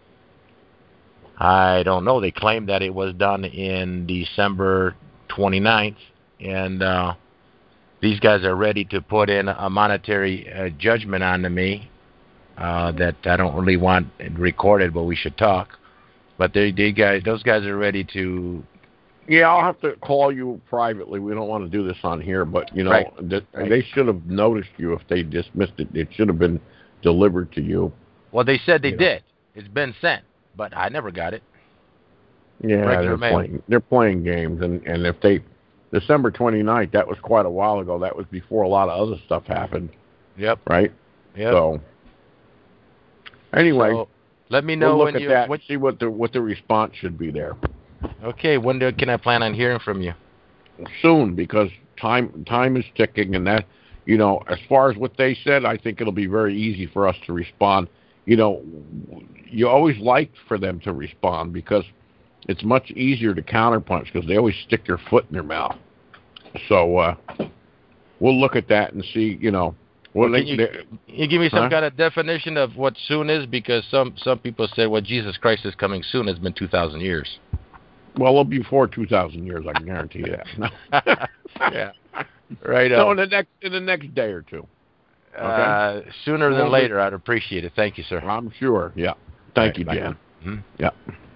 I don't know. They claimed that it was done in December twenty-ninth, and uh, these guys are ready to put in a monetary uh, judgment onto me uh, that I don't really want recorded, but we should talk. But they, they guys, those guys are ready to. Yeah, I'll have to call you privately. We don't want to do this on here, but you know, Right. th- Right. they should have noticed you if they dismissed it. It should have been delivered to you. Well, they said they You know. did. It's been sent, but I never got it. Yeah, Regular they're mail. playing. They're playing games, and and if they December twenty-ninth, that was quite a while ago. That was before a lot of other stuff happened. Yep. Right. Yep. So anyway, So, let me know we'll look when at you. that. When, See what the what the response should be there okay. When do, can I plan on hearing from you? soon, because time time is ticking, and that, you know, as far as what they said, I think it'll be very easy for us to respond. You know, you always like for them to respond because it's much easier to counterpunch because they always stick their foot in their mouth. So uh, we'll look at that and see, you know. Well, Well, they, can you, they, you give me some huh? kind of definition of what soon is? Because some, some people said, well, Jesus Christ is coming soon. It's been two thousand years. Well, it'll be before two thousand years, I can guarantee you that. No. Yeah. Right No, on. in the next in the next day or two. Okay. Uh, sooner than Well, later, I'd appreciate it. Thank you, sir. I'm sure. Yeah. Thank Right, you, bye. Jan. Hmm? Yeah.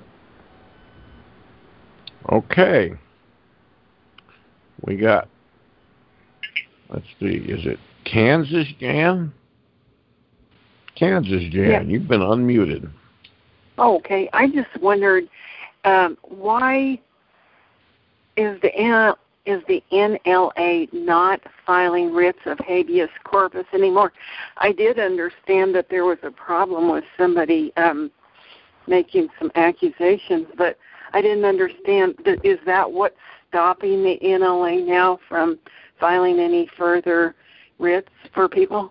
Okay. We got, let's see, is it Kansas Jan? Kansas Jan, Yeah. you've been unmuted. Oh, okay. I just wondered um, why is the N- is the N L A not filing writs of habeas corpus anymore? I did understand that there was a problem with somebody um, making some accusations, but I didn't understand. That, is that what's stopping the N L A now from filing any further writs for people?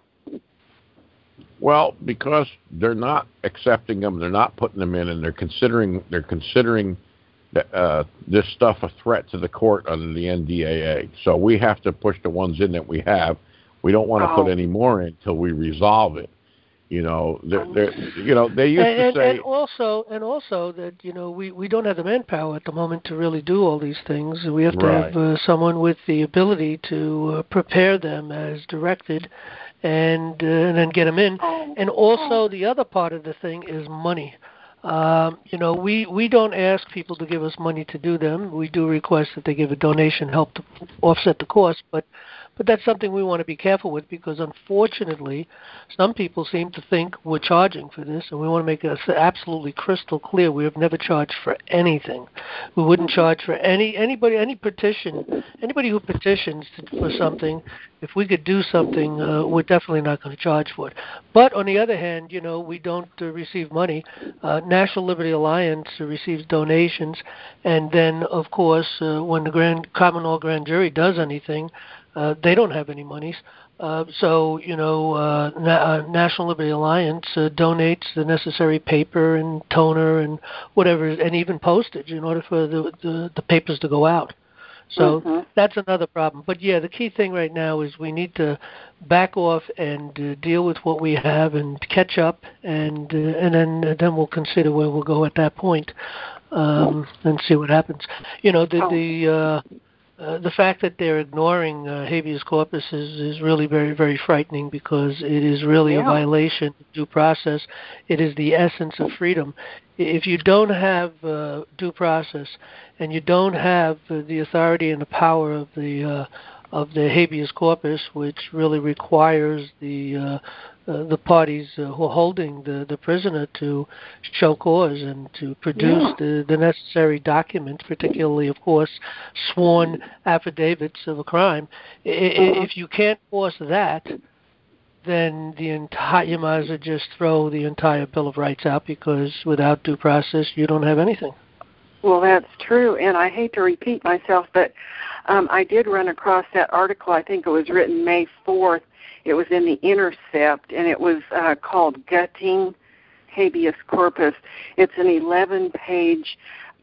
Well, because they're not accepting them, they're not putting them in, and they're considering they're considering that, uh, this stuff a threat to the court under the N D A A. So we have to push the ones in that we have. We don't want to Oh. put any more in until we resolve it. You know, they're, they're, you know, they used and, to and, say, and also, and also that you know we, we don't have the manpower at the moment to really do all these things. We have to Right. have uh, someone with the ability to uh, prepare them as directed, and uh, and then get them in. And also, the other part of the thing is money. Um, you know, we, we don't ask people to give us money to do them. We do request that they give a donation, help to offset the cost, but but that's something we want to be careful with because, unfortunately, some people seem to think we're charging for this, and we want to make it absolutely crystal clear we have never charged for anything. We wouldn't charge for any anybody any petition anybody who petitions to, for something. If we could do something, uh, we're definitely not going to charge for it. But on the other hand, you know, we don't uh, receive money. Uh, National Liberty Alliance uh, receives donations, and then, of course, uh, when the Grand Common Law Grand Jury does anything, uh, they don't have any monies. Uh, so, you know, uh, Na- uh, National Liberty Alliance uh, donates the necessary paper and toner and whatever, and even postage in order for the, the, the papers to go out. So Mhm. that's another problem. But yeah, the key thing right now is we need to back off and uh, deal with what we have and catch up, and uh, and then uh, then we'll consider where we'll go at that point, um, and see what happens. You know, the the uh, uh, the fact that they're ignoring uh, habeas corpus is, is really very, very frightening because it is really Yeah. a violation of due process. It is the essence of freedom. If you don't have uh, due process and you don't have uh, the authority and the power of the uh, of the habeas corpus, which really requires the uh, uh, the parties uh, who are holding the, the prisoner to show cause and to produce Yeah. the, the necessary documents, particularly, of course, sworn affidavits of a crime. I- Uh-huh. If you can't force that, then the entire you might as well just throw the entire Bill of Rights out because without due process, you don't have anything. Well, that's true, and I hate to repeat myself, but um, I did run across that article. I think it was written May fourth. It was in the Intercept, and it was uh, called Gutting Habeas Corpus. It's an eleven-page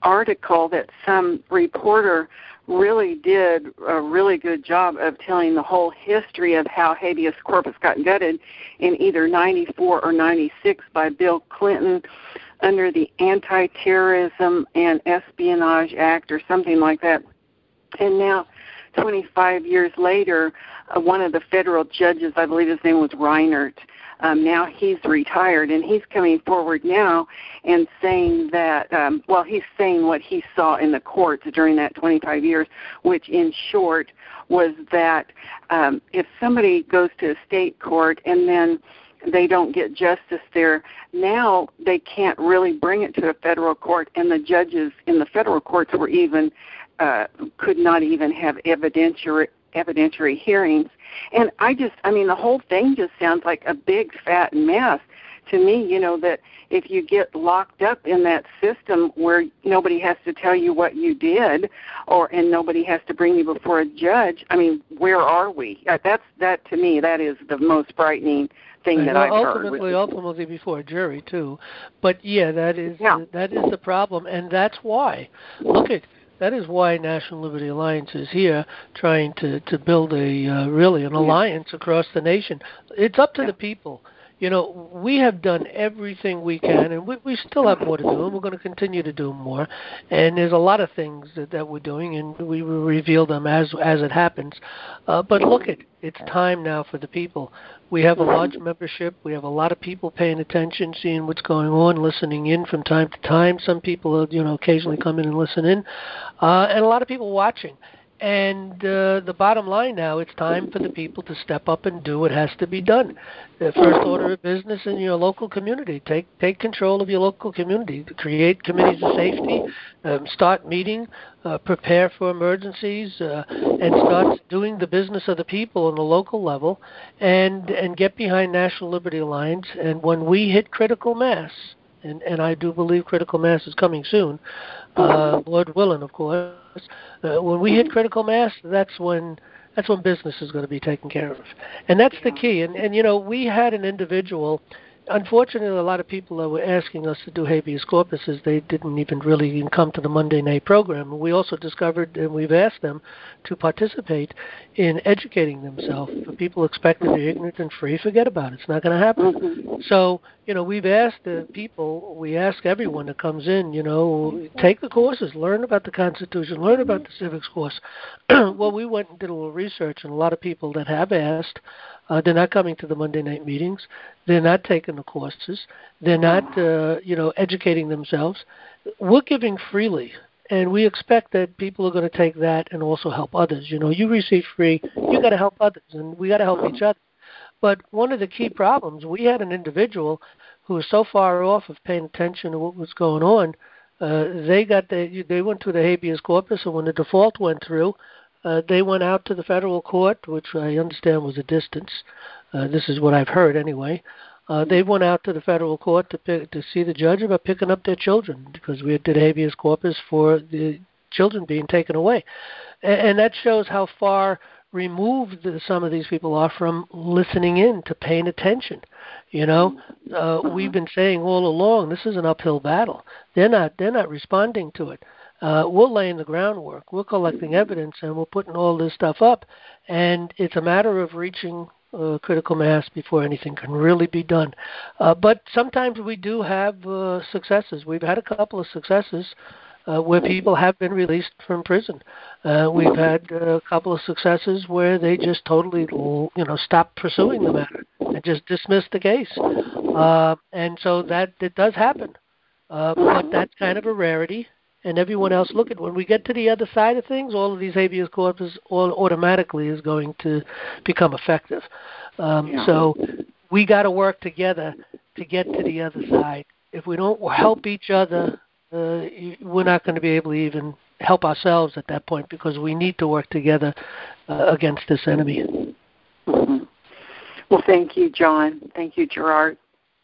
article that some reporter really did a really good job of telling the whole history of how habeas corpus got gutted in either ninety-four or ninety-six by Bill Clinton under the Anti-Terrorism and Espionage Act or something like that. And now, twenty-five years later, uh, one of the federal judges, I believe his name was Reinert, um, now he's retired, and he's coming forward now and saying that, um, well, he's saying what he saw in the courts during that twenty-five years, which in short was that um, if somebody goes to a state court and then they don't get justice there, now they can't really bring it to a federal court, and the judges in the federal courts were even uh, could not even have evidentiary evidentiary hearings. And I just, I mean, the whole thing just sounds like a big fat mess to me, you know, that if you get locked up in that system where nobody has to tell you what you did or and nobody has to bring you before a judge, I mean, where are we? Uh, that's, that to me, that is the most frightening thing and that well, I've ultimately, heard. Ultimately before a jury, too. But, yeah, that is, yeah. uh, that is the problem, and that's why. Look at That is why National Liberty Alliance is here, trying to, to build a uh, really an alliance across the nation. It's up to the people. You know, we have done everything we can, and we, we still have more to do, and we're going to continue to do more. And there's a lot of things that, that we're doing, and we will reveal them as as it happens. Uh, but look, it it's time now for the people. We have a large membership. We have a lot of people paying attention, seeing what's going on, listening in from time to time. Some people, you know, occasionally come in and listen in, uh, and a lot of people watching. And uh, the bottom line now, it's time for the people to step up and do what has to be done. The first order of business in your local community. Take take control of your local community. Create committees of safety. Um, start meeting. Uh, prepare for emergencies. Uh, and start doing the business of the people on the local level. And, and get behind National Liberty Alliance. And when we hit critical mass, and, and I do believe critical mass is coming soon, uh, Lord willing, of course, Uh, when we hit critical mass, that's when that's when business is going to be taken care of, and that's the key. And and you know, we had an individual. Unfortunately, a lot of people that were asking us to do habeas corpus, they didn't even really even come to the Monday night program. We also discovered, and we've asked them to participate in educating themselves. If people expect to be ignorant and free, forget about it. It's not going to happen. Mm-hmm. So, you know, we've asked the people, we ask everyone that comes in, you know, take the courses, learn about the Constitution, learn about the civics course. Well, we went and did a little research, and a lot of people that have asked, Uh, they're not coming to the Monday night meetings. They're not taking the courses. They're not, uh, you know, educating themselves. We're giving freely, and we expect that people are going to take that and also help others. You know, you receive free, you got to help others, and we got to help each other. But one of the key problems, we had an individual who was so far off of paying attention to what was going on. Uh, they got the, they went to the habeas corpus, and when the default went through, Uh, they went out to the federal court, which I understand was a distance. Uh, this is what I've heard anyway. Uh, they went out to the federal court to pick, to see the judge about picking up their children because we did habeas corpus for the children being taken away. And, and that shows how far removed some of these people are from listening in, to paying attention. You know, uh, we've been saying all along, this is an uphill battle. They're not, they're not responding to it. Uh, we're laying the groundwork. We're collecting evidence, and we're putting all this stuff up. And it's a matter of reaching uh, critical mass before anything can really be done. Uh, but sometimes we do have uh, successes. We've had a couple of successes uh, where people have been released from prison. Uh, we've had a couple of successes where they just totally, you know, stopped pursuing the matter and just dismissed the case. Uh, and so that it does happen. Uh, but that's kind of a rarity. And everyone else, look at when we get to the other side of things, all of these habeas corpus all automatically is going to become effective. Um, yeah. So we got to work together to get to the other side. If we don't help each other, uh, we're not going to be able to even help ourselves at that point, because we need to work together uh, against this enemy. Mm-hmm. Well, thank you, John. Thank you, Gerard.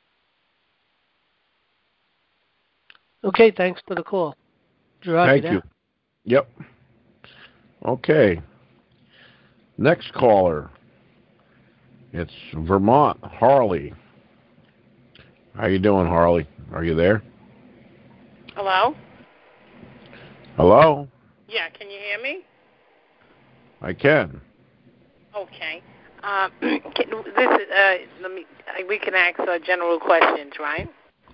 Okay, thanks for the call. Gerard, Thank you. Yep. Okay. Next caller. It's Vermont, Harley. How you doing, Harley? Are you there? Hello? Hello? Yeah, can you hear me? I can. Okay. Uh, can, this is, uh, let me, we can ask uh, general questions, right?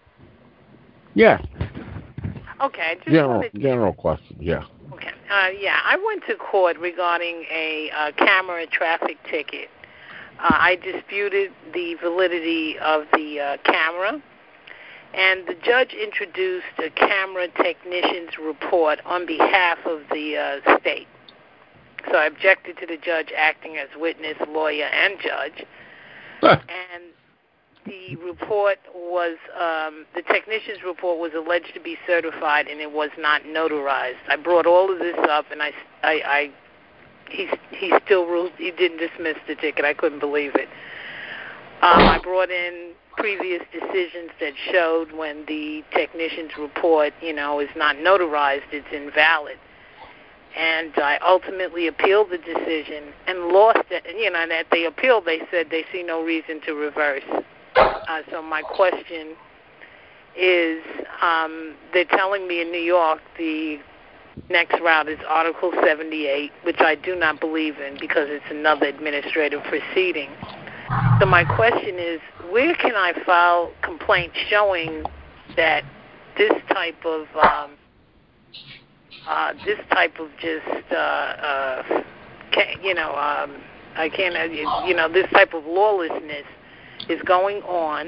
Yeah. Okay. I just General, wanted to, general questions, yeah. Okay. Uh, yeah, I went to court regarding a uh, camera traffic ticket. Uh, I disputed the validity of the uh, camera, and the judge introduced a camera technician's report on behalf of the uh, state. So I objected to the judge acting as witness, lawyer, and judge. And the report was, um, the technician's report was alleged to be certified, and it was not notarized. I brought all of this up, and I, I, I he, he still ruled, he didn't dismiss the ticket. I couldn't believe it. Um, I brought in previous decisions that showed when the technician's report, you know, is not notarized, it's invalid. And I ultimately appealed the decision and lost it. You know, and at the appeal, they said they see no reason to reverse. Uh, so my question is, um, they're telling me in New York the next route is Article seventy-eight, which I do not believe in because it's another administrative proceeding. So my question is, where can I file complaints showing that this type of um, uh, this type of just uh, uh, can, you know um, I can't uh, you know this type of lawlessness is going on?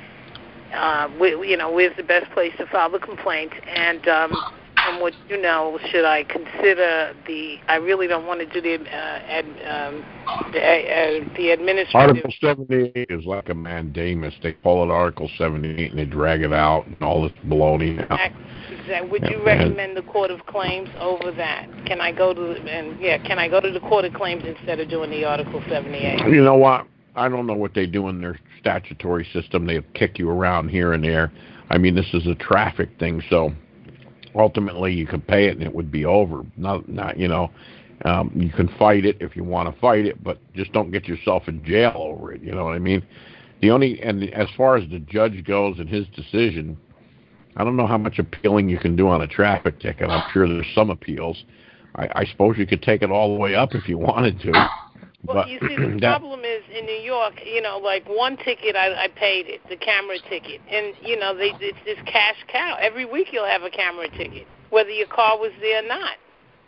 Uh, we, you know, where's the best place to file the complaint? And um, from what you know, should I consider the? I really don't want to do the uh, ad, um, the, uh, the administrative. Article seventy-eight is like a mandamus. They call it Article seventy-eight and they drag it out and all this baloney. Exactly. Would you recommend the Court of Claims over that? Can I go to and yeah? Can I go to the Court of Claims instead of doing the Article seventy-eight? You know what? I don't know what they do in their statutory system. They kick you around here and there. I mean, this is a traffic thing, so ultimately you can pay it and it would be over. Not, not you know, um, you can fight it if you want to fight it, but just don't get yourself in jail over it. You know what I mean? The only and as far as the judge goes and his decision, I don't know how much appealing you can do on a traffic ticket. I'm sure there's some appeals. I, I suppose you could take it all the way up if you wanted to. Well, But you see, the that, problem is in New York, you know, like one ticket, I, I paid it, the camera ticket. And, you know, they it's this cash cow. Every week you'll have a camera ticket, whether your car was there or not.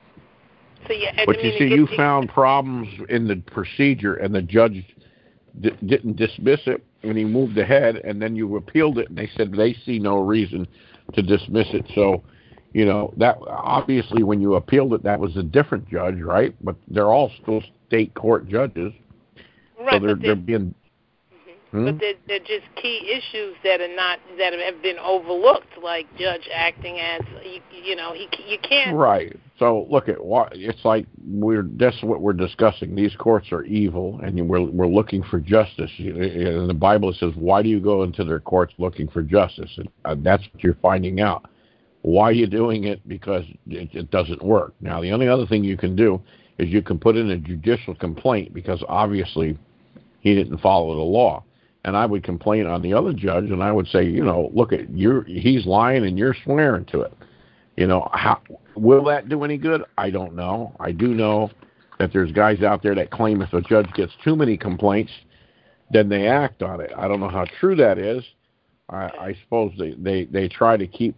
So yeah, but I you mean, see, it you gets, found problems in the procedure, and the judge d- didn't dismiss it, and he moved ahead, and then you appealed it, and they said they see no reason to dismiss it. So, you know, that obviously when you appealed it, that was a different judge, right? But they're all still state court judges, right, so they're but they're being. Mm-hmm. But they're, they're just key issues that are not that have been overlooked, like judge acting as you, you know he you can't. Right. So look at what it's like. We're that's what we're discussing. These courts are evil, and we're we're looking for justice. In the Bible, it says, "Why do you go into their courts looking for justice?" And uh, that's what you're finding out. Why are you doing it? Because it, it doesn't work. Now, the only other thing you can do is you can put in a judicial complaint because obviously he didn't follow the law. And I would complain on the other judge, and I would say, you know, look at you're he's lying and you're swearing to it. You know, how will that do any good? I don't know. I do know that there's guys out there that claim if a judge gets too many complaints, then they act on it. I don't know how true that is. I, I suppose they, they, they try to keep,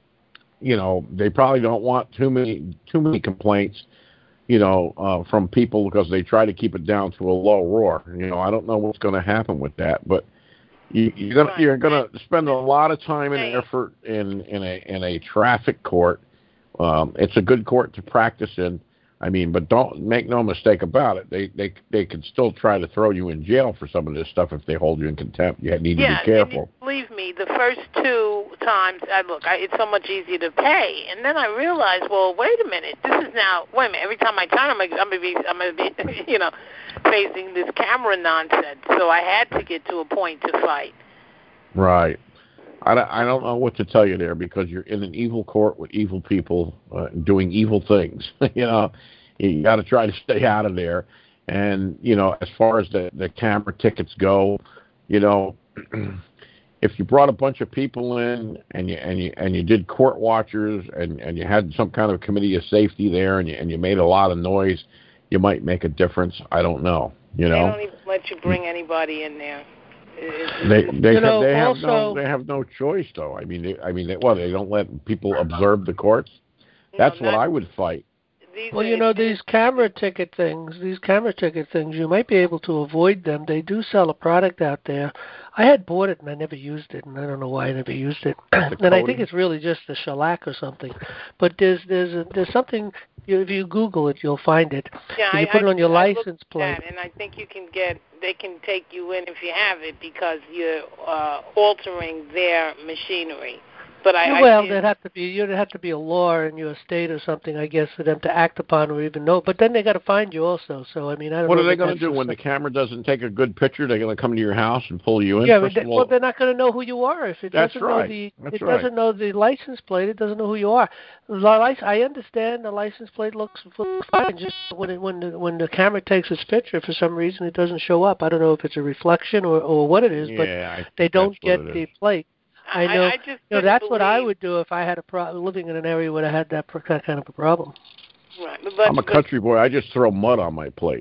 you know, they probably don't want too many too many complaints, you know, uh, from people because they try to keep it down to a low roar. You know, I don't know what's going to happen with that, but you, you're gonna you're gonna spend a lot of time and effort in in a in a traffic court. Um, it's a good court to practice in. I mean, but don't make no mistake about it. They they they can still try to throw you in jail for some of this stuff if they hold you in contempt. You need yeah, to be careful. And believe me, the first two times I look, I, it's so much easier to pay, and then I realized, well, wait a minute, this is now. Wait a minute, every time I turn, I'm gonna, I'm gonna be, I'm gonna be, you know, facing this camera nonsense. So I had to get to a point to fight. Right. I don't, I don't know what to tell you there because you're in an evil court with evil people uh, doing evil things. you know, you got to try to stay out of there. And, you know, as far as the, the camera tickets go, you know, if you brought a bunch of people in and you and you and you did court watchers and, and you had some kind of committee of safety there and you and you made a lot of noise, you might make a difference. I don't know. You know, they don't even let you bring anybody in there. They they you have know, they have also, no they have no choice though. I mean, they, I mean, they, well, they don't let people observe the courts. That's no, what not, I would fight. Well, you know, these camera ticket things, these camera ticket things, you might be able to avoid them. They do sell a product out there. I had bought it and I never used it, and I don't know why I never used it. And I think it's really just the shellac or something. But there's there's a, there's something. If you Google it, you'll find it. Yeah, if I, you put I, it on your I license plate. That, and I think you can get. They can take you in if you have it because you're uh, altering their machinery. But I, well, I there'd have to be you'd have to be a law in your state or something, I guess, for them to act upon or even know. But then they got to find you also. So I mean, I don't what know. What are they going to do when the camera doesn't take a good picture? They're going to come to your house and pull you in. Yeah, First they, of all, well, they're not going to know who you are if it that's doesn't right. know the that's it right. doesn't know the license plate. It doesn't know who you are. The license, I understand the license plate looks, looks fine. Just when it, when the, when the camera takes its picture, for some reason it doesn't show up. I don't know if it's a reflection or, or what it is, yeah, but I they don't get the is. plate. I know. I, I just you know, that's what I would do if I had a pro- living in an area where I had that, pro- that kind of a problem. Right, but, I'm a country boy. I just throw mud on my plate.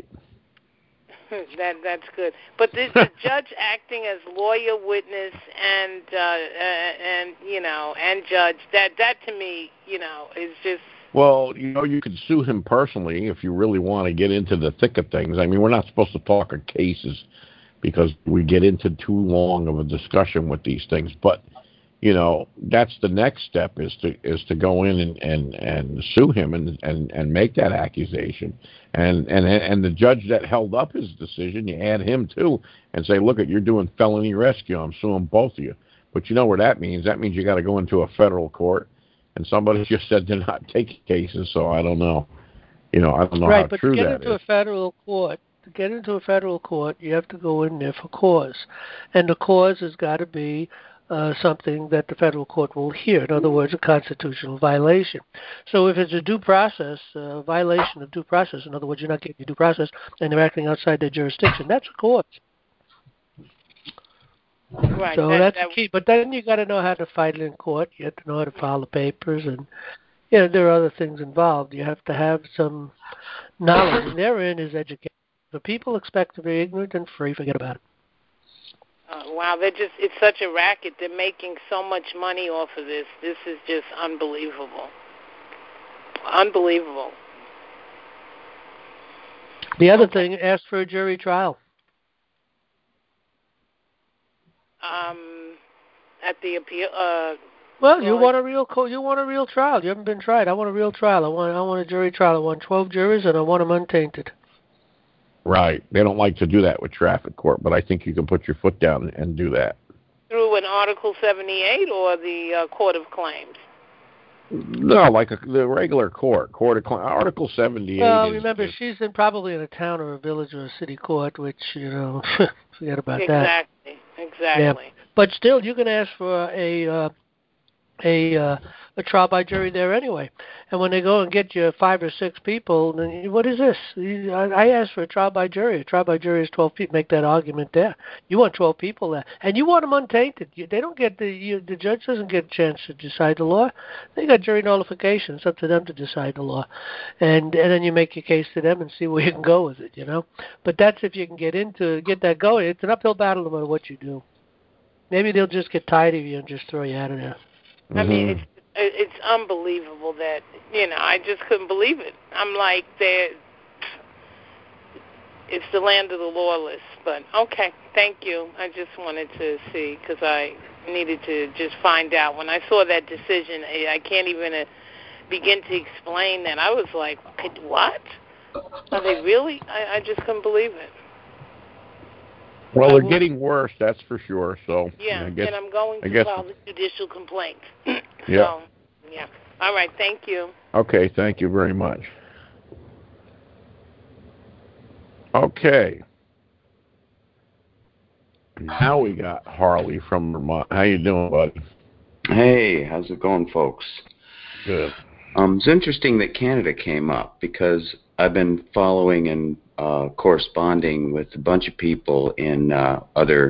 That that's good. But the, the judge acting as lawyer, witness, and uh, and you know, and judge. That that to me, you know, is just. Well, you know, you could sue him personally if you really want to get into the thick of things. I mean, we're not supposed to talk of cases because we get into too long of a discussion with these things. But, you know, that's the next step is to is to go in and, and, and sue him and, and, and make that accusation. And, and and the judge that held up his decision, you add him too and say, look, you're doing felony rescue. I'm suing both of you. But you know what that means? That means you got to go into a federal court. And somebody just said they're not taking cases, so I don't know. You know, I don't know right, how but true to get that into is. a federal court, to get into a federal court, you have to go in there for cause, and the cause has got to be uh, something that the federal court will hear. In other words, a constitutional violation. So if it's a due process, a violation of due process, in other words, you're not getting your due process, and they're acting outside their jurisdiction, that's a court. Right, so that, that's that, the key. But then you got to know how to fight it in court. You have to know how to file the papers, and you know there are other things involved. You have to have some knowledge, and therein is education. The people expect to be ignorant and free. Forget about it. Uh, wow, they're just—it's such a racket. They're making so much money off of this. This is just unbelievable. Unbelievable. The other okay. thing, ask for a jury trial. Um, at the appeal. Uh, well, you want a real co- you want a real trial. You haven't been tried. I want a real trial. I want I want a jury trial. I want twelve juries, and I want them untainted. Right. They don't like to do that with traffic court, but I think you can put your foot down and do that. Through an Article seventy-eight or the uh, Court of Claims? No, like a, the regular court. Court of Claims. Article seventy-eight Well, is, remember, is, she's in probably in a town or a village or a city court, which, you know, forget about exactly. that. Exactly, exactly. Yeah. But still, you can ask for a... Uh, a uh, a trial by jury there anyway. And when they go and get you five or six people, then what is this? I asked for a trial by jury. A trial by jury is twelve people. Make that argument there. You want twelve people there, and you want them untainted. They don't get the you, the judge doesn't get a chance to decide the law. They got jury nullification. It's up to them to decide the law, and and then you make your case to them and see where you can go with it. You know, but that's if you can get into get that going. It's an uphill battle no matter what you do. Maybe they'll just get tired of you and just throw you out of there. I mean, it's it's unbelievable that, you know, I just couldn't believe it. I'm like, they're, it's the land of the lawless. But, okay, thank you. I just wanted to see because I needed to just find out. When I saw that decision, I can't even uh, begin to explain that. I was like, what? Are they really? I, I just couldn't believe it. Well, they're getting worse, that's for sure. So yeah, I guess, and I'm going I to guess, file the judicial complaint. so, yeah. yeah. All right, thank you. Okay, thank you very much. Okay. Now we got Harley from Vermont. How you doing, buddy? Hey, how's it going, folks? Good. Um, it's interesting that Canada came up because I've been following and uh, corresponding with a bunch of people in uh, other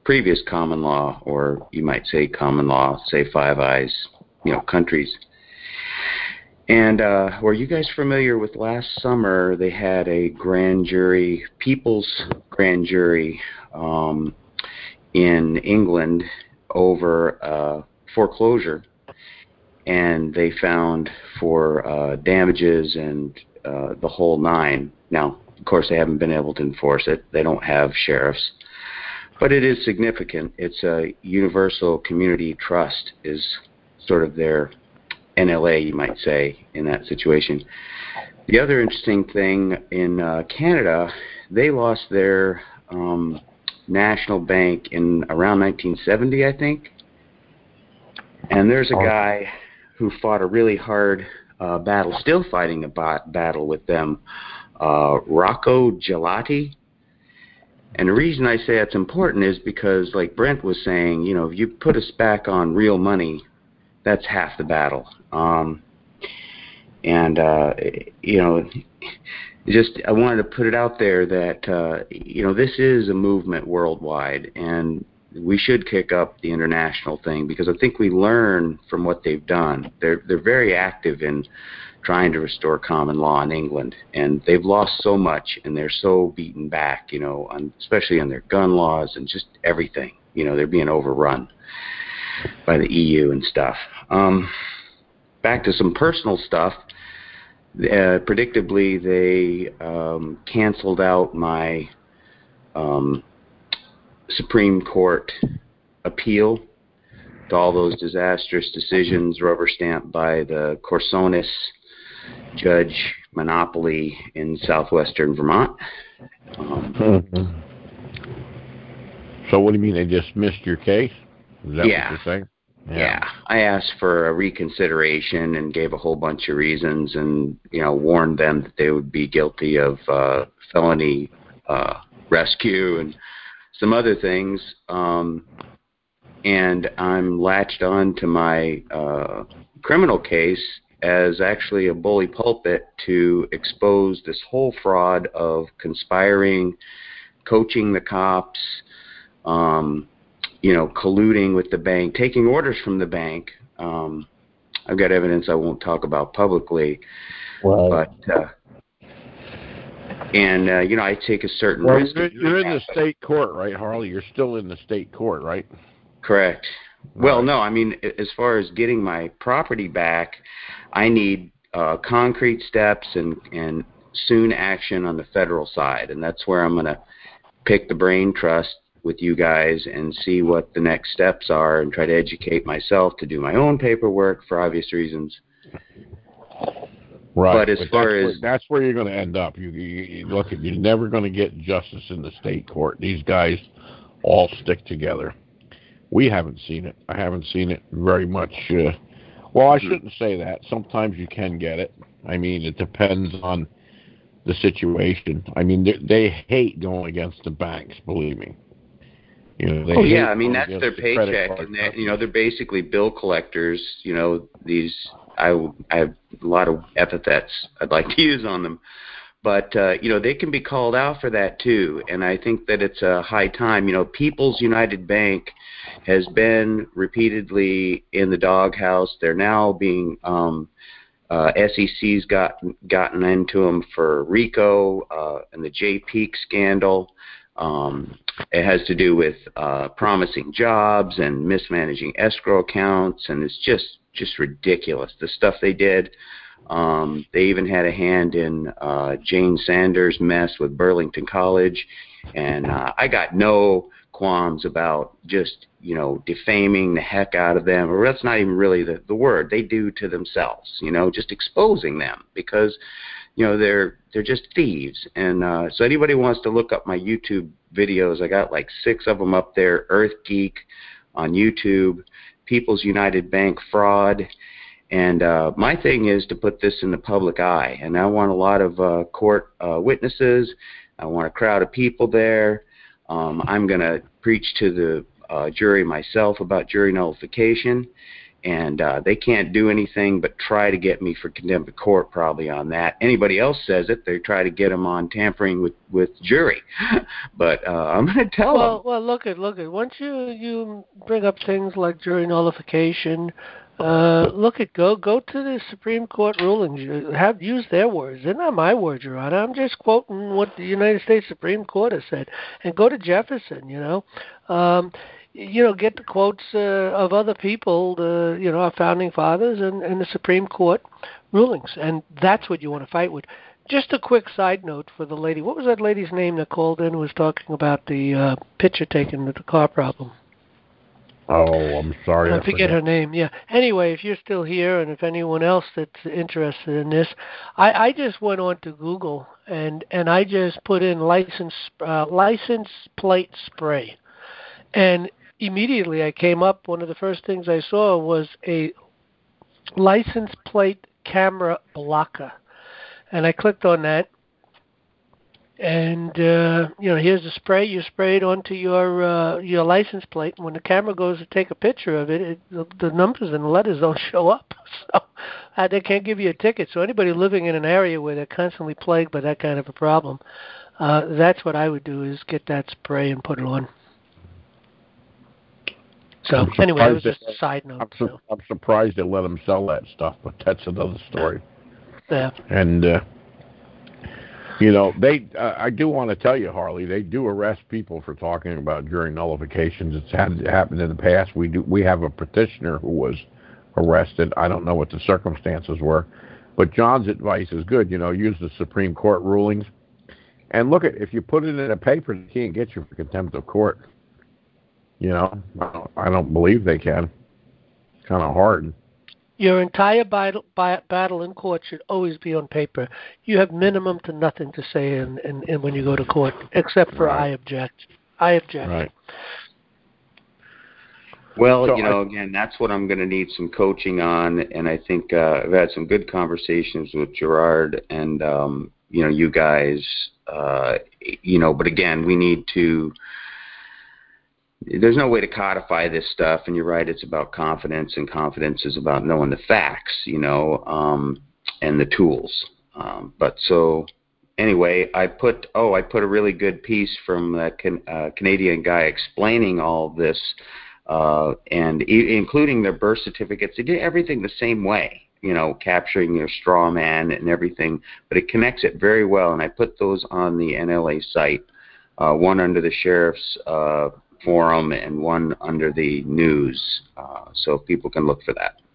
previous common law, or you might say common law, say Five Eyes, you know, countries. And uh, were you guys familiar with last summer they had a grand jury, people's grand jury um, in England over uh, foreclosure, and they found for uh, damages and uh, the whole nine. Now, of course, they haven't been able to enforce it. They don't have sheriffs. But it is significant. It's a universal community trust is sort of their N L A, you might say, in that situation. The other interesting thing in uh, Canada, they lost their um, national bank in around nineteen seventy, I think. And there's a guy who fought a really hard uh, battle, still fighting a bat- battle with them, uh, Rocco Gelati. And the reason I say that's important is because, like Brent was saying, you know, if you put us back on real money, that's half the battle. Um, and, uh, you know, just I wanted to put it out there that, uh, you know, this is a movement worldwide, and we should kick up the international thing because I think we learn from what they've done. They're, they're very active in trying to restore common law in England, and they've lost so much, and they're so beaten back, you know, on, especially on their gun laws and just everything. You know, they're being overrun by the E U and stuff. Um, back to some personal stuff. Uh, predictably, they um, canceled out my um, Supreme Court appeal to all those disastrous decisions rubber stamped by the Corsonis Judge Monopoly in southwestern Vermont. Um, mm-hmm. So what do you mean they dismissed your case? Is that yeah. what you're saying? Yeah. yeah. I asked for a reconsideration and gave a whole bunch of reasons and, you know, warned them that they would be guilty of uh, felony uh, rescue and some other things. Um, and I'm latched on to my uh, criminal case as actually a bully pulpit to expose this whole fraud of conspiring, coaching the cops, um, you know, colluding with the bank, taking orders from the bank. Um, I've got evidence I won't talk about publicly, right. but uh, and uh, you know, I take a certain well, risk. You're, you're in the state court, right, Harley? You're still in the state court, right? Correct. Well, right. no, I mean, as far as getting my property back, I need uh, concrete steps and, and soon action on the federal side, and that's where I'm going to pick the brain trust with you guys and see what the next steps are and try to educate myself to do my own paperwork for obvious reasons. Right, but as but far that's as where, that's where you're going to end up. You, you, you look, at, you're never going to get justice in the state court. These guys all stick together. We haven't seen it. I haven't seen it very much. Uh, well, I shouldn't say that. Sometimes you can get it. I mean, it depends on the situation. I mean, they, they hate going against the banks. Believe me. You know, they oh hate yeah, I mean going that's their against the paycheck, and they, you know they're basically bill collectors. You know these. I I have a lot of epithets I'd like to use on them, but uh, you know they can be called out for that too. And I think that it's a high time. You know, People's United Bank has been repeatedly in the doghouse. They're now being um, uh, S E C's got gotten into them for RICO uh, and the J Peak scandal. Um, it has to do with uh, promising jobs and mismanaging escrow accounts, and it's just just ridiculous, the stuff they did. Um, they even had a hand in uh, Jane Sanders' mess with Burlington College, and uh, I got no qualms about just, you know, defaming the heck out of them, or that's not even really the, the word, they do to themselves, you know, just exposing them because, you know, they're they're just thieves. And uh, so anybody wants to look up my YouTube videos, I got like six of them up there, Earth Geek on YouTube, People's United Bank fraud. And uh, my thing is to put this in the public eye. And I want a lot of uh, court uh, witnesses. I want a crowd of people there. Um, I'm going to preach to the uh, jury myself about jury nullification. and uh, they can't do anything but try to get me for contempt of court probably on that. Anybody else says it, they try to get them on tampering with, with jury. But uh, I'm going to tell well, them. Well, look at look at once you you bring up things like jury nullification, uh, look at go go to the Supreme Court rulings. You have use their words. They're not my words, Your Honor. I'm just quoting what the United States Supreme Court has said. And go to Jefferson. You know. Um, you know, get the quotes uh, of other people, the, you know, our founding fathers and, and the Supreme Court rulings, and that's what you want to fight with. Just a quick side note for the lady. What was that lady's name that called in who was talking about the uh, picture taken with the car problem? Oh, I'm sorry. I, I forget, forget her name. Yeah. Anyway, if you're still here and if anyone else that's interested in this, I, I just went on to Google and, and I just put in license uh, license plate spray. And immediately I came up, one of the first things I saw was a license plate camera blocker. And I clicked on that. And, uh, you know, here's the spray. You spray it onto your uh, your license plate. And when the camera goes to take a picture of it, it the, the numbers and the letters don't show up. So uh, they can't give you a ticket. So anybody living in an area where they're constantly plagued by that kind of a problem, uh, that's what I would do is get that spray and put it on. So anyway, that was just a side note. I'm, su- so. I'm surprised they let them sell that stuff, but that's another story. Yeah. And, uh, you know, they. Uh, I do want to tell you, Harley, they do arrest people for talking about jury nullifications. It's had, it happened in the past. We do. We have a petitioner who was arrested. I don't know what the circumstances were, but John's advice is good. You know, use the Supreme Court rulings, and look at if you put it in a paper, they can't get you for contempt of court. You know, I don't, I don't believe they can. It's kind of hard. Your entire battle, battle in court should always be on paper. You have minimum to nothing to say in, in, in when you go to court, except for Right. I object. I object. Right. Well, So you know, I, again, that's what I'm going to need some coaching on, and I think uh, I've had some good conversations with Gerard and, um, you know, you guys, uh, you know, but again, we need to, there's no way to codify this stuff, and you're right, it's about confidence, and confidence is about knowing the facts, you know, um, and the tools. Um, but so, anyway, I put, oh, I put a really good piece from that can, uh, Canadian guy explaining all of this, uh, and e- including their birth certificates. They did everything the same way, you know, capturing your straw man and everything, but it connects it very well, and I put those on the N L A site, uh, one under the sheriff's uh, forum and one under the news, uh, so people can look for that.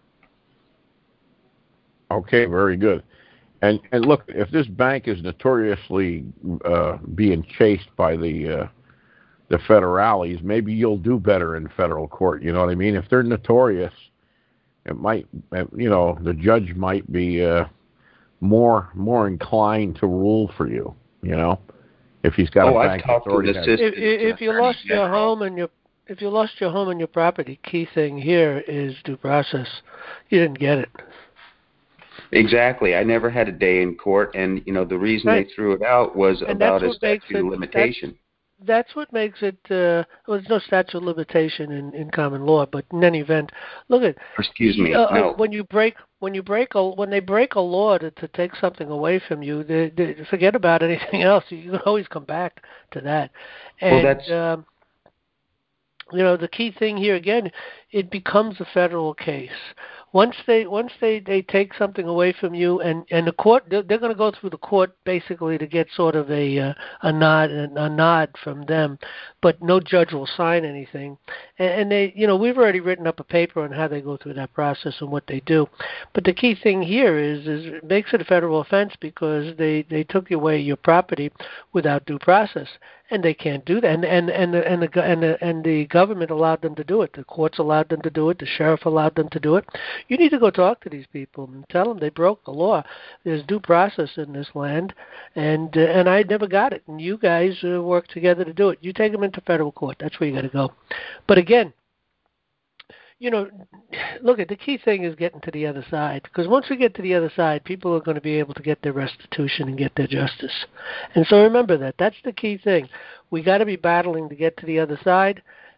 okay, very good. And and look, if this bank is notoriously uh, being chased by the uh, the federales, maybe you'll do better in federal court. You know what I mean? If they're notorious, it might, you know, the judge might be uh, more more inclined to rule for you. You know, if he's got oh, a I've bank talked that's to already the had. If, if, if you lost your general. home and your if you lost your home and your property, key thing here is due process. You didn't get it. Exactly. I never had a day in court, and you know the reason Right. they threw it out was And about that's a what makes statute of it- limitation. That's what makes it. Uh, well, there's no statute of limitation in, in common law, but in any event, look at. Excuse me. Uh, no. When you break, when you break a, when they break a law to, to take something away from you, they, they forget about anything else. You can always come back to that. And, Well, that's. Um, you know, the key thing here again, it becomes a federal case. Once they once they, they take something away from you, and, and the court they're, they're going to go through the court basically to get sort of a uh, a nod a nod from them, but no judge will sign anything. And, and they you know we've already written up a paper on how they go through that process and what they do. But the key thing here is is it makes it a federal offense because they, they took away your property without due process. And they can't do that, and and and the and the and the, and the government allowed them to do it. The courts allowed them to do it. The sheriff allowed them to do it. You need to go talk to these people and tell them they broke the law. There's due process in this land, and uh, and I never got it. And you guys uh, work together to do it. You take them into federal court. That's where you got to go. But again, you know, look, at the key thing is getting to the other side, because once we get to the other side, people are going to be able to get their restitution and get their justice. And so remember that. That's the key thing. We got to be battling to get to the other side,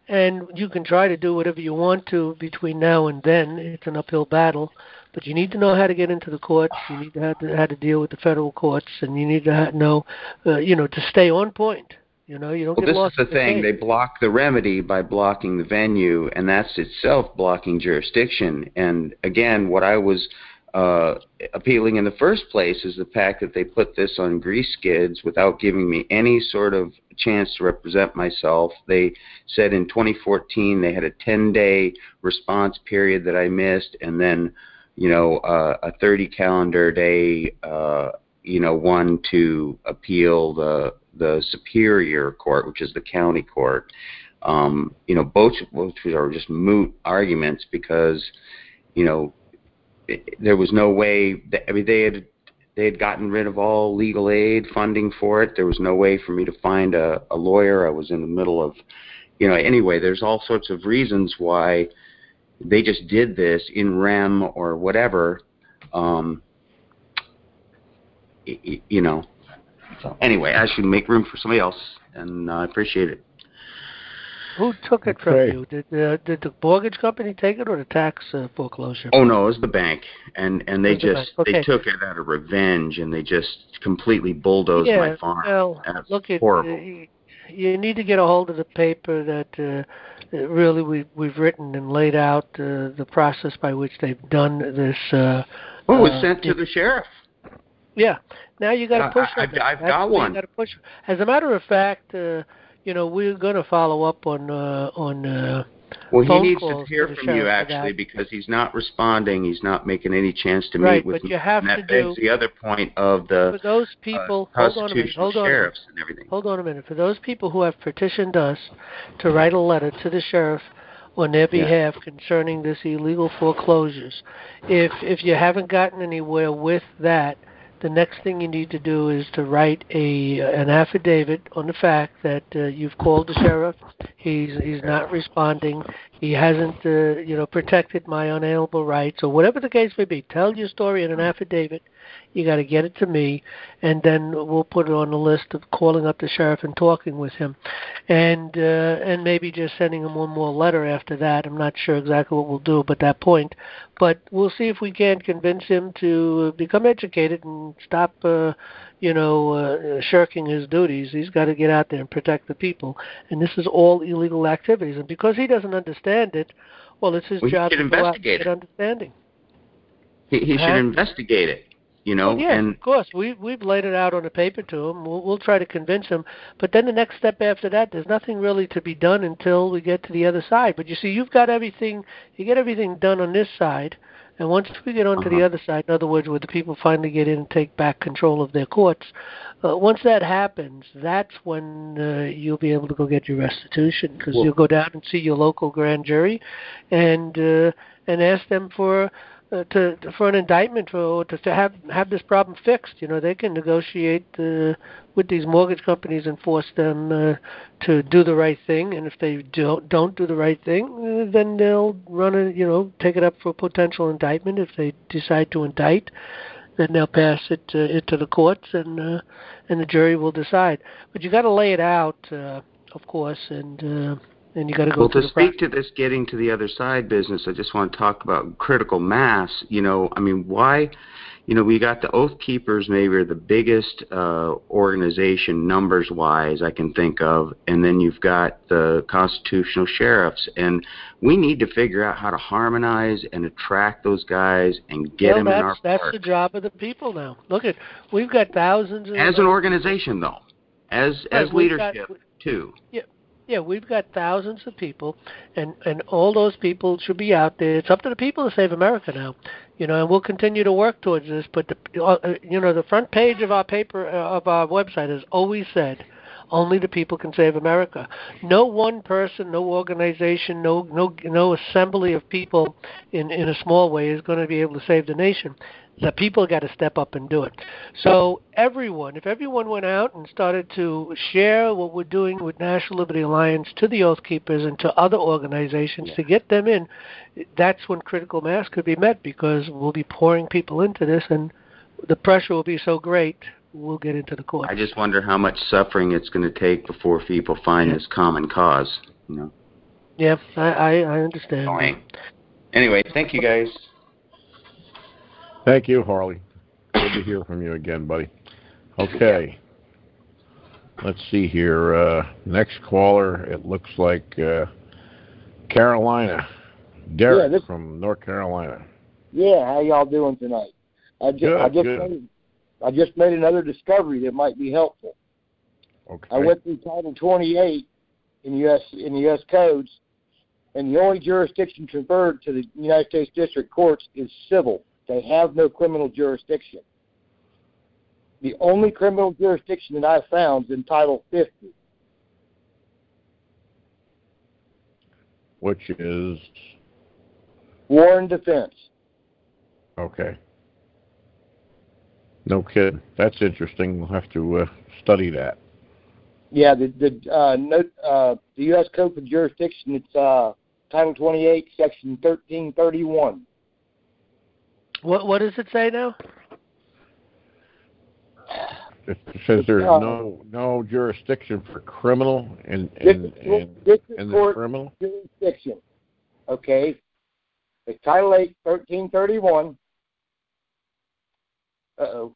and you can try to do whatever you want to between now and then. It's an uphill battle, but you need to know how to get into the courts. You need to have to, how to deal with the federal courts, and you need to ha- know, uh, you know, to stay on point. You know, you don't Well, get this lost is the in thing. the They game. block the remedy by blocking the venue, and that's itself blocking jurisdiction. And again, what I was uh, appealing in the first place is the fact that they put this on grease skids without giving me any sort of chance to represent myself. They said in twenty fourteen they had a ten-day response period that I missed, and then, you know, uh, a thirty calendar day, uh, you know, one to appeal the the superior court, which is the county court. Um, you know, both which are just moot arguments because, you know, it, there was no way. That, I mean, they had they had gotten rid of all legal aid funding for it. There was no way for me to find a, a lawyer. I was in the middle of, you know, anyway. There's all sorts of reasons why they just did this in rem or whatever. Um, you, you know. So anyway, I should make room for somebody else, and I uh, appreciate it. Who took it from Okay. you? Did uh, did the mortgage company take it, or the tax uh, foreclosure? Oh no, it was the bank, and and they It was the just bank. Okay. they took it out of revenge, and they just completely bulldozed Yeah. my farm. Well, That's look at horrible. uh, you need to get a hold of the paper that uh, that really we we've written and laid out uh, the process by which they've done this. Uh, Oh, it was uh, sent to it, the sheriff. Yeah. Now you got to I, push I, on I've, that. I've That's got where one. you got to push. As a matter of fact, uh, you know, we're going to follow up on uh, on uh, Well, he phone needs to calls hear to the from sheriff you for actually that. because he's not responding. He's not making any chance to Right, meet with but me. you have and to that begs do the other point of the for those uh, people. Hold on a minute. constitutional Hold on a minute. sheriffs and everything. Hold on a minute. For those people who have petitioned us to write a letter to the sheriff on their Yeah. behalf concerning this illegal foreclosures, if if you haven't gotten anywhere with that, the next thing you need to do is to write a an affidavit on the fact that uh, you've called the sheriff. He's he's not responding. He hasn't uh, you know protected my unalienable rights or whatever the case may be. Tell your story in an affidavit. You got to get it to me, and then we'll put it on the list of calling up the sheriff and talking with him, and uh, and maybe just sending him one more letter after that. I'm not sure exactly what we'll do at that point, but we'll see if we can convince him to become educated and stop, uh, you know, uh, shirking his duties. He's got to get out there and protect the people, and this is all illegal activities. And because he doesn't understand it, well, it's his Well, he job should to go out and investigate get it. understanding. He, he should Huh? investigate it. You know, Oh yes, and of course. We we've laid it out on the paper to him. We'll, we'll try to convince him. But then the next step after that, there's nothing really to be done until we get to the other side. But you see, you've got everything. You get everything done on this side, and once we get onto uh-huh. the other side, in other words, where the people finally get in and take back control of their courts, uh, once that happens, that's when uh, you'll be able to go get your restitution because Well, you'll go down and see your local grand jury, and uh, and ask them for. Uh, to, to for an indictment for to, to have have this problem fixed. You know, they can negotiate uh, with these mortgage companies and force them uh, to do the right thing. And if they don't don't do the right thing, uh, then they'll run a you know take it up for potential indictment. If they decide to indict, then they'll pass it uh, into the courts and uh, and the jury will decide. But you got to lay it out, uh, of course, and. Uh, and you got to go well, through to the process. speak to this getting to the other side business, I just want to talk about critical mass. You know, I mean, why, you know, we got the Oath Keepers maybe are the biggest uh, organization numbers-wise I can think of, and then you've got the constitutional sheriffs, and we need to figure out how to harmonize and attract those guys and get well, them in that's our that's park. the job of the people now. Look at we've got thousands of As an organization, though, as right, as we've got, leadership too. yeah, yeah, we've got thousands of people, and and all those people should be out there. It's up to the people to save America now, you know, and we'll continue to work towards this. But the uh, you know the front page of our paper uh, of our website has always said. Only the people can save America. No one person, no organization, no no no assembly of people in in a small way is going to be able to save the nation. The people got to step up and do it. So everyone, if everyone went out and started to share what we're doing with National Liberty Alliance to the Oath Keepers and to other organizations Yeah. to get them in, that's when critical mass could be met because we'll be pouring people into this and the pressure will be so great we'll get into the courts. I just wonder how much suffering it's going to take before people find this common cause. You know. Yeah, I, I, I understand. Annoying. Anyway, thank you guys. Thank you, Harley. Good to hear from you again, buddy. Okay. Let's see here. Uh, next caller, it looks like uh, Carolina. Derek yeah, this, from North Carolina. Yeah, how y'all doing tonight? I just, good, I just, good. Made, I just made another discovery that might be helpful. Okay. I went through Title twenty-eight in U S in the U S codes, and the only jurisdiction conferred to the United States District Courts is civil. They have no criminal jurisdiction. The only criminal jurisdiction that I found is in Title fifty. Which is? War and defense. Okay. No kidding. That's interesting. We'll have to uh, study that. Yeah, the the uh, no, uh, the U S Code for Jurisdiction, it's uh, Title twenty-eight, Section thirteen thirty-one. What what does it say now? It says there's uh, no no jurisdiction for criminal and and, and, and the criminal jurisdiction. Okay, it's Title eight, thirteen thirty-one. Uh oh.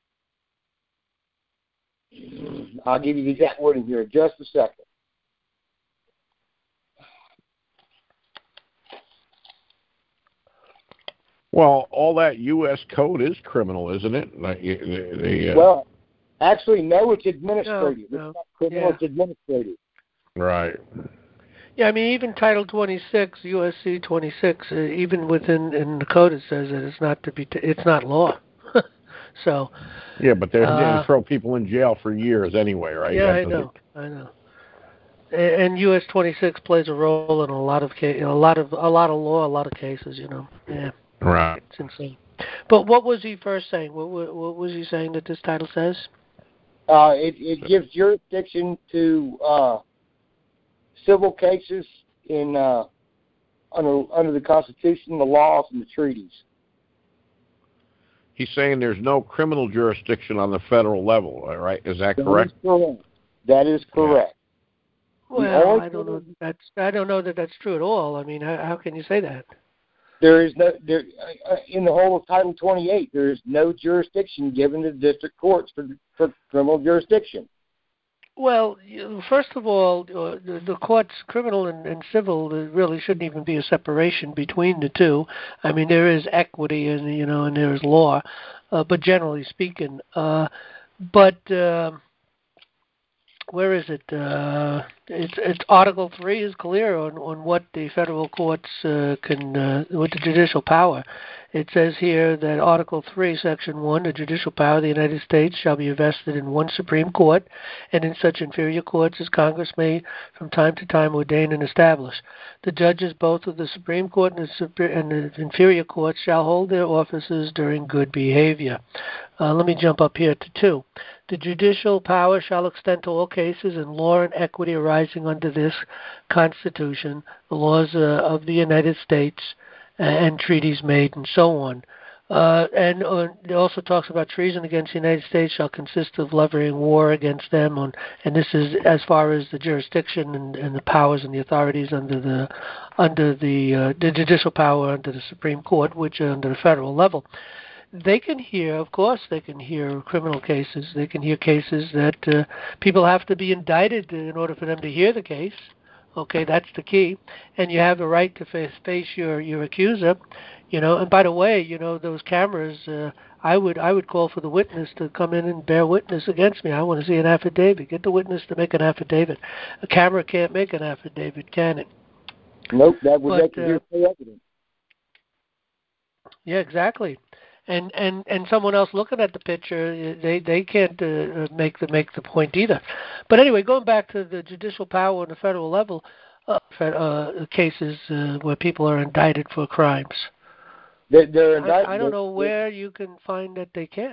I'll give you the exact wording here in just a second. Well, all that U S code is criminal, isn't it? Like, they, they, uh, well, actually, no, it's administrative. No, no. It's not criminal, Yeah. it's administrative. Right. Yeah, I mean, even Title twenty-six, U S C twenty-six, uh, even within in the code, it says that it's not to be, t- it's not law. So. Yeah, but they uh, they throw people in jail for years anyway, right? Yeah, That I know, I know. And, and U S twenty-six plays a role in a lot of ca- a lot of a lot of law, a lot of cases. You know. Yeah. Right. It's insane. But what was he first saying? What, what, what was he saying that this title says? Uh, it, it gives jurisdiction to uh, civil cases in uh, under under the Constitution, the laws, and the treaties. He's saying there's no criminal jurisdiction on the federal level, right? Is that, that correct? Is correct. That is correct. Well, I don't know. That's I don't know that that's true at all. I mean, how, how can you say that? There is no there uh, in the whole of Title twenty-eight. There is no jurisdiction given to district courts for for criminal jurisdiction. Well, you, first of all, uh, the, the courts, criminal and, and civil, there really shouldn't even be a separation between the two. I mean, there is equity, and you know, and there is law, uh, but generally speaking, uh, but uh, where is it? Uh, it's, it's Article Three is clear on, on what the federal courts uh, can, uh, with the judicial power. It says here that Article Three, Section One, the judicial power of the United States shall be vested in one Supreme Court, and in such inferior courts as Congress may from time to time ordain and establish. The judges both of the Supreme Court and the, super, and the inferior courts shall hold their offices during good behavior. Uh, let me jump up here to two. The judicial power shall extend to all cases in law and equity arising under this Constitution, the laws uh, of the United States, and treaties made, and so on. Uh, and uh, it also talks about treason against the United States shall consist of levying war against them, on, and this is as far as the jurisdiction and, and the powers and the authorities under the under the, uh, the judicial power under the Supreme Court, which are under the federal level. They can hear, of course, they can hear criminal cases. They can hear cases that uh, people have to be indicted in order for them to hear the case. Okay, that's the key. And you have the right to face, face your, your accuser. You know, and by the way, you know, those cameras, uh, I would I would call for the witness to come in and bear witness against me. I want to see an affidavit. Get the witness to make an affidavit. A camera can't make an affidavit, can it? Nope, that would But, make it uh, evidence. Yeah, exactly. And, and and someone else looking at the picture, they they can't uh, make the make the point either. But anyway, going back to the judicial power on the federal level, uh, uh, cases uh, where people are indicted for crimes. They, they're indicted. I, I don't know where you can find that they can't.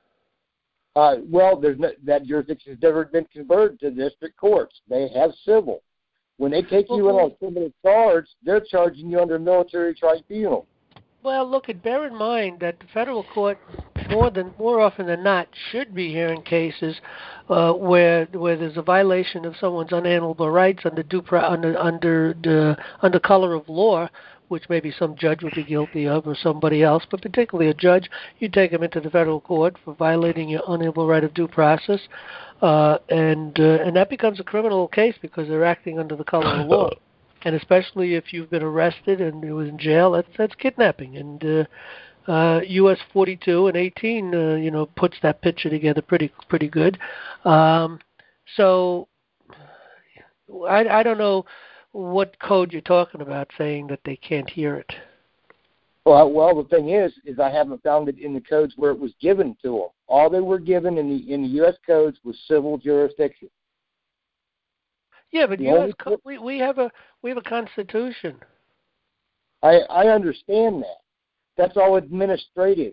Uh, well, there's no, that jurisdiction has never been converted to district courts. They have civil. When they take you in on a criminal charge, they're charging you under a military tribunal. Well, look, bear in mind that the federal court more than more often than not should be hearing cases uh, where where there's a violation of someone's unalienable rights under due pro- under under the under color of law, which maybe some judge would be guilty of or somebody else, but particularly a judge. You take them into the federal court for violating your unalienable right of due process, uh, and uh, and that becomes a criminal case because they're acting under the color of law. And especially if you've been arrested and it was in jail, that's that's kidnapping. And uh, uh, U S forty-two and eighteen, uh, you know, puts that picture together pretty pretty good. Um, so I, I don't know what code you're talking about, saying that they can't hear it. Well, well, the thing is, is I haven't found it in the codes where it was given to them. All they were given in the in the U S codes was civil jurisdiction. Yeah, but The U S only- co- we we have a we have a constitution. I I understand that. That's all administrative.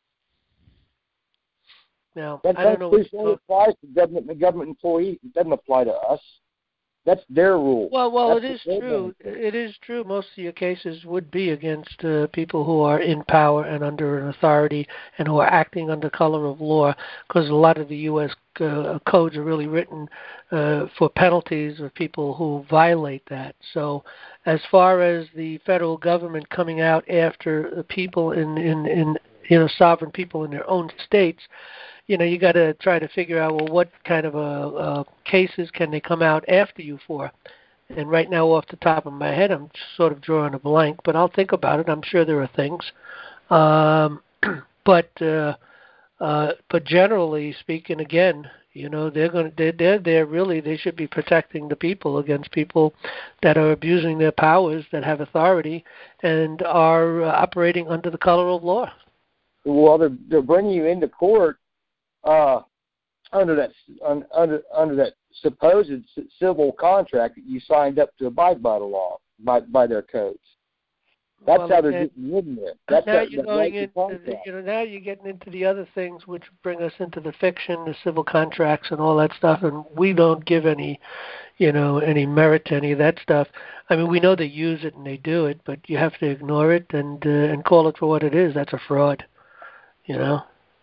Now That I don't know. Constitution What only applies to government and government employees. It doesn't apply to us. That's their rule. Well, well, That's it is what they're true. doing. It is true. Most of your cases would be against uh, people who are in power and under an authority and who are acting under color of law, because a lot of the U S uh, codes are really written uh, for penalties of people who violate that. So, as far as the federal government coming out after the people in in, in you know sovereign people in their own states, you know, you got to try to figure out, well, what kind of uh, uh, cases can they come out after you for? And right now, off the top of my head, I'm sort of drawing a blank, but I'll think about it. I'm sure there are things. Um, but uh, uh, but generally speaking, again, you know, they're going to they're, they're there really. They should be protecting the people against people that are abusing their powers, that have authority, and are uh, operating under the color of law. Well, they're they're bringing you into court uh, under that un, under under that supposed c- civil contract that you signed up to abide by the law, by by their codes. That's Well, how they're and getting in there. That's now that, you're that going right into to the, contract. you know now you're getting into the other things which bring us into the fiction, the civil contracts, and all that stuff, and we don't give any, you know, any merit to any of that stuff. I mean, we know they use it and they do it, but you have to ignore it and uh, and call it for what it is. That's a fraud, you know.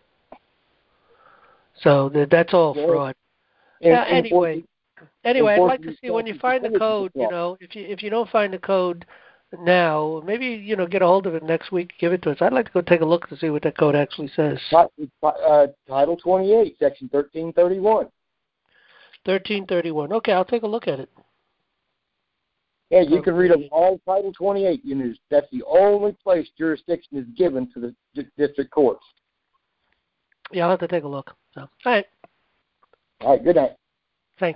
So that that's all Well, fraud. in- Now, anyway, enforcing- anyway, I'd like to enforcing see when you statutes find the and code. You law. know, if you if you don't find the code now, maybe you know get a hold of it next week, give it to us. I'd like to go take a look to see what that code actually says. Ti- Uh, Title twenty-eight, Section thirteen thirty-one. thirteen thirty-one. Okay, I'll take a look at it. Yeah, you can read them all. Title twenty-eight. You know, that's the only place jurisdiction is given to the di- district courts. Yeah, I'll have to take a look. So, all right. All right. Good night. Thanks.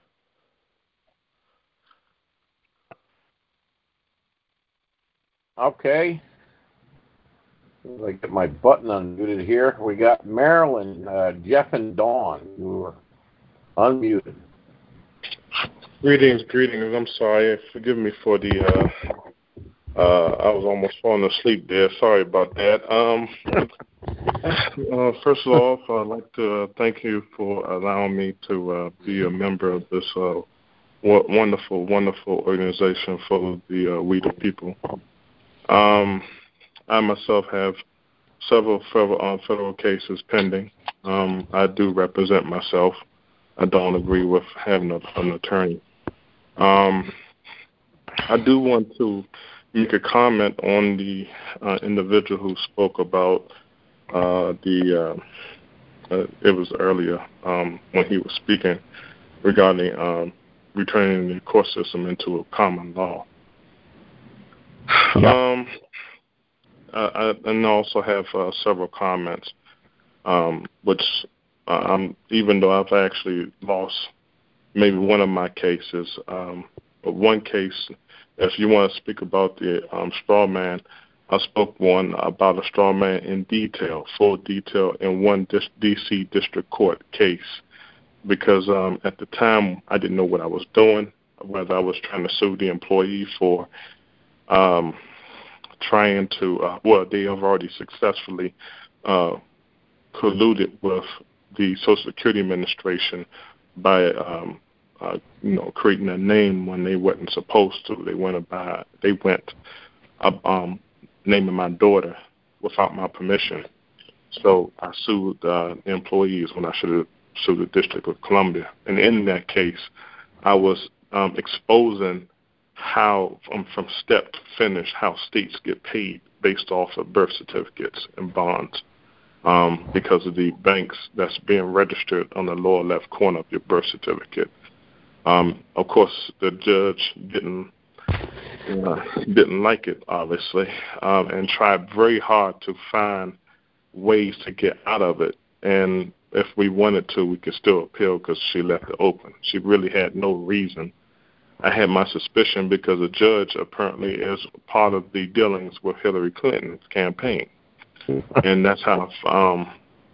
Okay. Let me get my button unmuted here. We got Marilyn, uh, Jeff, and Dawn, who are unmuted. Greetings, greetings. I'm sorry. Forgive me for the. Uh, uh, I was almost falling asleep there. Sorry about that. Um, uh, first of all, I'd like to uh, thank you for allowing me to uh, be a member of this uh, wonderful, wonderful organization full of the uh, we the people. Um, I myself have several federal, uh, federal cases pending. Um, I do represent myself. I don't agree with having a, an attorney. Um, I do want to make a comment on the uh, individual who spoke about uh, the, uh, uh, it was earlier um, when he was speaking regarding um, returning the court system into a common law. Yeah. Um, I, I, and I also have uh, several comments, um, which uh, I'm, even though I've actually lost maybe one of my cases, um, but one case, if you want to speak about the um, straw man, I spoke one about a straw man in detail, full detail, in one D C District Court case, because um, at the time I didn't know what I was doing, whether I was trying to sue the employee for um, trying to, uh, well, they have already successfully uh, colluded with the Social Security Administration by, um, uh, you know, creating a name when they weren't supposed to. They went about, they went uh, um, naming my daughter without my permission. So I sued uh, the employees when I should have sued the District of Columbia. And in that case, I was um, exposing how, um, from step to finish, how states get paid based off of birth certificates and bonds um, because of the banks that's being registered on the lower left corner of your birth certificate. Um, of course, the judge didn't uh, didn't like it, obviously, um, and tried very hard to find ways to get out of it. And if we wanted to, we could still appeal because she left it open. She really had no reason. I had my suspicion because the judge apparently is part of the dealings with Hillary Clinton's campaign, and that's how um,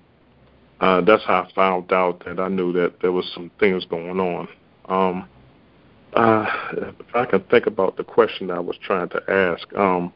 uh, that's how I found out that I knew that there was some things going on. Um, uh, if I can think about the question I was trying to ask, um,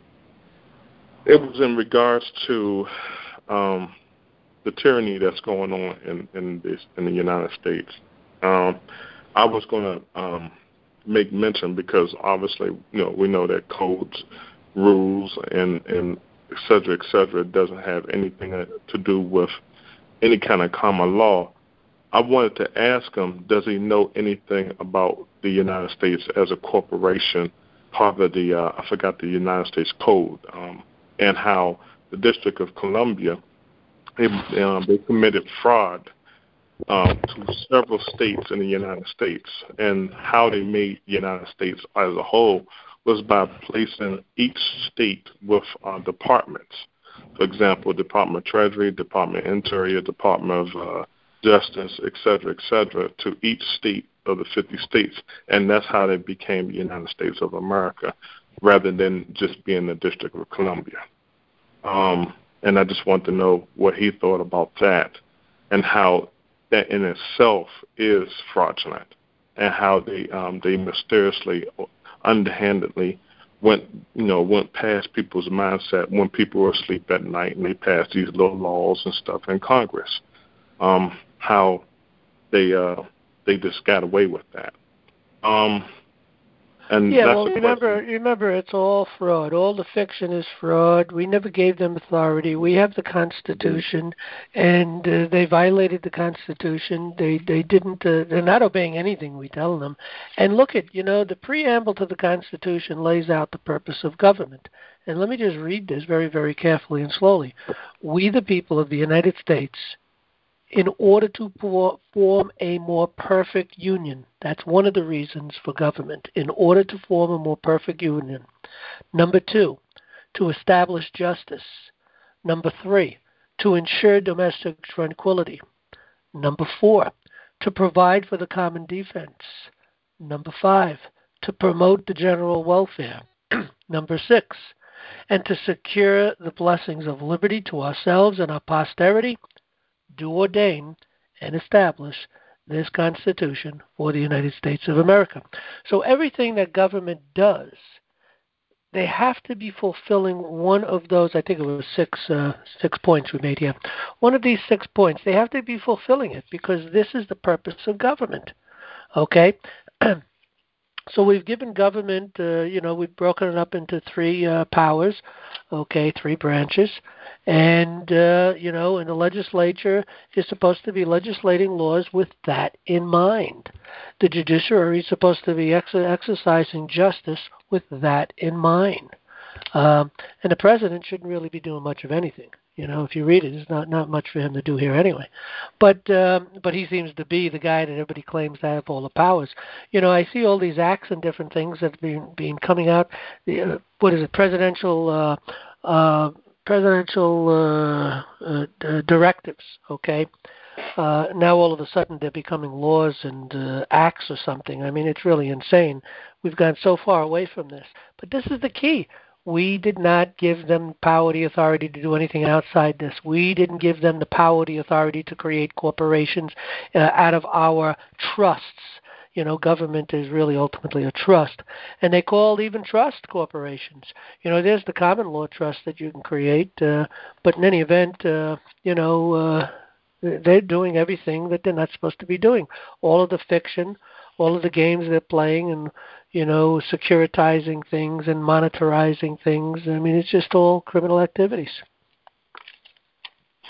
it was in regards to um, the tyranny that's going on in in, this, in the United States. Um, I was going to um, make mention because obviously, you know, we know that codes, rules, and and et cetera, et cetera, doesn't have anything to do with any kind of common law. I wanted to ask him, does he know anything about the United States as a corporation, part of the, uh, I forgot the United States Code, um, and how the District of Columbia, they, um, they committed fraud um, to several states in the United States, and how they made the United States as a whole was by placing each state with uh, departments. For example, Department of Treasury, Department of Interior, Department of uh, Justice, et cetera, et cetera, to each state of the fifty states, and that's how they became the United States of America, rather than just being the District of Columbia. Um, and I just want to know what he thought about that, and how that in itself is fraudulent, and how they um, they mysteriously, underhandedly went you know went past people's mindset when people were asleep at night, and they passed these little laws and stuff in Congress. Um, how they uh, they just got away with that. Um, and yeah, that's well, remember, remember, it's all fraud. All the fiction is fraud. We never gave them authority. We have the Constitution, and uh, they violated the Constitution. They they didn't. Uh, they're not obeying anything we tell them. And look at, you know, the preamble to the Constitution lays out the purpose of government. And let me just read this very, very carefully and slowly. We, the people of the United States, in order to form a more perfect union. That's one of the reasons for government, in order to form a more perfect union. Number two, to establish justice. Number three, to ensure domestic tranquility. Number four, to provide for the common defense. Number five, to promote the general welfare. Number six, and to secure the blessings of liberty to ourselves and our posterity, do ordain and establish this Constitution for the United States of America. So everything that government does, they have to be fulfilling one of those, I think it was six uh, six points we made here. One of these six points, they have to be fulfilling it because this is the purpose of government. Okay? So we've given government, uh, you know, we've broken it up into three uh, powers, okay, three branches. And, uh, you know, and the legislature is supposed to be legislating laws with that in mind. The judiciary is supposed to be ex- exercising justice with that in mind. Um, and the president shouldn't really be doing much of anything. You know, if you read it, there's not, not much for him to do here anyway. But um, but he seems to be the guy that everybody claims to have all the powers. You know, I see all these acts and different things that have been, been coming out. The, uh, what is it, presidential uh, uh, presidential uh, uh, d- directives, okay? Uh, now all of a sudden they're becoming laws and uh, acts or something. I mean, it's really insane. We've gone so far away from this. But this is the key. We did not give them power, the authority to do anything outside this. We didn't give them the power, the authority to create corporations uh, out of our trusts. You know, government is really ultimately a trust. And they call even trust corporations. You know, there's the common law trust that you can create. Uh, but in any event, uh, you know, uh, they're doing everything that they're not supposed to be doing. All of the fiction, all of the games they're playing, and, you know, securitizing things and monetarizing things. I mean, it's just all criminal activities.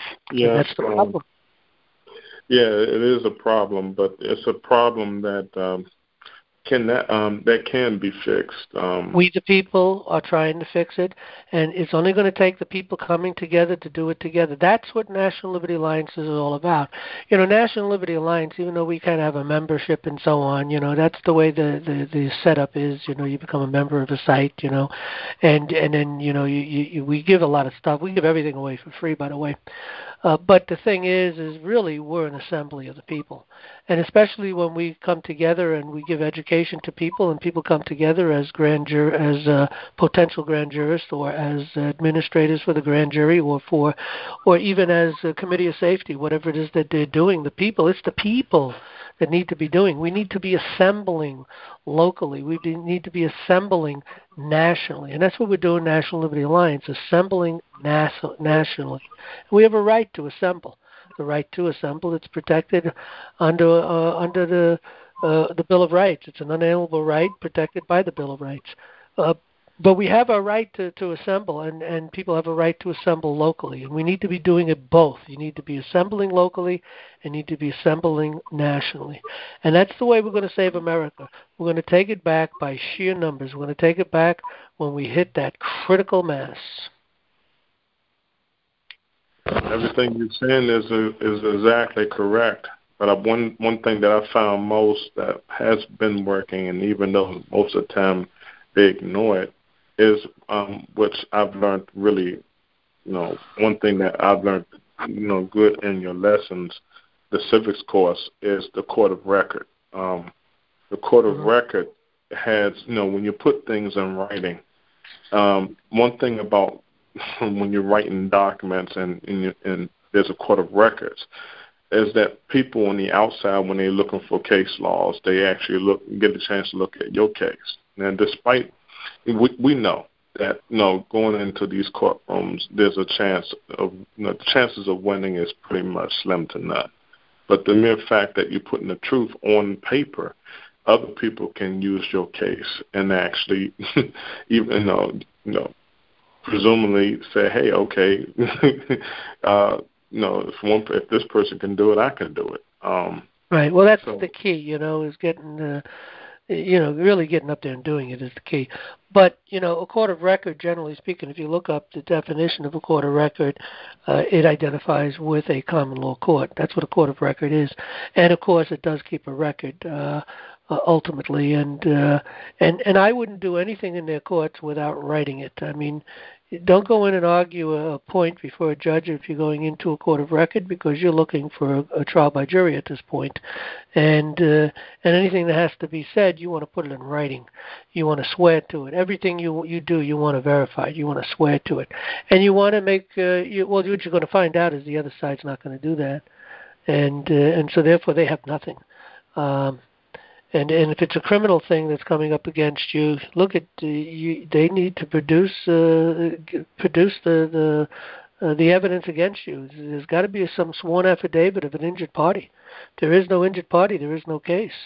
Yes, And that's the um, problem. Yeah, it is a problem, but it's a problem that um, can that um, that can be fixed. Um, We, the people, are trying to fix it, and it's only going to take the people coming together to do it together. That's what National Liberty Alliance is all about. You know, National Liberty Alliance, even though we kind of have a membership and so on, you know, that's the way the, the, the setup is. You know, you become a member of a site, you know, and and then, you know, you, you, you we give a lot of stuff. We give everything away for free, by the way. Uh, but the thing is, is really we're an assembly of the people. And especially when we come together and we give education to people and people come together as grand jur- as uh, potential grand jurists or as administrators for the grand jury or for, or even as a committee of safety, whatever it is that they're doing, the people, it's the people that need to be doing. We need to be assembling locally. We need to be assembling nationally. And that's what we're doing, National Liberty Alliance, assembling nas- nationally. We have a right to assemble. The right to assemble, it's protected under uh, under the uh, the Bill of Rights. It's an unalienable right protected by the Bill of Rights. Uh, but we have a right to, to assemble, and, and people have a right to assemble locally. And we need to be doing it both. You need to be assembling locally and need to be assembling nationally. And that's the way we're going to save America. We're going to take it back by sheer numbers. We're going to take it back when we hit that critical mass. Everything you're saying is is exactly correct. But one one thing that I found most that has been working, and even though most of the time they ignore it, is um, which I've learned really, you know, one thing that I've learned, you know, good in your lessons, the civics course, is the court of record. Um, the court of Mm-hmm. record has, you know, when you put things in writing, um, one thing about when you're writing documents and, and, you, and there's a court of records, is that people on the outside, when they're looking for case laws, they actually look get a chance to look at your case. And despite we, we know that, you know, going into these courtrooms, there's a chance of, you know, the chances of winning is pretty much slim to none. But the mere fact that you're putting the truth on paper, other people can use your case and actually, even you know, you know. presumably say, hey, okay, uh, you know, if one, if this person can do it, I can do it. Um, Right. Well, that's so, the key, you know, is getting, uh, you know, really getting up there and doing it is the key. But, you know, a court of record, generally speaking, if you look up the definition of a court of record, uh, it identifies with a common law court. That's what a court of record is. And, of course, it does keep a record uh, uh, ultimately. And, uh, and, and I wouldn't do anything in their courts without writing it. I mean, don't go in and argue a point before a judge if you're going into a court of record, because you're looking for a, a trial by jury at this point. And uh, and anything that has to be said, you want to put it in writing. You want to swear to it. Everything you you do, you want to verify it. You want to swear to it. And you want to make, uh, you, well, what you're going to find out is the other side's not going to do that. And, uh, and so therefore they have nothing. Um, And and if it's a criminal thing that's coming up against you, look at uh, you. They need to produce uh, produce the the uh, the evidence against you. There's got to be some sworn affidavit of an injured party. If there is no injured party, there is no case.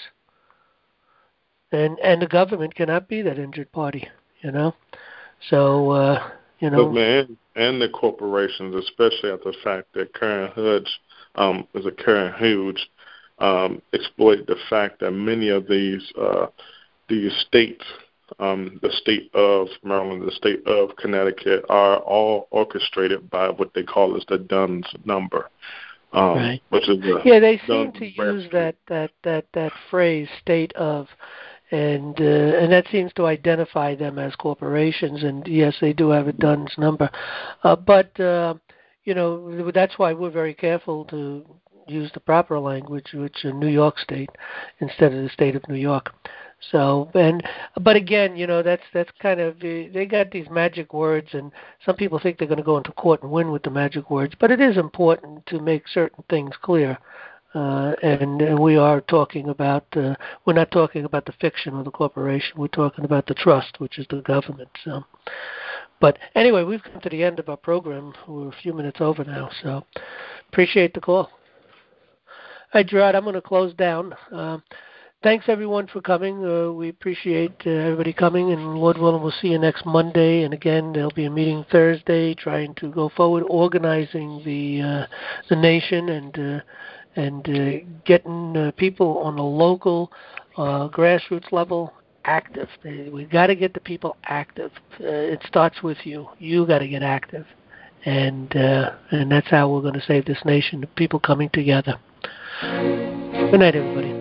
And and the government cannot be that injured party. You know, so uh, you know. and, and the corporations, especially at the fact that Karen Hudge um, is a Karen Hughes. Um, exploit the fact that many of these uh, these states, um, the state of Maryland, the state of Connecticut, are all orchestrated by what they call as the Dunn's number, um, Right. which is the yeah. They seem Dunn's to rep- use that that that that phrase "state of." And uh, and that seems to identify them as corporations. And yes, they do have a Dunn's number, uh, but uh, you know that's why we're very careful to use the proper language, which is New York State instead of the state of New York. So and but again, you know that's that's kind of they got these magic words, and some people think they're going to go into court and win with the magic words. But it is important to make certain things clear. Uh, and, and we are talking about, uh, we're not talking about the fiction or the corporation. We're talking about the trust, which is the government. So, but anyway, we've come to the end of our program. We're a few minutes over now, so appreciate the call. All right, Gerard, I'm going to close down. Uh, thanks everyone for coming. Uh, we appreciate uh, everybody coming, and Lord willing, we'll see you next Monday. And again, there'll be a meeting Thursday, trying to go forward, organizing the uh, the nation and uh, and uh, getting uh, people on the local uh, grassroots level active. We got to get the people active. Uh, it starts with you. You got to get active, and uh, and that's how we're going to save this nation. The people coming together. Good night, everybody.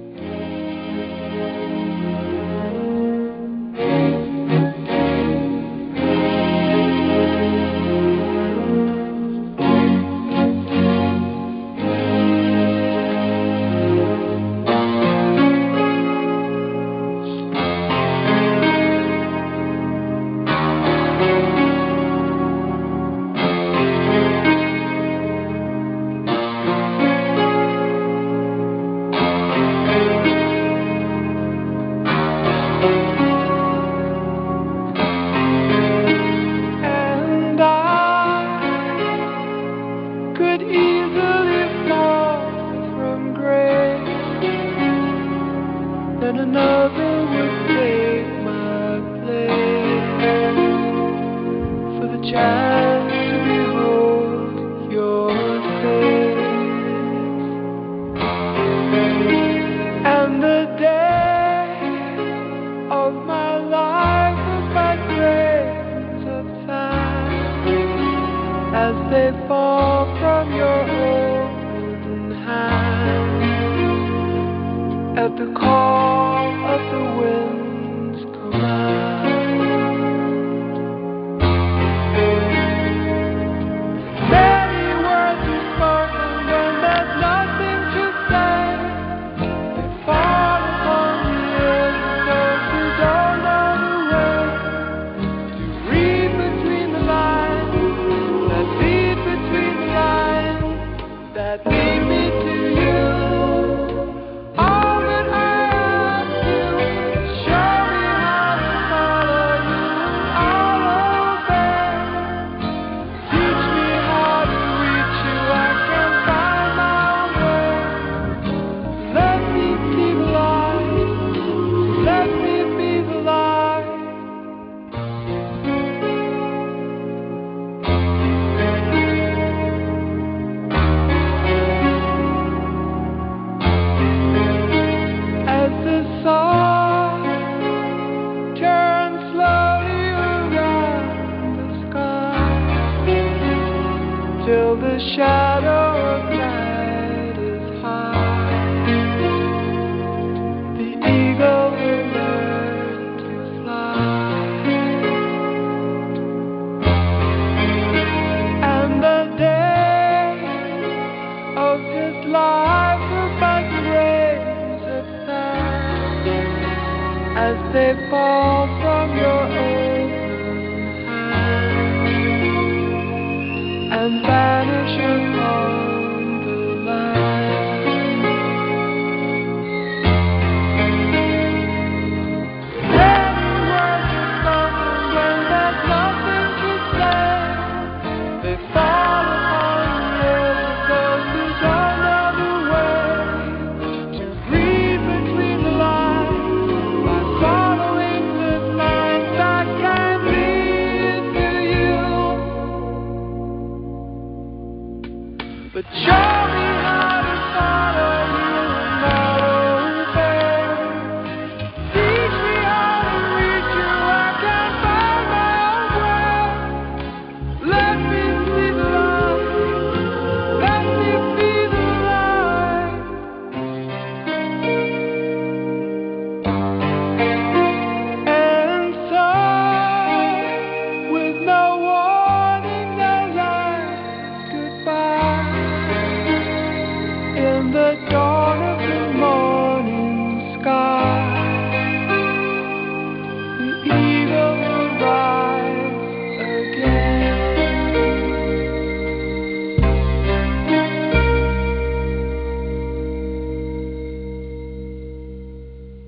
At the call of the wind's command, many words are spoken when there's nothing to say. They fall upon the ears of those who don't know the way. To read between the lines, that lead between the lines, that lead me to you. Till the shadow of night is high, the eagle will learn to fly, and the days of his life are but grains of sand as they fall from your own